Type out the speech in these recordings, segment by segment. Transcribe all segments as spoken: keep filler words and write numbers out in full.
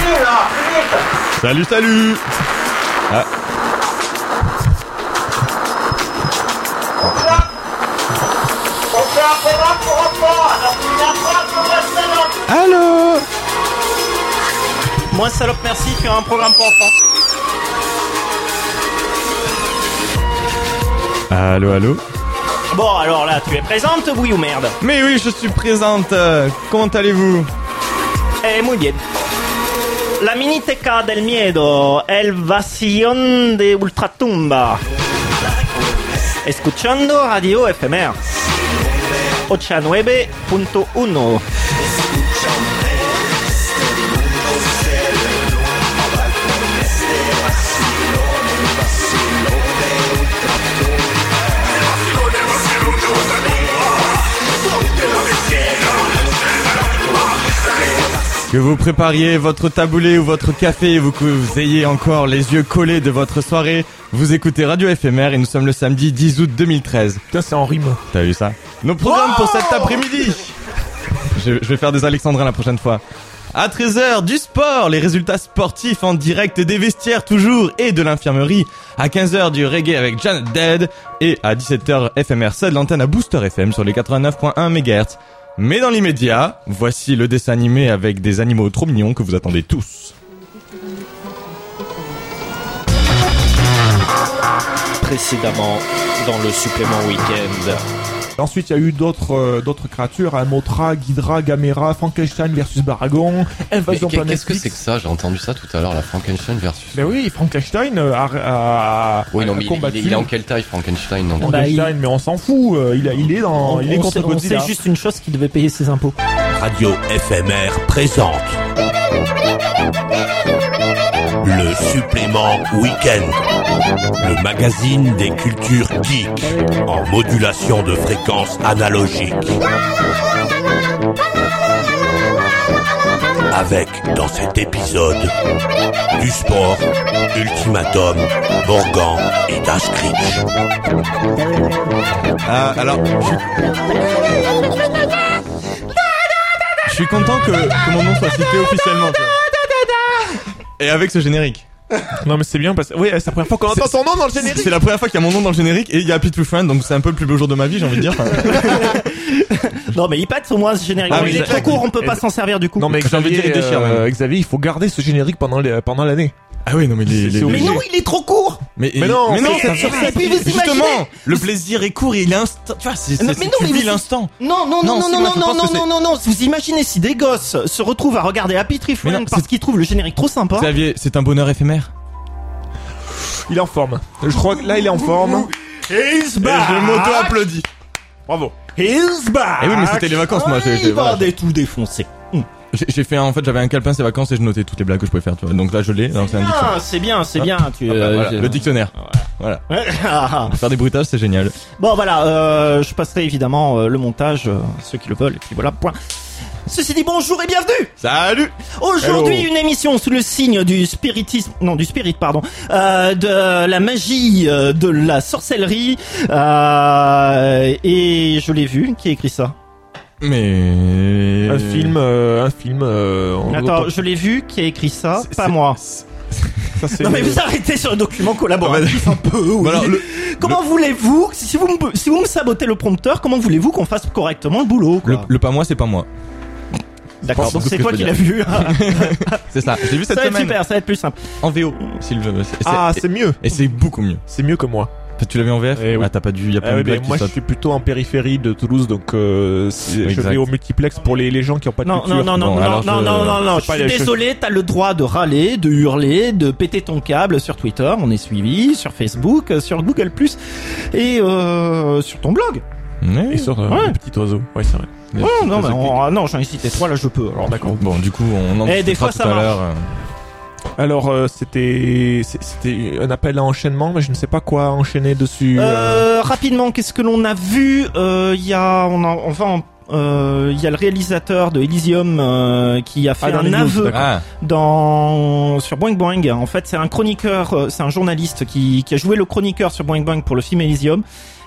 Salut, salut. Ah. Allô. Moi salope, merci, tu as un programme pour enfants. Allô, allô. Bon, alors là, tu es présente, oui ou merde? Mais oui, je suis présente. Comment allez-vous? Eh, muy bien. La miniteca del miedo, Elvasión de Ultratumba. Escuchando Radio F M R ochenta y nueve punto uno. Que vous prépariez votre taboulé ou votre café, vous que vous ayez encore les yeux collés de votre soirée, vous écoutez Radio F M R et nous sommes le samedi dix août deux mille treize. Putain, c'est en rime. T'as vu ça? Nos programmes pour cet après-midi. je, je vais faire des alexandrins la prochaine fois. À treize heures, du sport, les résultats sportifs en direct des vestiaires toujours et de l'infirmerie. À quinze heures, du reggae avec Janet Dead. Et à dix-sept heures, F M R cède l'antenne à Booster F M sur les quatre-vingt-neuf virgule un mégahertz. Mais dans l'immédiat, voici le dessin animé avec des animaux trop mignons que vous attendez tous. Précédemment, dans le supplément week-end. Ensuite, il y a eu d'autres euh, d'autres créatures, hein, Mothra, Ghidra, Gamera, Frankenstein versus Baragon, Invasion Mais Planet qu'est-ce que X. c'est que ça? J'ai entendu ça tout à l'heure, la Frankenstein versus... Ben oui, Frankenstein euh, a, a, Oui, non, a mais il, combattu. il est, il est en quelle taille, Frankenstein? Non, Frankenstein, mais on s'en fout, euh, il, a- il est dans, On, il est on contre sait, on Godzilla. sait juste une chose, qu'il devait payer ses impôts. Radio F M R présente le supplément week-end, le magazine des cultures geeks en modulation de fréquence analogique. Avec, dans cet épisode, du sport, Ultimatum, Morgan et Dashkritch. Ah, alors... Je suis content que, que mon nom soit cité officiellement. tu vois. Et avec ce générique. Non mais c'est bien parce que oui, c'est la première fois qu'on entend C'est- son nom dans le générique. C'est la première fois qu'il y a mon nom dans le générique et il y a Happy True Friend, donc c'est un peu le plus beau jour de ma vie, j'ai envie de dire. Enfin, Non, mais il pète au moins ce générique. Ah Non, oui, il est c'est trop vrai. court, on peut Et- pas s'en servir du coup. Non mais J'ai envie de Xavier, dire, il déchire, euh, même. Xavier, il faut garder ce générique pendant les, pendant l'année. Ah oui, non mais les... C'est- les- c'est Mais obligé. non, il est trop court. Mais, Mais non, mais non, c'est- ça sur suffit. ça, puis vous Justement, imaginez- le plaisir est court et il est instant. Tu vois, c'est, c'est, Mais c'est- non, tu mais vis vous- l'instant. Non, non, Non, non, si, non, moi, non, je non, pense non, que non, non, non. Vous imaginez si des gosses se retrouvent à regarder Happy Tree Mais non, Friend parce c'est- qu'ils trouvent le générique trop sympa. Xavier, c'est un bonheur éphémère. Il est en forme. Je crois que là il est en forme. He's Et je m'auto-applaudis. Bravo. He's back. Eh oui, mais c'était les vacances, moi, j'ai- Ah, j'ai- il va voilà. dé- tout défoncer. Hum. J'ai, j'ai fait, un- en fait, j'avais un calepin ces vacances et je notais toutes les blagues que je pouvais faire, tu vois. Donc là, je l'ai, donc c'est un dictionnaire. Ah, c'est bien, c'est bien. Tu, Ah, bah, euh, voilà, je- le dictionnaire. Voilà. Ah. Faire des bruitages, c'est génial. Bon voilà, euh, je passerai évidemment euh, le montage, euh, ceux qui le veulent, et puis voilà, point. Ceci dit, bonjour et bienvenue. Salut! Aujourd'hui, Hello. une émission sous le signe du spiritisme, non du spirit, pardon, euh, de la magie, euh, de la sorcellerie, euh, et je l'ai vu, qui a écrit ça? Mais... Un film, euh, un film. Euh, on- Attends, je l'ai vu, qui a écrit ça? C'est- Pas c'est- moi. Ça, c'est- Non mais vous arrêtez sur le document collaboratif un peu. Oui. Bah alors, le- Comment voulez-vous, si vous me, si vous me sabotez le prompteur, comment voulez-vous qu'on fasse correctement le boulot, Le, quoi? le pas moi, c'est pas moi. D'accord, c'est donc ce c'est que toi je qui veux l'as vu. C'est ça. J'ai vu cette Ça va être semaine. super, ça va être plus simple. En V O, s'il veut. C'est- Ah, c'est- c'est mieux. Et c'est beaucoup mieux. C'est mieux que moi. Tu l'avais en V F? Eh oui. Ah, t'as pas dû, y a pas Ah de oui, mais blague qui moi je saute. suis plutôt en périphérie de Toulouse, donc euh, c'est- Oui, je exact. vais au multiplex pour les, les gens qui ont pas de Non, culture. non, non, non, Bon, non, alors non, je- non, non, non, c'est je pas suis les- désolé, t'as le droit de râler, de hurler, de péter ton câble sur Twitter, on est suivi, sur Facebook, sur Google plus, et euh, sur ton blog. Ouais. Et sur euh, Ouais. le petit oiseau. Ouais, c'est vrai. Les Oh, petites non, mais choses on- ah, non, j'en ai cité trois, là je peux, alors d'accord. Bon, du coup, on en Eh, des discutera fois, tout ça à marche. l'heure. euh. Alors euh, c'était c'est- c'était un appel à enchaînement, mais je ne sais pas quoi enchaîner dessus. euh. Euh, rapidement, qu'est-ce que l'on a vu? Euh, Il y a, on en, enfin, euh, il y a le réalisateur de Elysium euh, qui a fait Ah, dans les un news, aveu d'accord. Ah, dans sur Boing Boing. En fait, c'est un chroniqueur, euh, c'est un journaliste qui, qui a joué le chroniqueur sur Boing Boing pour le film Elysium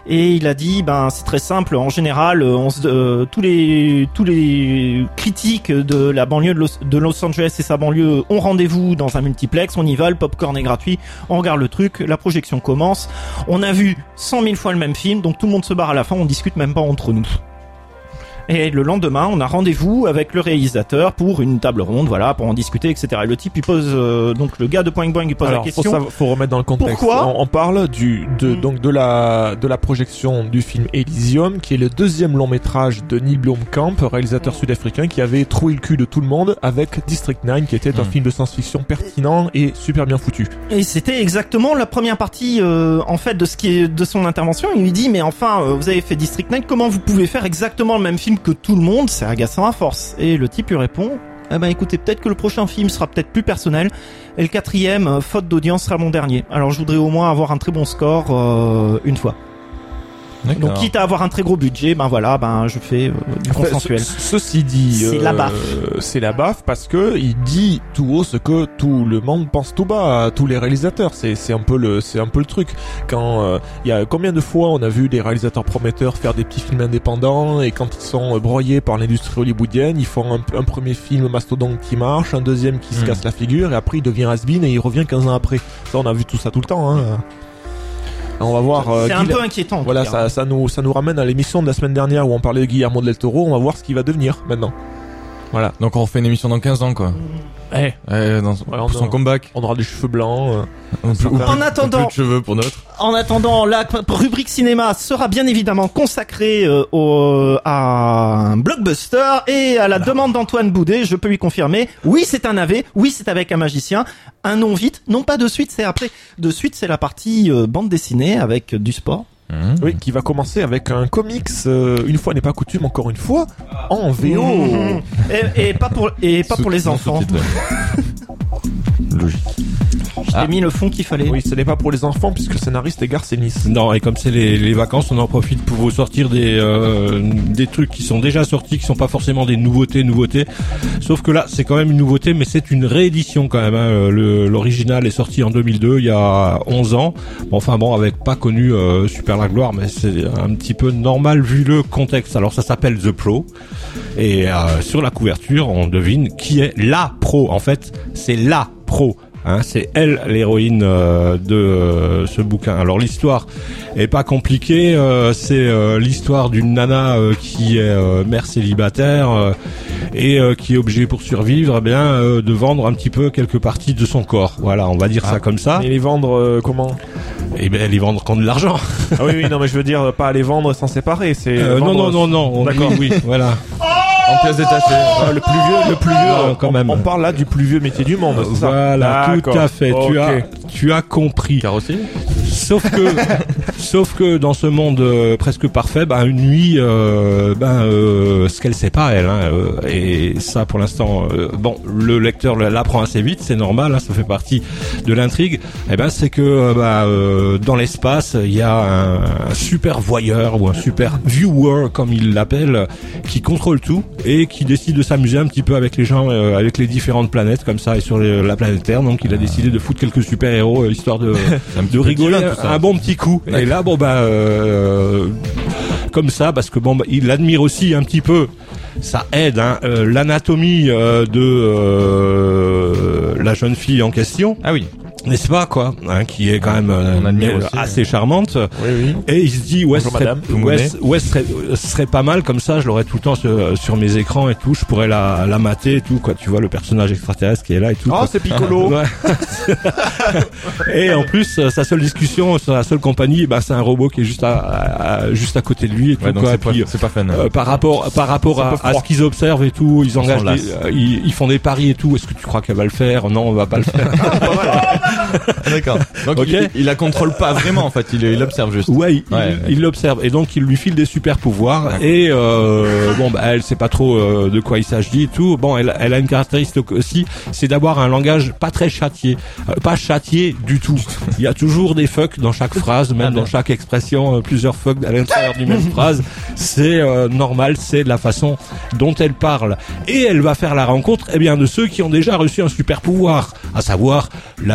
Et il a dit, ben c'est très simple. En général, on se, euh, tous les tous les critiques de la banlieue de Los, de Los Angeles et sa banlieue ont rendez-vous dans un multiplex. On y va, le popcorn est gratuit. On regarde le truc, la projection commence. On a vu cent mille fois le même film, donc tout le monde se barre à la fin. On discute même pas entre nous. Et le lendemain, on a rendez-vous avec le réalisateur pour une table ronde, voilà, pour en discuter, et cetera. Et le type, il pose, euh, donc le gars de Point Boing, il pose Alors, la question. Faut, savoir- faut remettre dans le contexte. Pourquoi on, on parle du, de, Mm. donc de la, de la projection du film Elysium, qui est le deuxième long métrage de Neil Blomkamp, réalisateur sud-africain, qui avait troué le cul de tout le monde avec District neuf, qui était un Mm. film de science-fiction pertinent et super bien foutu. Et c'était exactement la première partie, euh, en fait, de ce qui est de son intervention. Il lui dit, mais enfin, euh, vous avez fait District neuf, comment vous pouvez faire exactement le même film que tout le monde? C'est agaçant à force. Et le type lui répond, eh ben écoutez, peut-être que le prochain film sera peut-être plus personnel. Et le quatrième, euh, faute d'audience, sera mon dernier. Alors je voudrais au moins avoir un très bon score euh, une fois. Donc quitte à avoir un très gros budget, ben voilà, ben je fais euh, du Enfin, consensuel. ce- ceci dit, C'est la baffe. C'est la baffe parce que il dit tout haut ce que tout le monde pense tout bas à tous les réalisateurs. C'est c'est un peu le c'est un peu le truc. Quand il euh, y a combien de fois on a vu des réalisateurs prometteurs faire des petits films indépendants et quand ils sont euh, broyés par l'industrie hollywoodienne, ils font un, un premier film mastodonte qui marche, un deuxième qui se Mm. casse la figure et après il devient has-been et il revient quinze ans après. Ça on a vu tout ça tout le temps. Hein. On va voir. euh, C'est un Guil- peu inquiétant. en tout Voilà, cas. ça, ça nous, ça nous ramène à l'émission de la semaine dernière où on parlait de Guillermo del Toro. On va voir ce qu'il va devenir maintenant. Voilà. Donc on refait une émission dans quinze ans, quoi. Eh, Eh, dans, Voilà, on pour son a- comeback. on aura des cheveux blancs. euh. On peut- ou En plus- attendant- ou plus de cheveux pour notre. En attendant, la rubrique cinéma sera bien évidemment consacrée euh, au, à un blockbuster et à la demande d'Antoine Boudet, je peux lui confirmer. Oui, c'est un A V, oui, c'est avec un magicien. Un nom vite, non pas de suite, c'est après. De suite, c'est la partie euh, bande dessinée avec euh, du sport. Mmh. Oui, qui va commencer avec un comics. euh, une fois n'est pas coutume, encore une fois, en V O. Mhm. Et, et pas pour et pas pour les Sous- enfants. sous-titres. Logique. J'ai Ah. mis le fond qu'il fallait. Oui, ce n'est pas pour les enfants puisque le scénariste est Garcenis. Non, et comme c'est les, les vacances, on en profite pour vous sortir des euh, des trucs qui sont déjà sortis, qui sont pas forcément des nouveautés, nouveautés. Sauf que là, c'est quand même une nouveauté, mais c'est une réédition quand même. Hein. Le, l'original est sorti en deux mille deux, il y a onze ans. Bon, enfin bon, avec pas connu euh, super la gloire, mais c'est un petit peu normal vu le contexte. Alors ça s'appelle The Pro, et euh, sur la couverture, on devine qui est la pro. En fait, c'est la pro. Hein, c'est elle l'héroïne euh, de euh, ce bouquin. Alors l'histoire est pas compliquée, euh, c'est euh, l'histoire d'une nana euh, qui est euh, mère célibataire euh, et euh, qui est obligée pour survivre, eh bien euh, de vendre un petit peu quelques parties de son corps. Voilà, on va dire ça comme ça. Et les vendre euh, comment? Et ben les vendre contre de l'argent. Ah oui, oui, non, mais je veux dire pas les vendre sans séparer. C'est Euh, non vendre- non non non. On, D'accord. oui, oui, voilà. En pièces détachées. Ah, le plus vieux, le plus vieux. Non, euh, quand on, même. on parle là du plus vieux métier du monde. c'est ça Voilà, tout D'accord. à fait. Tu Ok. as tu as compris. Carrossier. Sauf que, sauf que dans ce monde euh, presque parfait, ben une nuit, euh, ben euh, ce qu'elle sait pas elle, hein, euh, et ça pour l'instant, euh, bon, le lecteur l'apprend assez vite, c'est normal, hein, ça fait partie de l'intrigue. Et ben c'est que euh, ben, euh, dans l'espace, il y a un, un super voyeur ou un super viewer comme il l'appelle, qui contrôle tout et qui décide de s'amuser un petit peu avec les gens, euh, avec les différentes planètes comme ça et sur les- la planète Terre. Donc il a décidé de foutre quelques super héros histoire de Un petit de peu rigoler divin, tout ça. un bon petit coup. Et D'accord. là, bon bah euh, comme ça, parce que bon, bah, il admire aussi un petit peu. Ça aide hein, euh, l'anatomie euh, de euh, la jeune fille en question, Ah oui. n'est-ce pas quoi, hein, qui est quand même euh, On admire euh, aussi, assez charmante. Oui, oui. Et il se dit ouais, ce Bonjour, serait, madame. Vous ouais, m'aimez ce- ouais, ce serait, ce serait pas mal comme ça. Je l'aurais tout le temps sur, sur mes écrans et tout. Je pourrais la, la mater et tout quoi. Tu vois le personnage extraterrestre qui est là et tout. Oh, quoi. c'est Piccolo. Ouais. Et en plus, euh, sa seule discussion, sa seule compagnie, bah, c'est un robot qui est juste à, à- juste à côté de lui et tout Ouais, donc quoi. c'est Et pas, puis, c'est pas fun. euh, par rapport, par rapport C'est un à, peu à froid. ce qu'ils observent et tout, ils engagent, s'en des, lassent. euh, ils, ils font des paris et tout. Est-ce que tu crois qu'elle va le faire? Non, on va pas le faire. D'accord. Donc Ok. il, il la contrôle pas vraiment en fait, il, il observe juste. Ouais, il- Ouais, il il l'observe et donc il lui file des super pouvoirs D'accord. et euh, bon bah elle sait pas trop euh, de quoi il s'agit et tout. Bon, elle, elle a une caractéristique aussi, c'est d'avoir un langage pas très châtié, Euh, pas châtié du tout. Il y a toujours des fuck dans chaque phrase, même Ah, dans bien. chaque expression, euh, plusieurs fuck à l'intérieur d'une même phrase. C'est euh, normal, c'est de la façon dont elle parle et elle va faire la rencontre eh bien de ceux qui ont déjà reçu un super pouvoir, à savoir la Ligue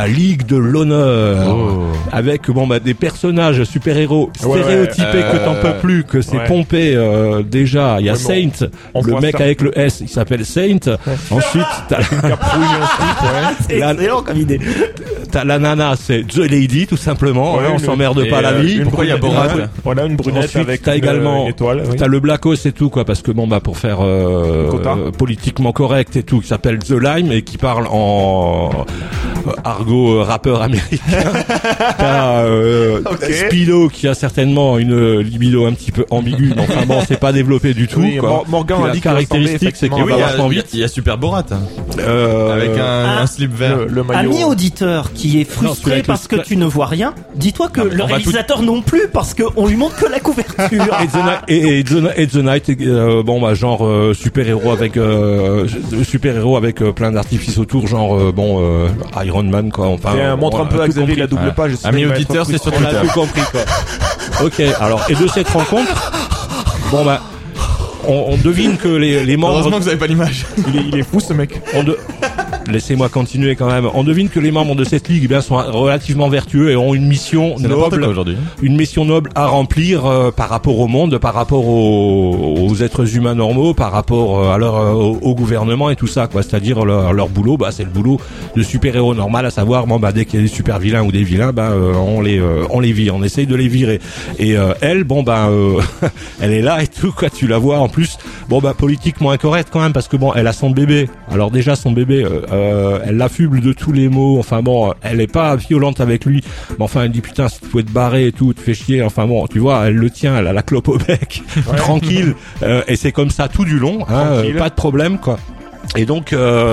de l'honneur. Oh. Avec bon bah des personnages super-héros Ouais, stéréotypés ouais, que euh, t'en peux plus, que c'est ouais. pompé euh, déjà. Il y a Ouais, mais Saint, on le pourra mec faire- avec le S, il s'appelle Saint. Ensuite, t'as la, Caprouille ensuite, ouais. C'est La- excellent comme idée. t'as la nana, c'est The Lady tout simplement. Ouais, hein, on une- s'emmerde et, pas la euh, vie. une Pourquoi il y a brunette- Borat, une- là Voilà, une brunette Ensuite, avec t'as une, également- une étoile. Oui. T'as le Blackos et tout quoi, parce que bon bah pour faire euh, Quota. euh, politiquement correct et tout, qui s'appelle The Lime et qui parle en euh, argot euh, rappeur américain. T'as euh, Ok. Speedo qui a certainement une libido un petit peu ambiguë, mais enfin bon c'est pas développé du tout. Oui, quoi. Mor- Morgan Puis a la dit qu'il ressemblait caractéristique c'est qu'il effectivement Oui, va il y a- vachement il y a- vite. il y a Super Borat, hein, Euh, avec un, Ah. un slip vert. Le, le maillot. Ami auditeur qui est celui frustré avec le parce que spla- tu ne vois rien, dis-toi que Non, mais le on va réalisateur non plus parce qu'on lui montre que la couverture. Et The Night, et, et The, et The Night, euh, bon bah genre euh, super héros avec euh, super héros avec euh, plein d'artifices autour, genre euh, bon euh, Iron Man quoi. Enfin, Tiens, on- montre on un a peu à tout Xavier compris. la double Ouais. page. sinon Ami il va être auditeur, c'est frustré. sur On a Twitter. tout compris quoi. Ok, alors et de cette rencontre, bon bah on, on devine que les, les membres, Heureusement que vous avez pas l'image. Il est, il est fou ce mec. on de- laissez-moi continuer quand même. On devine que les membres de cette ligue eh bien sont relativement vertueux et ont une mission C'est n'importe noble. quoi aujourd'hui. Une mission noble à remplir euh, par rapport au monde, par rapport aux, aux êtres humains normaux, par rapport euh, à leur euh, au, au gouvernement et tout ça quoi. C'est-à-dire leur, leur boulot, bah c'est le boulot de super-héros normal, à savoir bon bah dès qu'il y a des super vilains ou des vilains, bah euh, on les euh, on les vire, on essaye de les virer. Et euh, elle, bon bah euh, elle est là et tout quoi. Tu la vois en plus, bon bah politiquement incorrecte quand même parce que bon elle a son bébé. Alors déjà son bébé, euh, euh, elle l'affuble de tous les mots. Enfin bon, elle est pas violente avec lui, mais enfin elle dit putain si tu pouvais te barrer et tout, tu fais chier. Enfin bon, tu vois, elle le tient, elle a la clope au bec, tranquille. Euh, et c'est comme ça tout du long, hein, Tranquille. euh, pas de problème quoi. Et donc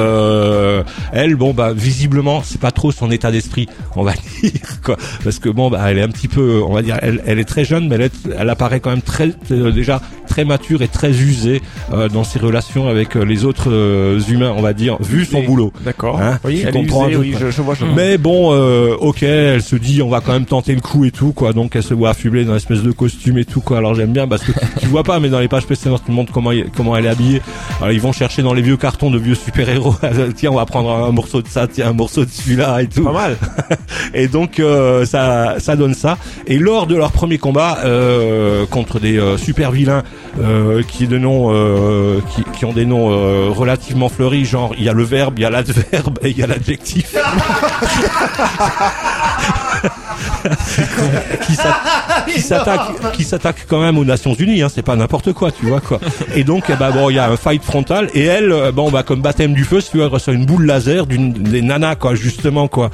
euh, elle, bon bah visiblement c'est pas trop son état d'esprit, on va dire quoi, parce que bon bah elle est un petit peu, on va dire, elle, elle est très jeune, mais elle, est, elle apparaît quand même très euh, déjà très mature et très usée euh, dans ses relations avec euh, les autres euh, humains, on va dire, vu son Usée. boulot. D'accord. Hein, oui, tu elle est comprends usée, un peu, oui, quoi. je, je vois. Je... Mais bon, euh, ok, elle se dit on va quand même tenter le coup et tout quoi, donc elle se voit affublée dans une espèce de costume et tout quoi. Alors j'aime bien parce que tu vois pas, mais dans les pages précédentes tu te montres comment il- comment elle est habillée. Alors ils vont chercher dans les vieux cartons de vieux super héros. Tiens, on va prendre un morceau de ça, tiens un morceau de celui-là et tout. Pas mal. Et donc euh, ça ça donne ça. Et lors de leur premier combat euh, contre des euh, super vilains euh, qui de noms euh, qui, qui ont des noms euh, relativement fleuris, genre il y a le verbe, il y a l'adverbe et il y a l'adjectif. qui s'a- qui s'attaque qui s'attaque quand même aux Nations Unies, hein, c'est pas n'importe quoi, tu vois quoi. Et donc eh ben bon, il y a un fight frontal et elle euh, bon bah comme baptême du feu, si tu vois, elle reçoit une boule laser d'une des nanas quoi, justement quoi.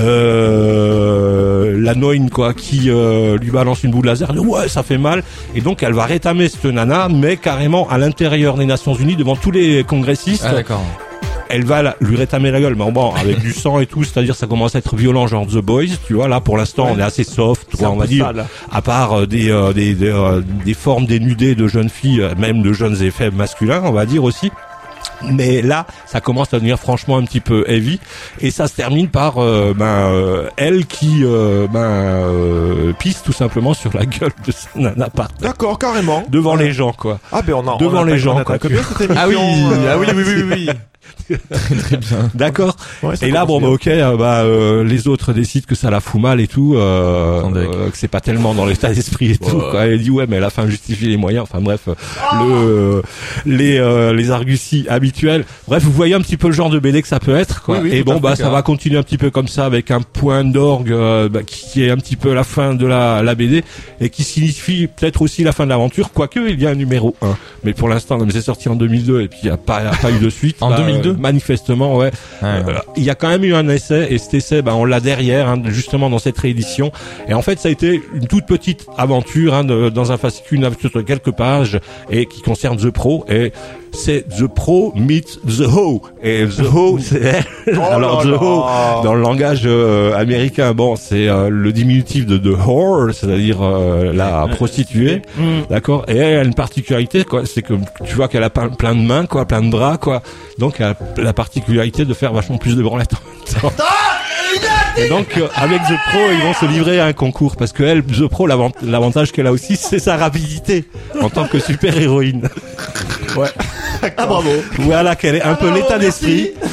Euh, la Noine quoi qui euh, lui balance une boule laser, elle dit, ouais, ça fait mal, et donc elle va rétamer cette nana mais carrément à l'intérieur des Nations Unies devant tous les congressistes. Ah d'accord. Elle va la- lui rétamer la gueule, mais bon, avec du sang et tout, c'est-à-dire ça commence à être violent, genre The Boys, tu vois. Là, pour l'instant, Ouais. on est assez soft, C'est quoi, un on va peu dire. sale. À part euh, des, euh, des, des, euh, des formes dénudées de jeunes filles, euh, même de jeunes et faibles masculins, on va dire aussi. Mais là, ça commence à devenir franchement un petit peu heavy, et ça se termine par euh, ben euh, elle qui euh, ben euh, pisse tout simplement sur la gueule de sa nana par terre, D'accord, carrément. devant les gens, quoi. Ah ben on a Devant on les attaque- gens, on attaque quoi. bien cette émission, Ah oui, euh, ah oui, oui, oui, oui, oui. Très très bien. D'accord. ouais, ça Et là, commence bon, bah, bien. ok, euh, bah, euh, les autres décident que ça la fout mal et tout, euh, Attendez. euh, que c'est pas tellement dans l'état d'esprit et tout, Ouais. quoi. Elle dit ouais, mais la fin justifie les moyens. Enfin bref, euh, le, les, euh, les arguties habituelles. Bref, vous voyez un petit peu le genre de B D que ça peut être, quoi. Oui, oui, et tout à bon, fait, bah, ça carrément. va continuer un petit peu comme ça avec un point d'orgue euh, bah, qui est un petit peu la fin de la, la B D et qui signifie peut-être aussi la fin de l'aventure, quoique il y a un numéro un. Mais pour l'instant, comme c'est sorti en deux mille deux et puis il n'y a pas, il y a pas eu de suite. En bah, deux mille deux? euh, manifestement, ouais. Ouais. Euh, il y a quand même eu un essai, et cet essai, ben, on l'a derrière, hein, justement dans cette réédition. Et en fait, ça a été une toute petite aventure, hein, de- dans un fascicule, une aventure de quelques pages, et qui concerne The Pro. Et c'est The Pro meets The Ho. Et The Ho, c'est elle. Oh Alors là The Ho, là. dans le langage euh, américain, bon, c'est euh, le diminutif de The Whore, c'est-à-dire euh, la prostituée. Mm. D'accord. Et elle a une particularité, quoi, c'est que tu vois qu'elle a plein, plein de mains, quoi, plein de bras, quoi. Donc elle a la particularité de faire vachement plus de branlettes en même temps. Et donc euh, avec The Pro, ils vont se livrer à un concours parce que elle, The Pro, l'avant- l'avantage qu'elle a aussi, c'est sa rapidité en tant que super héroïne. Ouais. Ah bravo. Voilà, qu'elle est un peu bravo, l'état merci. d'esprit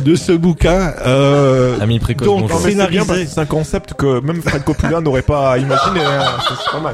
de ce bouquin. Euh, Ami précoce, donc, bonjour. Non, mais c'est bien parce scénarisé. que c'est un concept que même Fred Coppola n'aurait pas imaginé. Hein. C'est, c'est pas mal.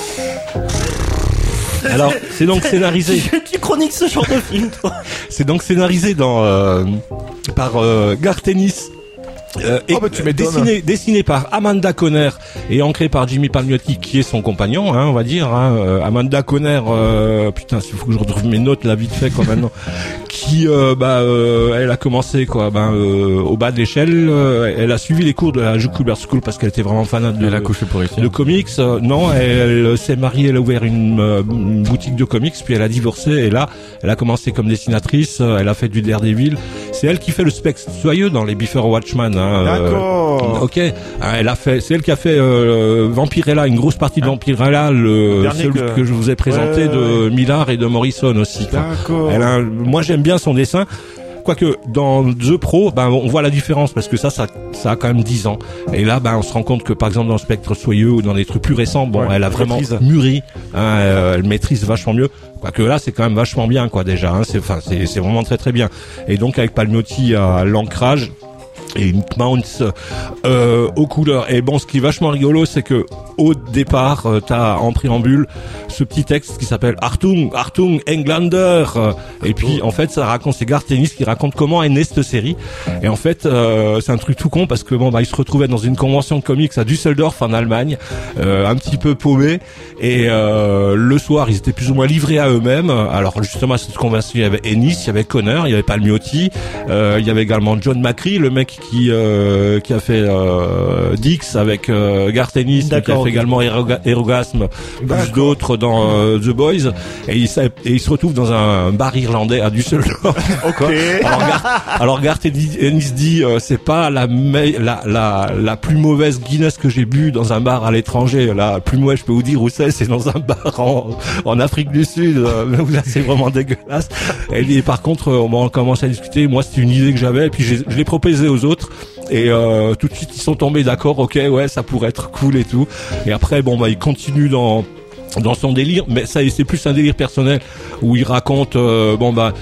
Alors, c'est donc scénarisé. Tu chroniques ce genre de film, toi. C'est donc scénarisé dans euh, par euh, Garth Ennis. Euh, et Oh, bah, tu m'étonnes. dessiné, dessiné par Amanda Conner et ancré par Jimmy Palmiotti qui est son compagnon, hein, on va dire. Hein. Euh, Amanda Conner, euh, putain, il faut que je retrouve mes notes là vite fait quoi maintenant. Qui, euh, bah, euh, elle a commencé quoi, ben euh, au bas de l'échelle. Euh, elle a suivi les cours de la Jukuber School parce qu'elle était vraiment fan de. Elle a couché pour réussir. de comics. Euh, non, elle, elle s'est mariée, elle a ouvert une, euh, une boutique de comics, puis elle a divorcé et là, elle a commencé comme dessinatrice. euh, Elle a fait du Daredevil. C'est elle qui fait le Spectre soyeux dans les Before Watchmen. Hein, euh, D'accord. Ok, hein, elle a fait, c'est elle qui a fait euh, Vampirella, une grosse partie de Vampirella, le Dernier celui que- que... je vous ai présenté Ouais, de Millard et de Morrison aussi. quoi. D'accord. Elle a un- moi j'aime bien son dessin. Quoique dans The Pro, ben on voit la différence parce que ça, ça, ça a quand même dix ans. Et là, ben on se rend compte que par exemple dans Spectre soyeux ou dans des trucs plus récents, bon, Ouais, elle a elle vraiment maîtrise. mûri. Hein, euh, elle maîtrise vachement mieux. Quoique là, c'est quand même vachement bien, quoi déjà. Hein, c'est, enfin, c'est, c'est vraiment très très bien. Et donc avec Palmiotti à l'ancrage. Et Nick Mounts euh, aux couleurs. Et bon, ce qui est vachement rigolo, c'est que au départ, euh, t'as en préambule ce petit texte qui s'appelle Achtung, Achtung, Englander. Euh, Et puis, en fait, ça raconte, c'est Garth Ennis qui raconte comment est née cette série. Et en fait, euh, c'est un truc tout con parce que bon, bah, ils se retrouvaient dans une convention de comics à Düsseldorf en Allemagne, euh, un petit peu paumés. Et euh, le soir, ils étaient plus ou moins livrés à eux-mêmes. Alors justement, à cette convention, il y avait Ennis, il y avait Conner, il y avait Palmiotti, euh, il y avait également John McCree, le mec qui euh, qui a fait euh, Dix avec euh, Garth Ennis, mais qui a D'accord, fait ok. également Eroga- Erogasme, plus D'accord. d'autres dans euh, The Boys, et il, s'est- et il se retrouve dans un bar irlandais à Düsseldorf. Ok. Alors Garth, alors Garth Ennis Ennis dit euh, c'est pas la, me- la la la plus mauvaise Guinness que j'ai bu dans un bar à l'étranger. La plus mauvaise, je peux vous dire où c'est, c'est dans un bar en, en Afrique du Sud. Euh, où là, c'est vraiment dégueulasse. Et, et par contre, euh, on commence à discuter. Moi, c'était une idée que j'avais, et puis j'ai- je l'ai proposé aux autres. Et euh, tout de suite, ils sont tombés d'accord. Ok, ouais, ça pourrait être cool et tout. Et après, bon, bah, ils continuent dans dans son délire, mais ça, c'est plus un délire personnel où il raconte, euh, bon bah.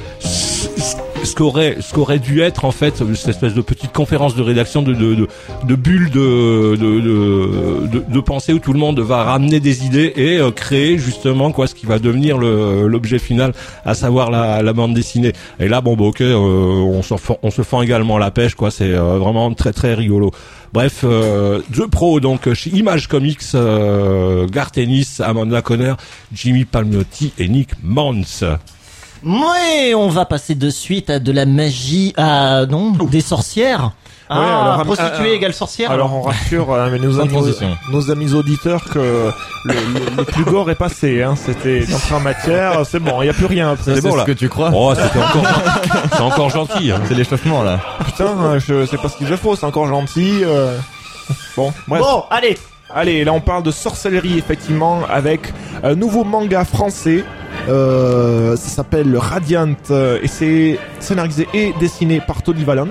Ce qu'aurait, ce qu'aurait dû être en fait cette espèce de petite conférence de rédaction de de de, de bulles de de, de de de pensée où tout le monde va ramener des idées et euh, créer justement quoi ce qui va devenir le l'objet final, à savoir la la bande dessinée. Et là bon bah ok, euh, on s'en fend- on se fend également la pêche quoi. C'est euh, vraiment très très rigolo. Bref, euh, The Pro donc chez Image Comics, euh, Garth Ennis, Amanda Conner, Jimmy Palmiotti et Nick Mounts. Ouais, on va passer de suite à de la magie, à non, des sorcières. Ah, Ouais, alors, prostituée euh, égale sorcière. Alors on rassure euh, mais nos, Sans amis, transition. nos amis auditeurs que le, le, le plus gore est passé. Hein. C'était entré en matière. C'est bon, il y a plus rien. C'est C'est bon ce là. que tu crois. Oh, c'était encore, c'est encore gentil. Hein. C'est l'échauffement là. Putain, euh, je sais pas ce qu'il fait faux. C'est encore gentil. euh. Bon, bref. Bon, allez. Allez, là on parle de sorcellerie effectivement avec un nouveau manga français. Euh, ça s'appelle Radiant euh, et c'est scénarisé et dessiné par Tony Valente.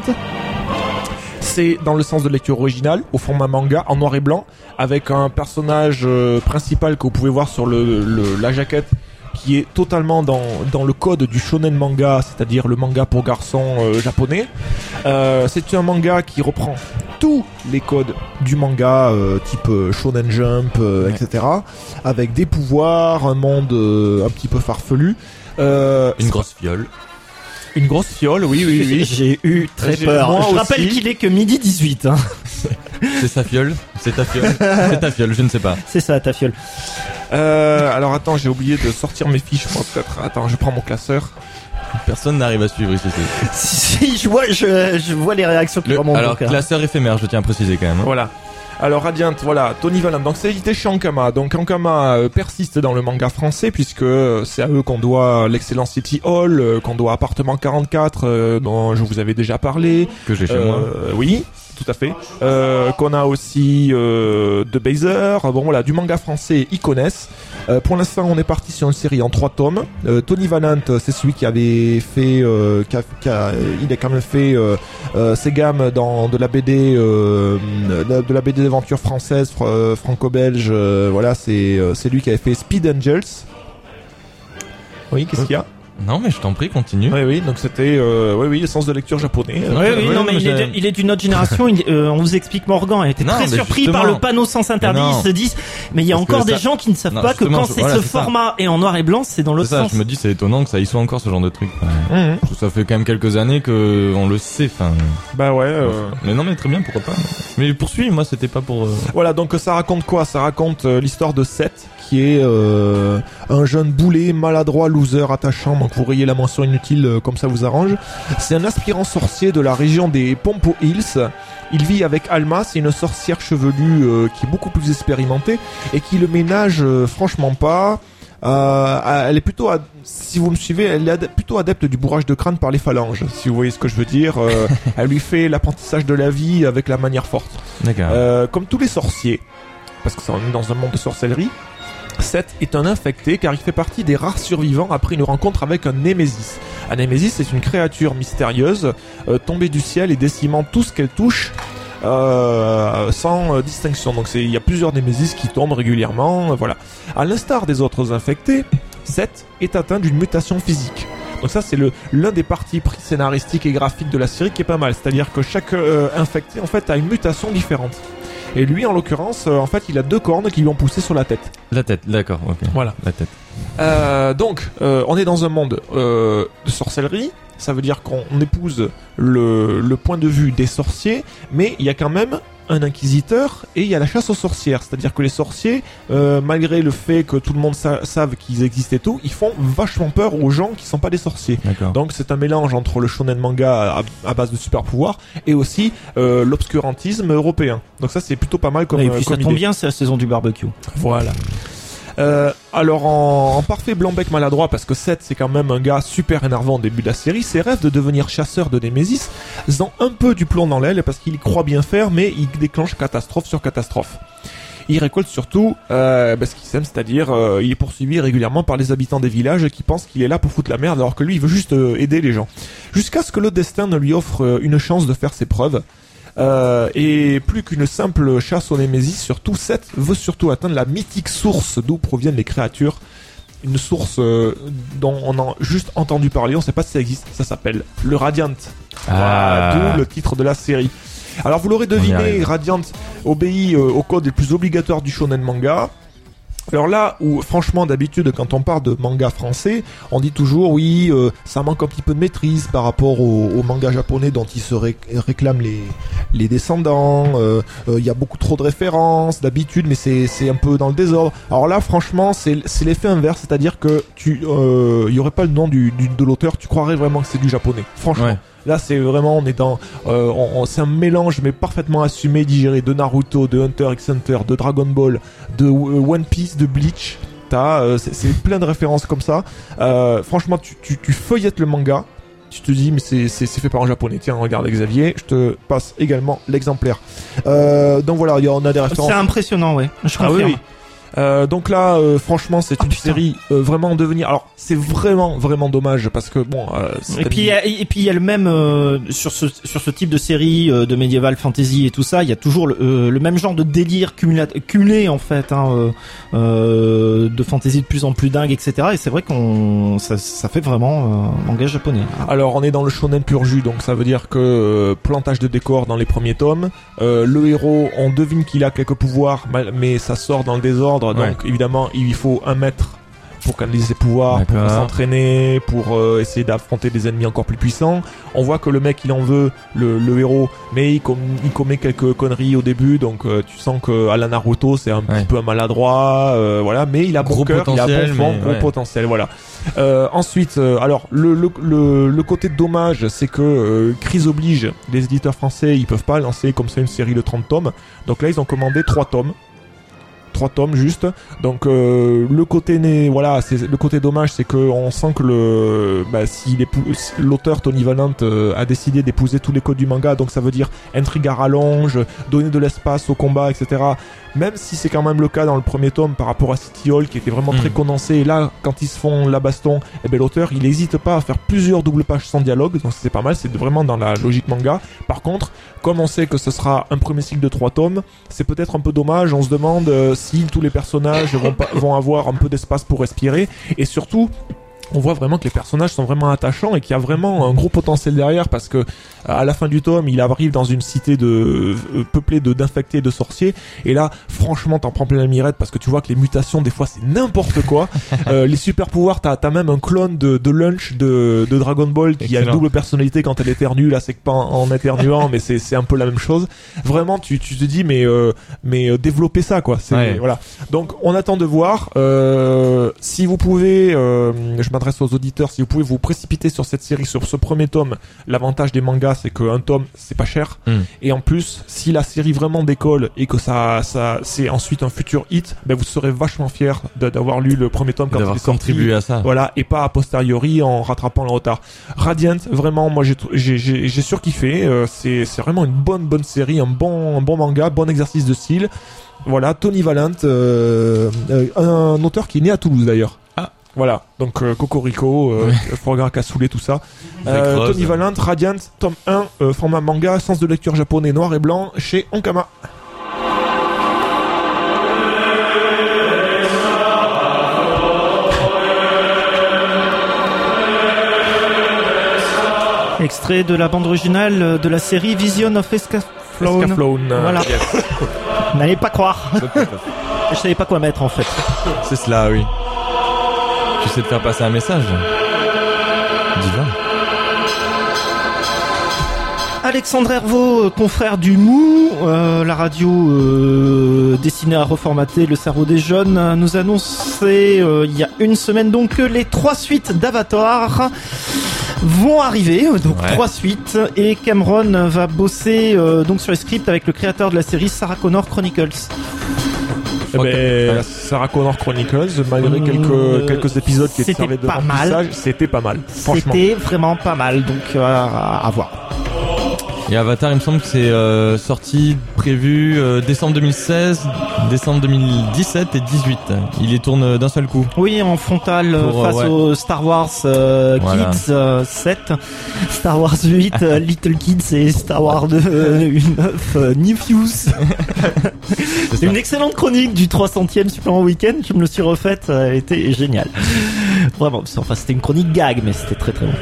C'est dans le sens de lecture originale, au format manga, en noir et blanc, avec un personnage euh, principal que vous pouvez voir sur le, le- la jaquette, qui est totalement dans, dans le code du shonen manga, c'est-à-dire le manga pour garçons euh, japonais. Euh, c'est un manga qui reprend tous les codes du manga, euh, type euh, Shonen Jump, euh, Ouais. et cetera, avec des pouvoirs, un monde euh, un petit peu farfelu. Euh, Une grosse fiole. une grosse fiole, oui, oui, oui. J'ai eu très J'ai- peur. moi Je aussi. rappelle qu'il est que midi dix-huit. Hein. C'est sa fiole. C'est ta fiole. C'est ta fiole, je ne sais pas. C'est ça, ta fiole. Euh, alors attends, j'ai oublié de sortir mes fiches, moi peut-être. Attends, je prends mon classeur. Personne n'arrive à suivre ici. Si, je vois, je, je vois les réactions qui Le- remontent. alors, donc, hein. classeur éphémère, je tiens à préciser quand même. hein. Voilà. Alors Radiant, voilà, Tony Valente. Donc c'est édité chez Ankama. Donc Ankama euh, persiste dans le manga français puisque euh, c'est à eux qu'on doit l'excellent City Hall, euh, qu'on doit Appartement quarante-quatre, euh, dont je vous avais déjà parlé. Que j'ai chez Euh, moi. Oui, tout à fait. Euh, qu'on a aussi euh, de Bazer. Bon voilà, du manga français, ils connaissent. Euh, pour l'instant, on est parti sur une série en trois tomes. Euh, Tony Valente, c'est celui qui avait fait, euh, qui a, qui a- il a quand même fait euh, euh, ses gammes dans de la B D, euh, de, de la B D d'aventure française, fr- euh, franco-belge. euh, voilà, c'est euh, c'est lui qui avait fait Speed Angels. Oui, qu'est-ce qu'il y a? Non, mais je t'en prie, continue. Oui, oui, donc c'était, euh, oui, oui, le sens de lecture japonais. Oui, oui, ouais, non, mais mais il est, j'ai- il est d'une autre génération. Il, euh, on vous explique Morgan a été Non, très mais surpris justement. par le panneau sens interdit. Mais non. Ils se disent, mais il y a Parce que encore des ça- gens qui ne savent Non, pas que justement, quand je- c'est voilà, ce c'est ça. format et en noir et blanc, c'est dans C'est l'autre ça, sens. je me dis, c'est étonnant que ça y soit encore ce genre de truc. Ouais. Mhm. Parce que ça fait quand même quelques années que on le sait, enfin. Bah ouais. euh, Mais non, mais très bien, pourquoi pas. Mais poursuis, moi, c'était pas pour. euh, Voilà, donc ça raconte quoi? Ça raconte euh, l'histoire de Seth, qui est euh, un jeune boulet, maladroit, loser, attachant. Donc vous rayez la mention inutile euh, comme ça vous arrange. C'est un aspirant sorcier de la région des Pompo Hills. Il vit avec Alma, c'est une sorcière chevelue euh, qui est beaucoup plus expérimentée et qui le ménage euh, franchement pas. Euh, elle est plutôt, ad- si vous me suivez, elle est ad- plutôt adepte du bourrage de crâne par les phalanges, si vous voyez ce que je veux dire. Euh, elle lui fait l'apprentissage de la vie avec la manière forte. D'accord. Euh, comme tous les sorciers, parce que ça, on est dans un monde de sorcellerie, Seth est un infecté car il fait partie des rares survivants après une rencontre avec un Némésis. Un Némésis, c'est une créature mystérieuse euh, tombée du ciel et décimant tout ce qu'elle touche euh, sans euh, distinction. Donc c'est- il y a plusieurs Némésis qui tombent régulièrement, euh, voilà. À l'instar des autres infectés, Seth est atteint d'une mutation physique. Donc ça c'est le l'un des partis pris scénaristiques et graphiques de la série qui est pas mal. C'est-à-dire que chaque euh, infecté en fait a une mutation différente. Et lui en l'occurrence, euh, en fait il a deux cornes qui lui ont poussé sur la tête. La tête, d'accord, ok. Voilà. La tête. Euh, donc, euh, on est dans un monde euh, de sorcellerie. Ça veut dire qu'on on épouse le, le point de vue des sorciers, mais il y a quand même un inquisiteur et il y a la chasse aux sorcières. C'est-à-dire que les sorciers, euh, malgré le fait que tout le monde sa- savent qu'ils existent et tout, ils font vachement peur aux gens qui sont pas des sorciers. D'accord. Donc c'est un mélange entre le shonen manga à, à base de super pouvoirs et aussi euh, l'obscurantisme européen. Donc ça c'est plutôt pas mal comme, et euh, puis ça comme tombe idée. bien, c'est la saison du barbecue. Voilà. Euh, alors en, en parfait blanc-bec maladroit, parce que Seth c'est quand même un gars super énervant au début de la série, ses rêves de devenir chasseur de Némésis ont un peu du plomb dans l'aile parce qu'il croit bien faire, mais il déclenche catastrophe sur catastrophe. Il récolte surtout euh, bah, ce qu'il aime, c'est-à-dire euh, il est poursuivi régulièrement par les habitants des villages qui pensent qu'il est là pour foutre la merde alors que lui il veut juste euh, aider les gens. Jusqu'à ce que le destin ne lui offre euh, une chance de faire ses preuves. Euh, et plus qu'une simple chasse aux Némésis, surtout Seth veut surtout atteindre la mythique source d'où proviennent les créatures. Une source euh, dont on a juste entendu parler, on sait pas si ça existe, ça s'appelle le Radiant. Ah. Voilà, d'où le titre de la série. Alors vous l'aurez On y deviné, arrive. Radiant obéit euh, au code les plus obligatoires du shonen manga. Alors là où franchement d'habitude quand on parle de manga français, on dit toujours oui euh, ça manque un petit peu de maîtrise par rapport au, au manga japonais dont ils se ré- réclament les, les descendants, il euh, euh, y a beaucoup trop de références d'habitude mais c'est, c'est un peu dans le désordre. Alors là franchement c'est, c'est l'effet inverse, c'est-à-dire que tu euh, y aurait pas le nom du, du, de l'auteur, tu croirais vraiment que c'est du japonais, franchement. Ouais. Là, c'est vraiment, on est dans, euh, on, on- c'est un mélange, mais parfaitement assumé, digéré de Naruto, de Hunter x Hunter, de Dragon Ball, de euh, One Piece, de Bleach. T'as, euh, c'est, c'est plein de références comme ça. Euh, franchement, tu, tu, tu feuillettes le manga, tu te dis, mais c'est, c'est, c'est fait par un japonais. Tiens, regarde Xavier, je te passe également l'exemplaire. Euh, donc voilà, il y a- on a des références. C'est impressionnant, ouais. Je Ah oui, confirme. oui. Euh, donc là, euh, franchement, c'est Oh, une putain. série euh, vraiment en devenir. Alors, c'est vraiment, vraiment dommage parce que bon. Euh, c'est Et puis, il y a- et puis il y a le même euh, sur ce sur ce type de série euh, de médiéval fantasy et tout ça, il y a toujours le, euh, le même genre de délire cumula- cumulé en fait, hein, euh, euh, de fantasy de plus en plus dingue, et cetera. Et c'est vrai qu'on ça, ça fait vraiment euh, manga japonais. Alors on est dans le shonen pur jus, donc ça veut dire que euh, plantage de décor dans les premiers tomes, euh, le héros on devine qu'il a quelques pouvoirs mal- mais ça sort dans le désordre, Ouais. donc évidemment il lui faut un maître pour canaliser ses pouvoirs, pour D'accord. s'entraîner, pour euh, essayer d'affronter des ennemis encore plus puissants. On voit que le mec il en veut, le, le héros, mais il, com- il commet quelques conneries au début, donc euh, tu sens que à la Naruto c'est un Ouais. petit peu un maladroit, euh, voilà, mais il a bon Gros cœur, il a bon potentiel, fond, mais gros ouais. potentiel, voilà. Euh, ensuite, euh, alors le, le, le, le côté dommage, c'est que euh, crise oblige, les éditeurs français ils peuvent pas lancer comme ça une série de trente tomes, donc là ils ont commandé trois tomes. Trois tomes juste. Donc euh, le côté né, voilà, c'est le côté dommage, c'est que on sent que le, bah, si l'épou- si l'auteur Tony Valent euh, a décidé d'épouser tous les codes du manga, donc ça veut dire intrigue à rallonge, donner de l'espace au combat, et cetera. Même si c'est quand même le cas dans le premier tome par rapport à City Hall qui était vraiment Mm. très condensé. Et là, quand ils se font la baston, eh ben l'auteur il hésite pas à faire plusieurs doubles pages sans dialogue, donc c'est pas mal, c'est vraiment dans la logique manga. Par contre, comme on sait que ce sera un premier cycle de trois tomes, c'est peut-être un peu dommage. On se demande euh, si tous les personnages vont, pas, vont avoir un peu d'espace pour respirer. Et surtout, on voit vraiment que les personnages sont vraiment attachants et qu'il y a vraiment un gros potentiel derrière, parce que à la fin du tome, il arrive dans une cité de euh, peuplée de d'infectés et de sorciers, et là, franchement, t'en prends plein la mirette, parce que tu vois que les mutations, des fois, c'est n'importe quoi. euh, les super pouvoirs, t'as t'as même un clone de de Lunch de de Dragon Ball qui Excellent. a une double personnalité quand elle éternue. Là, c'est que pas en, en éternuant, mais c'est c'est un peu la même chose. Vraiment, tu tu te dis mais euh, mais euh, développer ça quoi. C'est ouais. voilà. Donc, on attend de voir. Euh, si vous pouvez, euh, je m'adresse aux auditeurs, si vous pouvez vous précipiter sur cette série, sur ce premier tome, l'avantage des mangas, c'est qu'un tome, c'est pas cher. Mm. Et en plus, si la série vraiment décolle et que ça, ça, c'est ensuite un futur hit, ben vous serez vachement fiers de, d'avoir lu le premier tome quand d'avoir il est sorti. Contribué à ça. Voilà, et pas a posteriori en rattrapant le retard. Radiant, vraiment, moi j'ai, j'ai, j'ai, j'ai surkiffé. Euh, c'est, c'est vraiment une bonne, bonne série, un bon, un bon manga, bon exercice de style. Voilà, Tony Valent, euh, euh, un auteur qui est né à Toulouse d'ailleurs. Ah. Voilà, donc euh, Cocorico, euh, ouais. Foie Cassoulet, tout ça. Euh, Tony Valent, Radiant, tome un, euh, format manga, sens de lecture japonais noir et blanc, chez Ankama. Extrait de la bande originale de la série Vision of Escaflowne. Escaflowne. Voilà. Yes. N'allez pas croire. Je savais pas quoi mettre en fait. C'est cela, oui. Tu sais te faire passer un message. Divin. Alexandre Herveau, confrère du Mou, euh, la radio euh, destinée à reformater le cerveau des jeunes, nous annonçait euh, il y a une semaine donc que les trois suites d'Avatar vont arriver, donc ouais. trois suites, et Cameron va bosser euh, donc sur les scripts avec le créateur de la série Sarah Connor Chronicles. Eh ben, Sarah Connor Chronicles, malgré mmh, quelques quelques épisodes qui étaient servaient de remplissage, c'était pas mal. Franchement, c'était vraiment pas mal, donc euh, à, à voir. Et Avatar, il me semble que c'est euh, sorti prévu euh, décembre deux mille seize, décembre deux mille dix-sept et dix-huit. Il les tourne d'un seul coup. Oui, en frontal Pour, face euh, ouais. au Star Wars euh, voilà. Kids euh, sept, Star Wars huit, euh, Little Kids et Star Wars euh, neuf, euh, Nephews. C'est, c'est une excellente chronique du trois centième supplément week-end. Je me le suis refaite, ça a été génial. Vraiment, enfin c'était une chronique gag, mais c'était très très bon.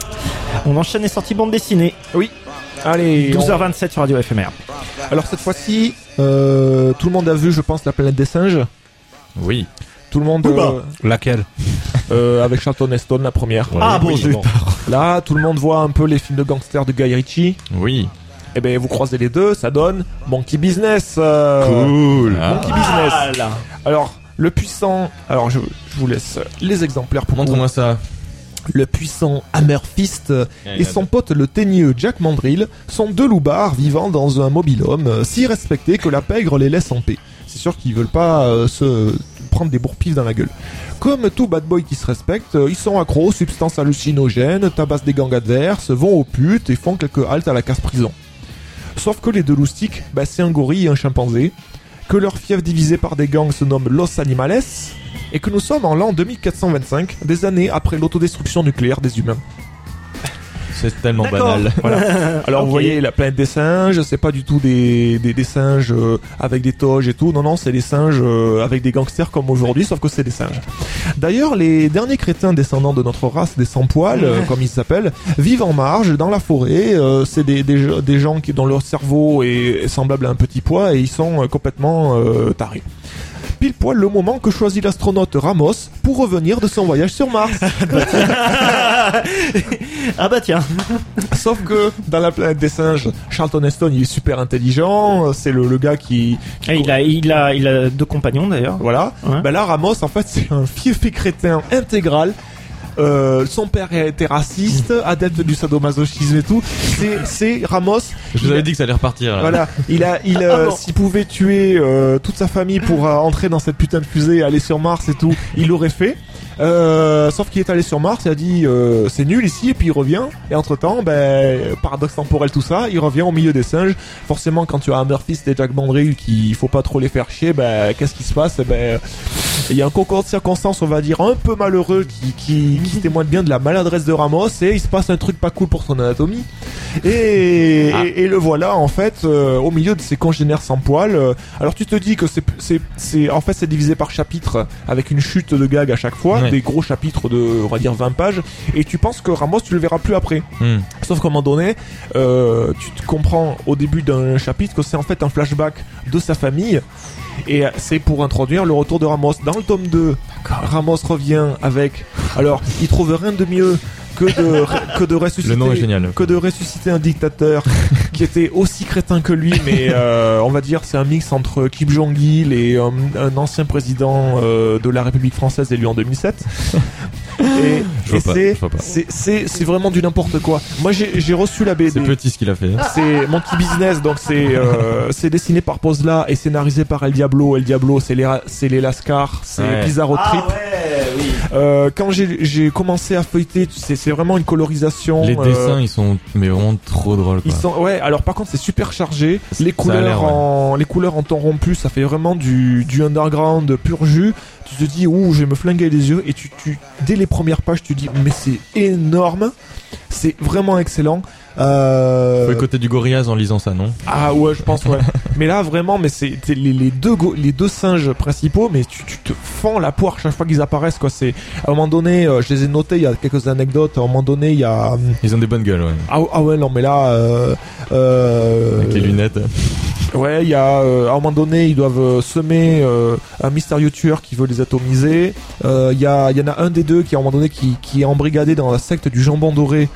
On enchaîne les sorties bande dessinée. Oui. Allez, douze heures vingt-sept sur Radio F M R. Alors cette fois-ci, euh, tout le monde a vu, je pense, La Planète des Singes. Oui. Tout le monde. Euh, Laquelle euh, Avec Charlton Heston, la première. Ouais, ah bon, j'ai eu peur. Là, tout le monde voit un peu les films de gangsters de Guy Ritchie. Oui. Eh ben, vous croisez les deux, ça donne Monkey Business. Euh, cool. Monkey ah. Business. Alors, le puissant. Alors, je, je vous laisse les exemplaires pour montre-moi ça. Le puissant Hammer Fist et son pote le teigneux Jack Mandrill sont deux loupards vivant dans un mobil-home si respectés que la pègre les laisse en paix. C'est sûr qu'ils veulent pas euh, se prendre des bourre-pifs dans la gueule. Comme tout bad boy qui se respecte, ils sont accros aux substances hallucinogènes, tabassent des gangs adverses, vont aux putes et font quelques haltes à la casse-prison. Sauf que les deux loustiques, bah, c'est un gorille et un chimpanzé, que leur fief divisé par des gangs se nomme Los Animales, et que nous sommes en l'an deux mille quatre cent vingt-cinq, des années après l'autodestruction nucléaire des humains. C'est tellement D'accord. banal. Voilà. Alors okay. Vous voyez la planète des singes, c'est pas du tout des des, des singes euh, avec des toges et tout. Non non, c'est des singes euh, avec des gangsters comme aujourd'hui, sauf que c'est des singes. D'ailleurs, les derniers crétins descendants de notre race des sans-poils, euh, comme ils s'appellent, vivent en marge dans la forêt. Euh, c'est des, des des gens qui dont leur cerveau est semblable à un petit pois et ils sont euh, complètement euh, tarés. Pile poil le moment que choisit l'astronaute Ramos pour revenir de son voyage sur Mars. Ah bah tiens. Sauf que dans la planète des singes, Charlton Heston il est super intelligent, c'est le, le gars qui... qui ah, il, a, il, a, il a deux compagnons d'ailleurs. Voilà. Ouais. Ben là Ramos en fait c'est un fiefé crétin intégral. Euh, son père était raciste, adepte du sadomasochisme et tout. C'est, c'est Ramos. Je vous avais dit que ça allait repartir. Là. Voilà, il a, il, euh, ah bon. S'il pouvait tuer euh, toute sa famille pour euh, entrer dans cette putain de fusée, aller sur Mars et tout, il l'aurait fait. Euh, sauf qu'il est allé sur Mars, il a dit euh, c'est nul ici, et puis il revient. Et entre temps, ben paradoxe temporel tout ça, il revient au milieu des singes. Forcément, quand tu as Hammer Fist et Jack Mandrill, qu'il faut pas trop les faire chier, ben qu'est-ce qui se passe? Ben il y a un concours de circonstances, on va dire un peu malheureux, qui qui, qui témoigne bien de la maladresse de Ramos, et il se passe un truc pas cool pour son anatomie. Et, Ah. et, et le voilà en fait euh, au milieu de ses congénères sans poil. Euh, alors tu te dis que c'est c'est c'est en fait c'est divisé par chapitre avec une chute de gag à chaque fois, Ouais. des gros chapitres de on va dire vingt pages, et tu penses que Ramos tu le verras plus après. Hmm. Sauf qu'à un moment donné, euh, tu te comprends au début d'un chapitre que c'est en fait un flashback de sa famille. Et c'est pour introduire le retour de Ramos. Dans le tome deux, Ramos revient avec... Alors, il trouve rien de mieux que de, que de ressusciter... Le nom est génial. Que de ressusciter un dictateur qui était aussi crétin que lui, mais euh, on va dire c'est un mix entre Kim Jong-il et un, un ancien président euh, de la République française élu en deux mille sept. Et, Je vois et pas, c'est, je vois pas. c'est, c'est, c'est vraiment du n'importe quoi. Moi j'ai, j'ai reçu la B D. C'est petit ce qu'il a fait. C'est Monkey Business, donc c'est euh, c'est dessiné par Pozla et scénarisé par El Diablo. El Diablo, c'est les c'est les Lascar, c'est Ouais. Bizarro Trip. Ah ouais, oui. Euh, quand j'ai j'ai commencé à feuilleter, c'est c'est vraiment une colorisation. Les euh, dessins, ils sont mais vraiment trop drôles. Quoi. ils sont ouais. Alors par contre, c'est super chargé. Ça Les a couleurs l'air, ouais. en les couleurs en ton rompu, ça fait vraiment du du underground pur jus. Tu te dis ouh, je vais me flinguer les yeux et tu tu dès les premières pages, tu dis mais c'est énorme. C'est vraiment excellent. Euh... Faut écouter du Gorillaz en lisant ça, non? Ah ouais, je pense ouais. Mais là vraiment, mais c'est c'est les, les deux go- les deux singes principaux, mais tu, tu te fends la poire chaque fois qu'ils apparaissent quoi. C'est à un moment donné, euh, je les ai notés. Il y a quelques anecdotes. À un moment donné, il y a hum, Ils ont des bonnes gueules, ouais. ah, ah ouais non mais là euh, euh, Avec les lunettes. ouais il y a euh, à un moment donné ils doivent euh, semer euh, un mystérieux tueur qui veut les atomiser. Euh, Il y a il y en a un des deux qui à un moment donné qui qui est embrigadé dans la secte du jambon doré.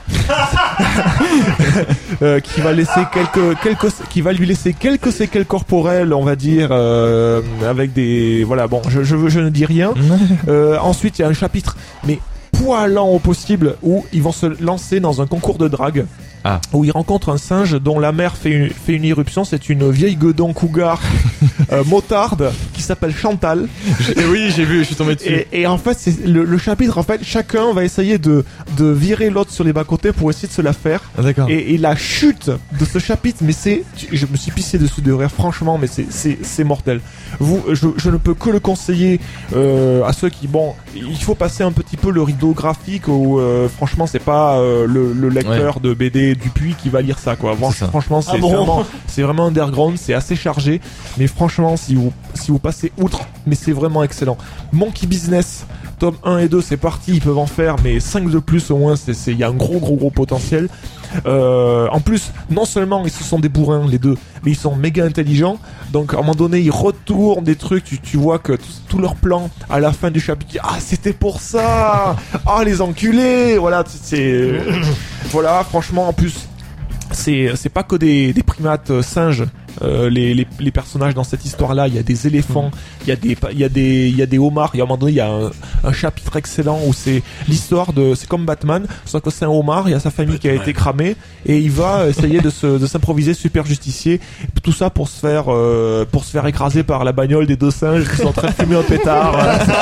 Euh, qui va laisser quelques quelques qui va lui laisser quelques séquelles corporelles on va dire euh, avec des voilà bon je je, veux- je ne dis rien. Euh, ensuite il y a un chapitre mais poilant au possible où ils vont se lancer dans un concours de drague. Ah. Où ils rencontrent un singe dont la mère fait une, fait une irruption. C'est une vieille gueudon cougar euh, motarde qui s'appelle Chantal. J'ai- oui, j'ai vu, je suis tombé dessus. Et, et en fait, c'est le, le chapitre, en fait, chacun va essayer de, de virer l'autre sur les bas-côtés pour essayer de se la faire. Ah, d'accord. Et, et la chute de ce chapitre, mais c'est, je me suis pissé dessus de rire, franchement, mais c'est, c'est, c'est mortel. Vous, je, je ne peux que le conseiller euh, à ceux qui, bon, il faut passer un petit peu le rideau graphique où, euh, franchement, c'est pas euh, le, le lecteur de B D Dupuis qui va lire ça, quoi. Bon, C'est ça. franchement, c'est Ah bon vraiment, c'est vraiment underground, c'est assez chargé, mais franchement, si vous, si vous passez outre, mais c'est vraiment excellent. Monkey Business, tome un et deux, c'est parti, ils peuvent en faire, mais cinq de plus au moins, c'est, c'est, il y a un gros, gros, gros potentiel. Euh, en plus, non seulement ils se sont des bourrins, les deux, mais ils sont méga intelligents, donc à un moment donné, ils retournent des trucs, tu, tu vois que t- tout leur plan, à la fin du chapitre, ah, c'était pour ça! Ah, les enculés! Voilà, c'est, voilà, franchement, en plus, c'est c'est pas que des, des primates euh, singes. Euh, les, les, les personnages dans cette histoire-là, il y a des éléphants, il y a des il y a des il y a des homards. Et à un moment donné, il y a un, un chapitre excellent où c'est l'histoire de c'est comme Batman, sauf que c'est un homard. Il y a sa famille qui a été cramée et il va essayer de se de s'improviser super justicier. Tout ça pour se faire euh, pour se faire écraser par la bagnole des deux singes qui sont en train de fumer un pétard.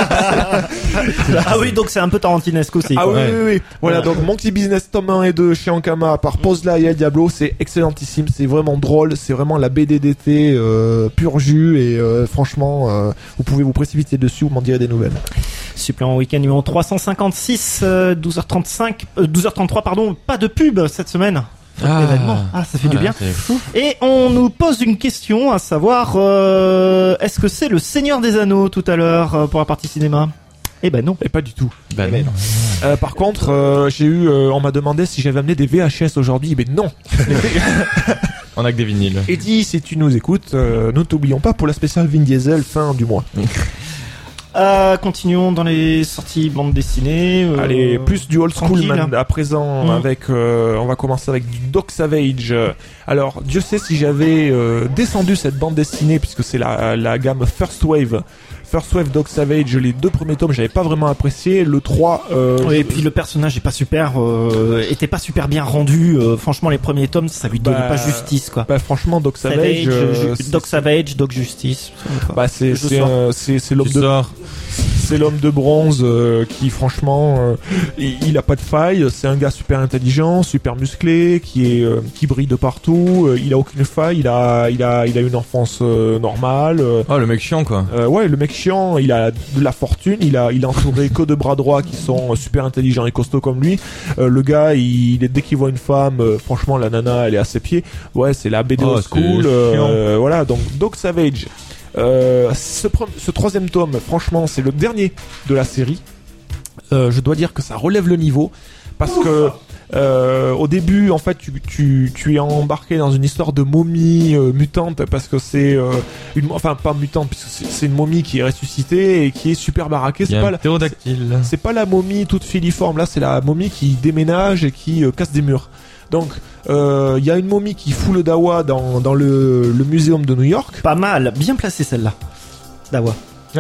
Ah oui, donc c'est un peu tarantinesque aussi. Ah quoi. oui, Ouais. oui, oui. Voilà, donc Monkey Business tome un et deux chez Ankama par Pozla et El Diablo, c'est excellentissime, c'est vraiment drôle, c'est vraiment la B D d'été euh, pur jus et euh, franchement, euh, vous pouvez vous précipiter dessus, vous m'en direz des nouvelles. Supplément week-end numéro trois cent cinquante-six, euh, douze heures trente-cinq, euh, douze heures trente-trois, pardon, pas de pub cette semaine. Ah. Événement. Ah, ça fait du Voilà, bien. c'est fou. Et on nous pose une question, à savoir, euh, est-ce que c'est le Seigneur des Anneaux tout à l'heure euh, pour la partie cinéma? Eh ben non. Et pas du tout. Bah, Eh ben non. Euh, par contre, euh, j'ai eu, euh, on m'a demandé si j'avais amené des V H S aujourd'hui, mais non. On a que des vinyles. Eddie, si tu nous écoutes, euh, nous t'oublions pas pour la spéciale Vin Diesel fin du mois. Euh, continuons dans les sorties bande dessinée. euh, Allez, plus du old school tranquille. man, à présent Mm. avec euh, on va commencer avec du Doc Savage. Alors, Dieu sait si j'avais euh, descendu cette bande dessinée puisque c'est la, la gamme First Wave. First Wave Doc Savage, les deux premiers tomes, j'avais pas vraiment apprécié. Le trois euh, Oui, je- et puis le personnage est pas super, euh, était pas super bien rendu. euh, franchement, les premiers tomes, ça lui donnait Bah, pas justice, quoi. bah franchement Doc Savage, Savage, euh, Ju- c'est- Doc Savage, Doc Justice. bah c'est Je c'est sors. un- c'est c'est l'homme Tu de sors. c'est l'homme de bronze euh, qui franchement euh, il, il a pas de faille, c'est un gars super intelligent, super musclé, qui est euh, qui brille de partout, euh, il a aucune faille, il a il a il a une enfance euh, normale. Euh, Oh, le mec chiant, quoi. euh, ouais, le mec chiant, il a de la fortune, il a il est entouré que de bras droits qui sont euh, super intelligents et costauds comme lui. Euh, le gars, il, il est- dès qu'il voit une femme, euh, franchement la nana, elle est à ses pieds. Ouais, c'est la B D Oh, old c'est school. euh, chiant. voilà, donc Doc Savage. Euh, ce, pre- ce troisième tome, franchement, c'est le dernier de la série. Euh, je dois dire que ça relève le niveau parce que euh, au début, en fait, tu, tu, tu es embarqué dans une histoire de momie euh, mutante parce que c'est euh, une, enfin pas mutante puisque c'est, c'est une momie qui est ressuscitée et qui est super baraquée. Il y C'est a pas un la, ptérodactyle. c'est pas la momie toute filiforme. Là, c'est la momie qui déménage et qui euh, casse des murs. Donc, il euh, y a une momie qui fout le dawa dans, dans le, le muséum de New York. Pas mal, bien placé celle-là. Dawa.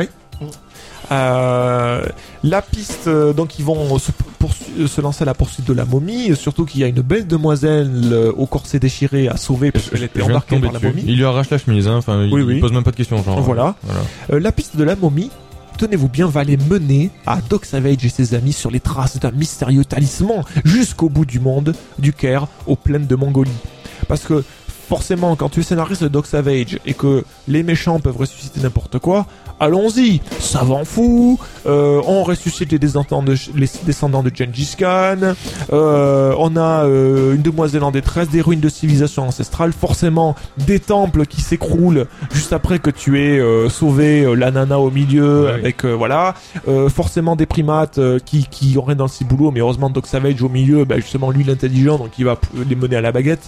Euh, la piste, euh, donc ils vont se, poursu- se lancer à la poursuite de la momie, surtout qu'il y a une belle demoiselle euh, au corset déchiré à sauver parce Je- qu'elle je était viens de embarquée tomber par la dessus. momie. Il lui arrache la chemise, hein. Enfin, il, Oui, oui. il pose même pas de questions, genre. Voilà. Voilà. Euh, la piste de la momie, tenez-vous bien, va les mener à Doc Savage et ses amis sur les traces d'un mystérieux talisman jusqu'au bout du monde, du Caire, aux plaines de Mongolie. Parce que forcément, quand tu es scénariste de Doc Savage et que les méchants peuvent ressusciter n'importe quoi, allons-y, savant fou, euh, on ressuscite les descendants de, les descendants de Gengis Khan, euh, on a euh, une demoiselle en détresse, des ruines de civilisation ancestrale, forcément des temples qui s'écroulent juste après que tu aies euh, sauvé euh, la nana au milieu, Ouais. avec euh, voilà, euh, forcément des primates euh, qui, qui auraient dans le ciboulot, mais heureusement Doc Savage au milieu, bah, justement lui l'intelligent, donc il va p- les mener à la baguette.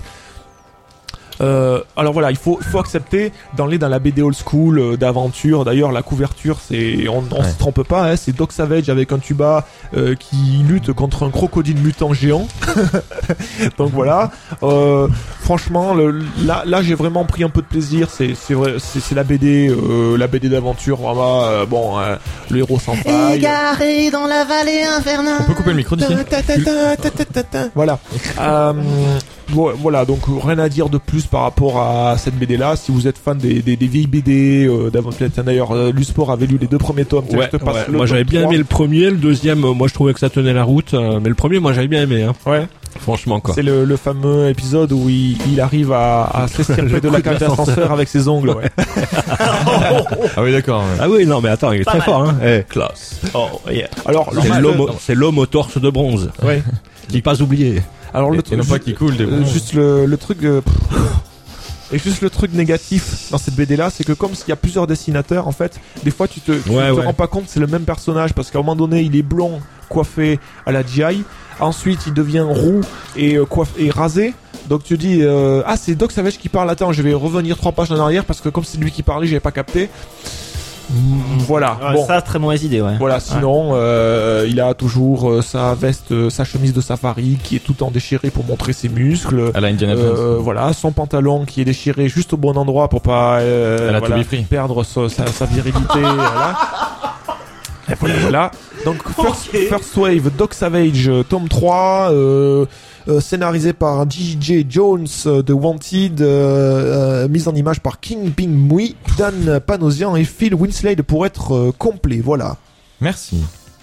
Euh, alors voilà, il faut, il faut accepter d'aller dans la B D old school euh, d'aventure. D'ailleurs, la couverture, c'est, on, on Ouais. se trompe pas, hein, c'est Doc Savage avec un tuba euh, qui lutte contre un crocodile mutant géant. Donc voilà. Euh, franchement, le, là, là, j'ai vraiment pris un peu de plaisir. C'est, c'est vrai, c'est, c'est la B D, euh, la B D d'aventure. Vraiment, euh, bon, euh, le héros sans faille. Égaré dans la vallée infernale. On peut couper le micro d'ici. Voilà. Euh, vo- voilà, donc rien à dire de plus par rapport à cette B D là. Si vous êtes fan des, des, des vieilles B D, euh, d'aventure, d'ailleurs, euh, Lusport avait lu les deux premiers tomes. Tiens, Ouais, je te passe ouais. le Moi j'avais tome bien trois. aimé le premier, le deuxième, euh, moi je trouvais que ça tenait la route, euh, mais le premier, moi j'avais bien aimé, hein. Ouais. Franchement quoi. C'est le, le fameux épisode où il, il arrive à, à s'estirper Le de coup la de cage l'ascenseur. d'ascenseur avec ses ongles. Ouais. Ah oui, d'accord. ouais. Ah oui, non mais attends, il est Pas très mal. fort, hein. Eh, classe. Oh, yeah. Alors, C'est juste l'homme, le- au- c'est l'homme au torse de bronze. ouais. Qui pas oublié. Alors le Et, et truc, non pas juste, qui coule des euh, juste le, le truc. euh, pff. Et juste le truc négatif dans cette B D là, c'est que comme il y a plusieurs dessinateurs, en fait, des fois tu te, tu Ouais, te ouais. rends pas compte que c'est le même personnage parce qu'à un moment donné il est blond, coiffé à la G I, ensuite il devient roux et euh, coiffé et rasé. Donc tu dis euh, ah c'est Doc Savage qui parle, attends je vais revenir trois pages en arrière parce que comme c'est lui qui parlait j'avais pas capté. Voilà. Ouais, bon. Ça, très mauvaise idée, ouais. Voilà, sinon euh, il a toujours euh, sa veste, euh, sa chemise de safari qui est tout en déchirée pour montrer ses muscles. À la Indiana Jones. Euh, voilà, son pantalon qui est déchiré juste au bon endroit pour pas euh, À la voilà, Toby Free. perdre sa, sa, sa virilité. voilà. Et voilà, voilà. Donc First, Ok. First Wave, Doc Savage, euh, tome trois, euh, euh, scénarisé par J J Jones euh, de Wanted, euh, euh, mise en image par King Ping Mui, Dan Panosian et Phil Winslade pour être euh, complet. Voilà. Merci.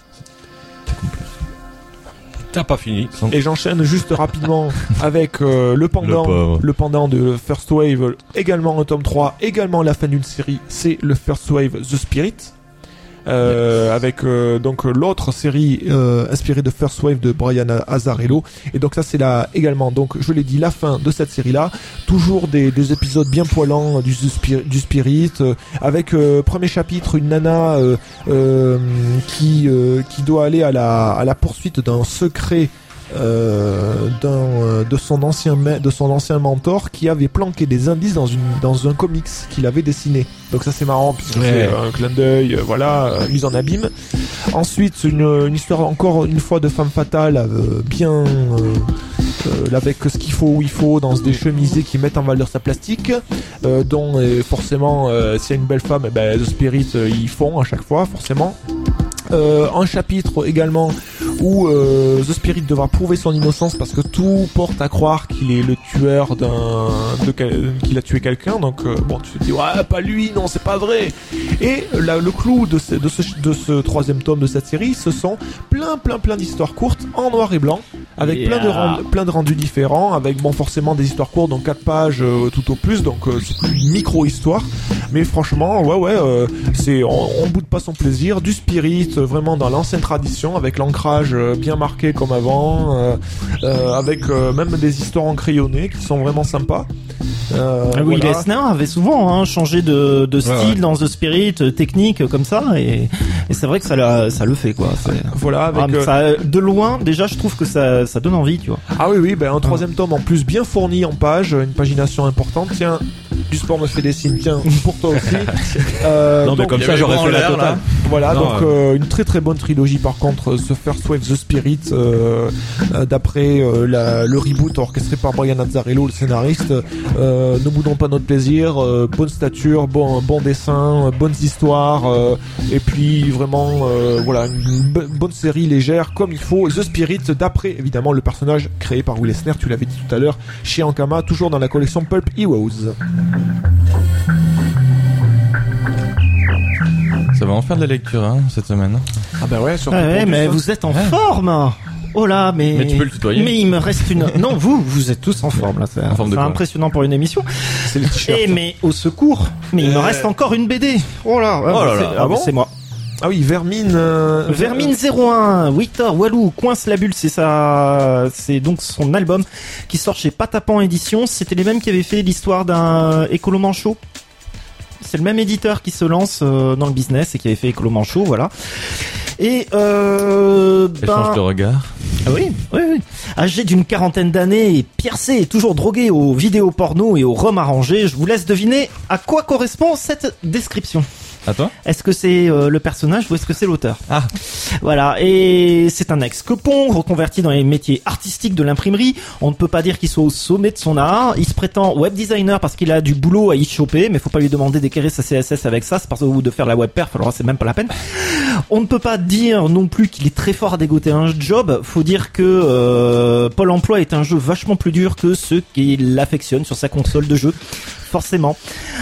T'as pas fini. Et j'enchaîne juste rapidement avec euh, le pendant, Le pauvre. le pendant de First Wave, également un tome trois, également la fin d'une série, c'est le First Wave The Spirit. Euh, avec euh, donc l'autre série euh, inspirée de First Wave de Brian Azzarello, et donc ça c'est là également, donc je l'ai dit, la fin de cette série là, toujours des, des épisodes bien poilants du, Spir- du Spirit, euh, avec euh, premier chapitre une nana euh, euh, qui euh, qui doit aller à la à la poursuite d'un secret euh, d'un euh, de son ancien ma- de son ancien mentor qui avait planqué des indices dans une dans un comics qu'il avait dessiné. Donc ça c'est marrant puisque Ouais. c'est un clin d'œil, euh, voilà, euh, mise en abîme. Ensuite une, une histoire encore une fois de femme fatale, euh, bien euh, euh, avec ce qu'il faut où il faut, dans des chemisiers qui mettent en valeur sa plastique, euh, dont euh, forcément euh, s'il y a une belle femme, eh ben, The Spirit euh, ils font à chaque fois forcément. Euh, un chapitre également où euh, The Spirit devra prouver son innocence parce que tout porte à croire qu'il est le tueur d'un, de, qu'il a tué quelqu'un. Donc euh, bon, tu te dis ouais, pas lui, non, c'est pas vrai. Et là, le clou de ce, de ce de ce troisième tome de cette série, ce sont plein, plein, plein d'histoires courtes en noir et blanc, avec yeah. plein de rend, plein de rendus différents, avec bon forcément des histoires courtes, donc quatre pages euh, tout au plus, donc euh, c'est plus une micro histoire. Mais franchement, ouais, ouais, euh, c'est on, on boude pas son plaisir, du Spirit, euh, vraiment dans l'ancienne tradition, avec l'ancrage euh, bien marqué comme avant, euh, euh, avec euh, même des histoires en crayonné qui sont vraiment sympas. Euh, oui, voilà. Lesner avait souvent hein, changé de, de style ouais, ouais. dans The Spirit, euh, technique comme ça, et, et c'est vrai que ça, la, ça le fait quoi. C'est... Voilà, avec ah, euh... ça, de loin, déjà, je trouve que ça, ça donne envie, tu vois. Ah oui, oui, ben un troisième tome en plus bien fourni en pages, une pagination importante. Tiens, du sport me fait des signes. Tiens, pour toi aussi. euh, non, mais comme ça, j'aurais fait la totale. Voilà, non, donc euh, une très très bonne trilogie. Par contre, The First Wave, The Spirit, euh, euh, d'après euh, la, le reboot orchestré par Brian Azzarello, le scénariste. Euh, ne boudons pas notre plaisir. Euh, bonne stature, bon bon dessin, euh, bonnes histoires, euh, et puis vraiment, euh, voilà, une b- bonne série légère comme il faut. The Spirit, d'après évidemment le personnage créé par Will Eisner, tu l'avais dit tout à l'heure, chez Ankama, toujours dans la collection Pulp Heroes. Ça va en faire de la lecture hein, cette semaine. Ah bah ouais, surtout ah ouais, mais ça. Vous êtes en ouais. forme. Oh là, mais mais tu peux le tutoyer. Mais il me reste une. Non, vous, vous êtes tous en forme là. C'est, c'est impressionnant pour une émission. C'est le t-shirt. Et mais au secours. Mais il euh... me reste encore une B D. Oh là. Oh là là. C'est, ah bon c'est moi. Ah oui, Vermine. Euh... Vermine zéro un. Victor Walou coince la bulle. C'est ça. C'est donc son album qui sort chez Patapon Éditions. C'était les mêmes qui avaient fait l'histoire d'un Écolo Manchot. C'est le même éditeur qui se lance euh, dans le business et qui avait fait Écolo Manchot, voilà. Et euh, échange ben... de regard. Ah oui, oui, oui. Âgé d'une quarantaine d'années et piercé et toujours drogué aux vidéos porno et aux rhum arrangés, je vous laisse deviner à quoi correspond cette description. À toi ? Est-ce que c'est euh, le personnage ou est-ce que c'est l'auteur ? Ah. Voilà, et c'est un ex-copon reconverti dans les métiers artistiques de l'imprimerie. On ne peut pas dire qu'il soit au sommet de son art. Il se prétend web designer parce qu'il a du boulot à y choper, mais faut pas lui demander d'écrire sa C S S avec ça, c'est parce que ou de faire la web perf, alors c'est même pas la peine. On ne peut pas dire non plus qu'il est très fort à dégoter un job. Faut dire que euh, Pôle Emploi est un jeu vachement plus dur que ceux qui l'affectionnent sur sa console de jeu. Forcément.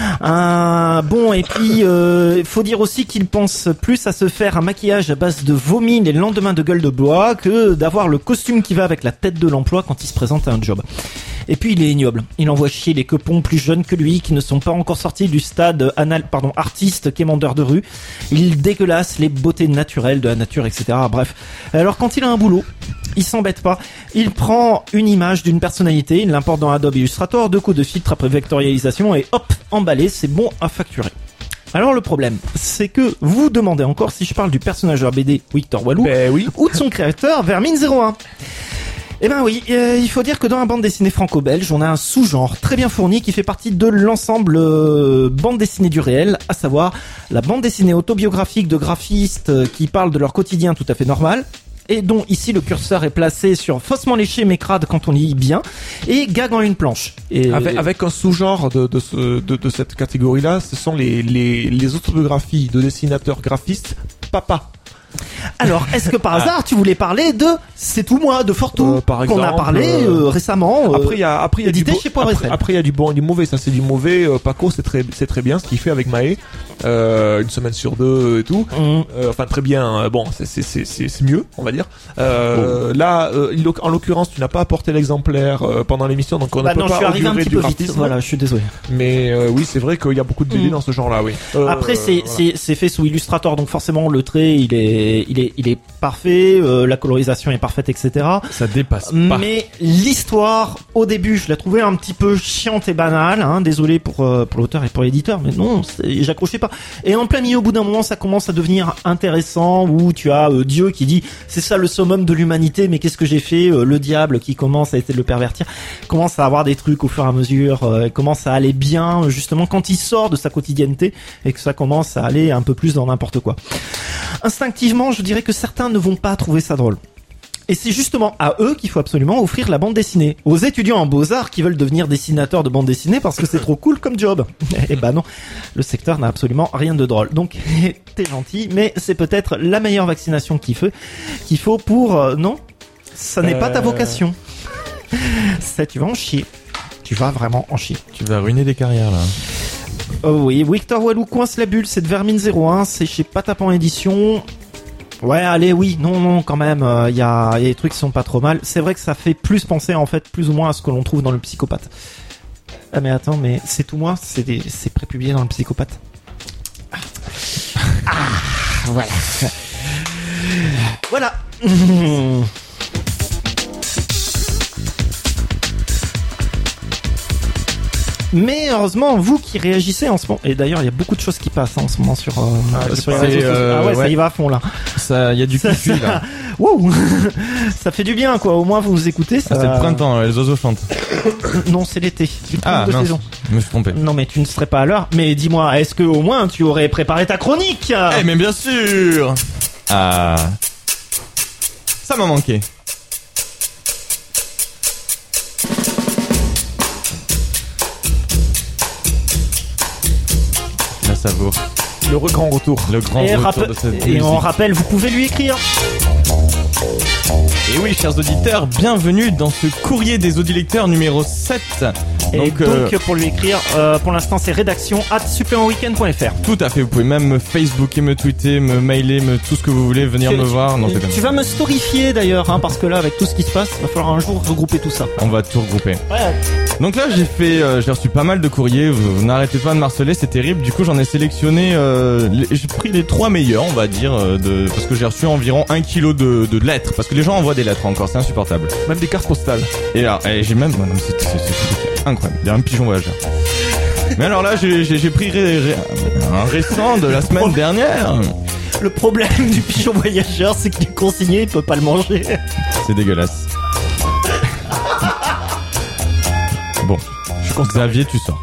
Euh, bon, et puis, euh, faut dire aussi qu'il pense plus à se faire un maquillage à base de vomi les lendemains de gueule de bois que d'avoir le costume qui va avec la tête de l'emploi quand il se présente à un job. Et puis, il est ignoble. Il envoie chier les quepons plus jeunes que lui qui ne sont pas encore sortis du stade anal, pardon, artiste quémandeur de rue. Il dégueulasse les beautés naturelles de la nature, et cetera. Bref. Alors, quand il a un boulot, il s'embête pas. Il prend une image d'une personnalité, il l'importe dans Adobe Illustrator, deux coups de filtre après vectorialisation et hop, emballé, c'est bon à facturer. Alors le problème, c'est que vous vous demandez encore si je parle du personnage de la B D Victor Walou ben oui. ou de son créateur Vermine zéro un. Eh ben oui, euh, il faut dire que dans la bande dessinée franco-belge, on a un sous-genre très bien fourni qui fait partie de l'ensemble euh, bande dessinée du réel, à savoir la bande dessinée autobiographique de graphistes euh, qui parlent de leur quotidien tout à fait normal, et dont ici le curseur est placé sur faussement léché mais crade quand on lit bien, et gag en une planche. Et avec, avec un sous-genre de, de, ce, de, de cette catégorie-là, ce sont les, les, les autobiographies de dessinateurs graphistes papa. Alors, est-ce que par hasard tu voulais parler de C'est tout moi de Fortou euh, par exemple, qu'on a parlé euh, euh, récemment euh, après il y a après il y a du bo- chez après, après il y a du bon et du mauvais, ça c'est du mauvais. euh, Paco c'est très c'est très bien ce qu'il fait avec Maë, euh, une semaine sur deux et tout. Mmh. Euh, enfin très bien, bon c'est c'est c'est c'est, c'est mieux on va dire. Euh, oh. Là euh, en l'occurrence tu n'as pas apporté l'exemplaire euh, pendant l'émission donc on bah ne non, peut pas augurer un du graphisme. Vite. Voilà, je suis désolé. Mais euh, oui c'est vrai qu'il y a beaucoup de B D mmh. dans ce genre là oui. Euh, après c'est voilà. c'est c'est fait sous Illustrator donc forcément le trait il est il est il est parfait, euh, la colorisation est parfaite, et cetera. Ça dépasse pas. Mais l'histoire, au début, je la trouvais un petit peu chiante et banale. Hein, désolé pour euh, pour l'auteur et pour l'éditeur, mais non, c'est, j'accrochais pas. Et en plein milieu, au bout d'un moment, ça commence à devenir intéressant. Où tu as euh, Dieu qui dit, c'est ça le summum de l'humanité. Mais qu'est-ce que j'ai fait euh, Le diable qui commence à essayer de le pervertir, commence à avoir des trucs au fur et à mesure, euh, commence à aller bien, justement quand il sort de sa quotidienneté et que ça commence à aller un peu plus dans n'importe quoi. Instinctivement, je dirais que certains ne vont pas trouver ça drôle. Et c'est justement à eux qu'il faut absolument offrir la bande dessinée. Aux étudiants en beaux-arts qui veulent devenir dessinateurs de bande dessinée parce que c'est trop cool comme job. Eh ben non, le secteur n'a absolument rien de drôle. Donc t'es gentil, mais c'est peut-être la meilleure vaccination qu'il faut, qu'il faut pour... Euh, non, ça n'est euh... pas ta vocation. Ça, tu vas en chier. Tu vas vraiment en chier. Tu vas ruiner des carrières là. Oh oui, Victor Walou coince la bulle, c'est de Vermine zéro un, c'est chez Patapon Édition. Ouais, allez, oui, non, non, quand même, il euh, y, a, y a des trucs qui sont pas trop mal. C'est vrai que ça fait plus penser, en fait, plus ou moins à ce que l'on trouve dans le Psychopathe. Ah, mais attends, mais c'est tout moi, c'est, des, c'est prépublié dans le Psychopathe. Ah, ah voilà. Voilà. Mais heureusement, vous qui réagissez en ce moment, et d'ailleurs il y a beaucoup de choses qui passent hein, en ce moment sur, euh, ah, sur les réseaux sociaux. Euh, ah ouais, ouais, ça y va à fond là. Ça, il y a du cucu là. Wow, ça fait du bien quoi. Au moins vous nous écoutez. Ça... Ah, c'est le printemps, les oiseaux chantent. Non, c'est l'été. Ah de mince, saison. je me suis trompé. Non mais tu ne serais pas à l'heure. Mais dis-moi, est-ce que au moins tu aurais préparé ta chronique? Eh mais bien sûr. Ah, ça m'a manqué. Savoure. Le grand retour. Le grand et retour rappe- de cette Et musique. on rappelle, vous pouvez lui écrire. Et oui, chers auditeurs, bienvenue dans ce courrier des audilecteurs numéro sept. Et donc, euh, donc pour lui écrire, euh, pour l'instant c'est rédaction arobase supplément weekend point f r. Tout à fait, vous pouvez même me Facebooker, me tweeter, me mailer, me tout ce que vous voulez, venir Tu- me voir. Non, c'est Tu comme vas me storifier d'ailleurs, hein, parce que là avec tout ce qui se passe, il va falloir un jour regrouper tout ça. On va tout regrouper. Ouais. Donc là, j'ai fait, euh, j'ai reçu pas mal de courriers. Vous, vous n'arrêtez pas de me harceler, c'est terrible. Du coup, j'en ai sélectionné. Euh, les- j'ai pris les trois meilleurs, on va dire, euh, de, parce que j'ai reçu environ un kilo de, de lettres. Parce que les gens envoient des lettres encore, c'est insupportable. Même des cartes postales. Et là, et j'ai même, non, mais c'est, c'est, c'est, c'est incroyable. Il y a un pigeon voyageur. Mais alors là, j'ai, j'ai, j'ai pris ré, ré, un récent de la semaine dernière. Le problème du pigeon voyageur, c'est qu'il est consigné, il peut pas le manger. C'est dégueulasse. Bon, je pense Xavier, tu sors.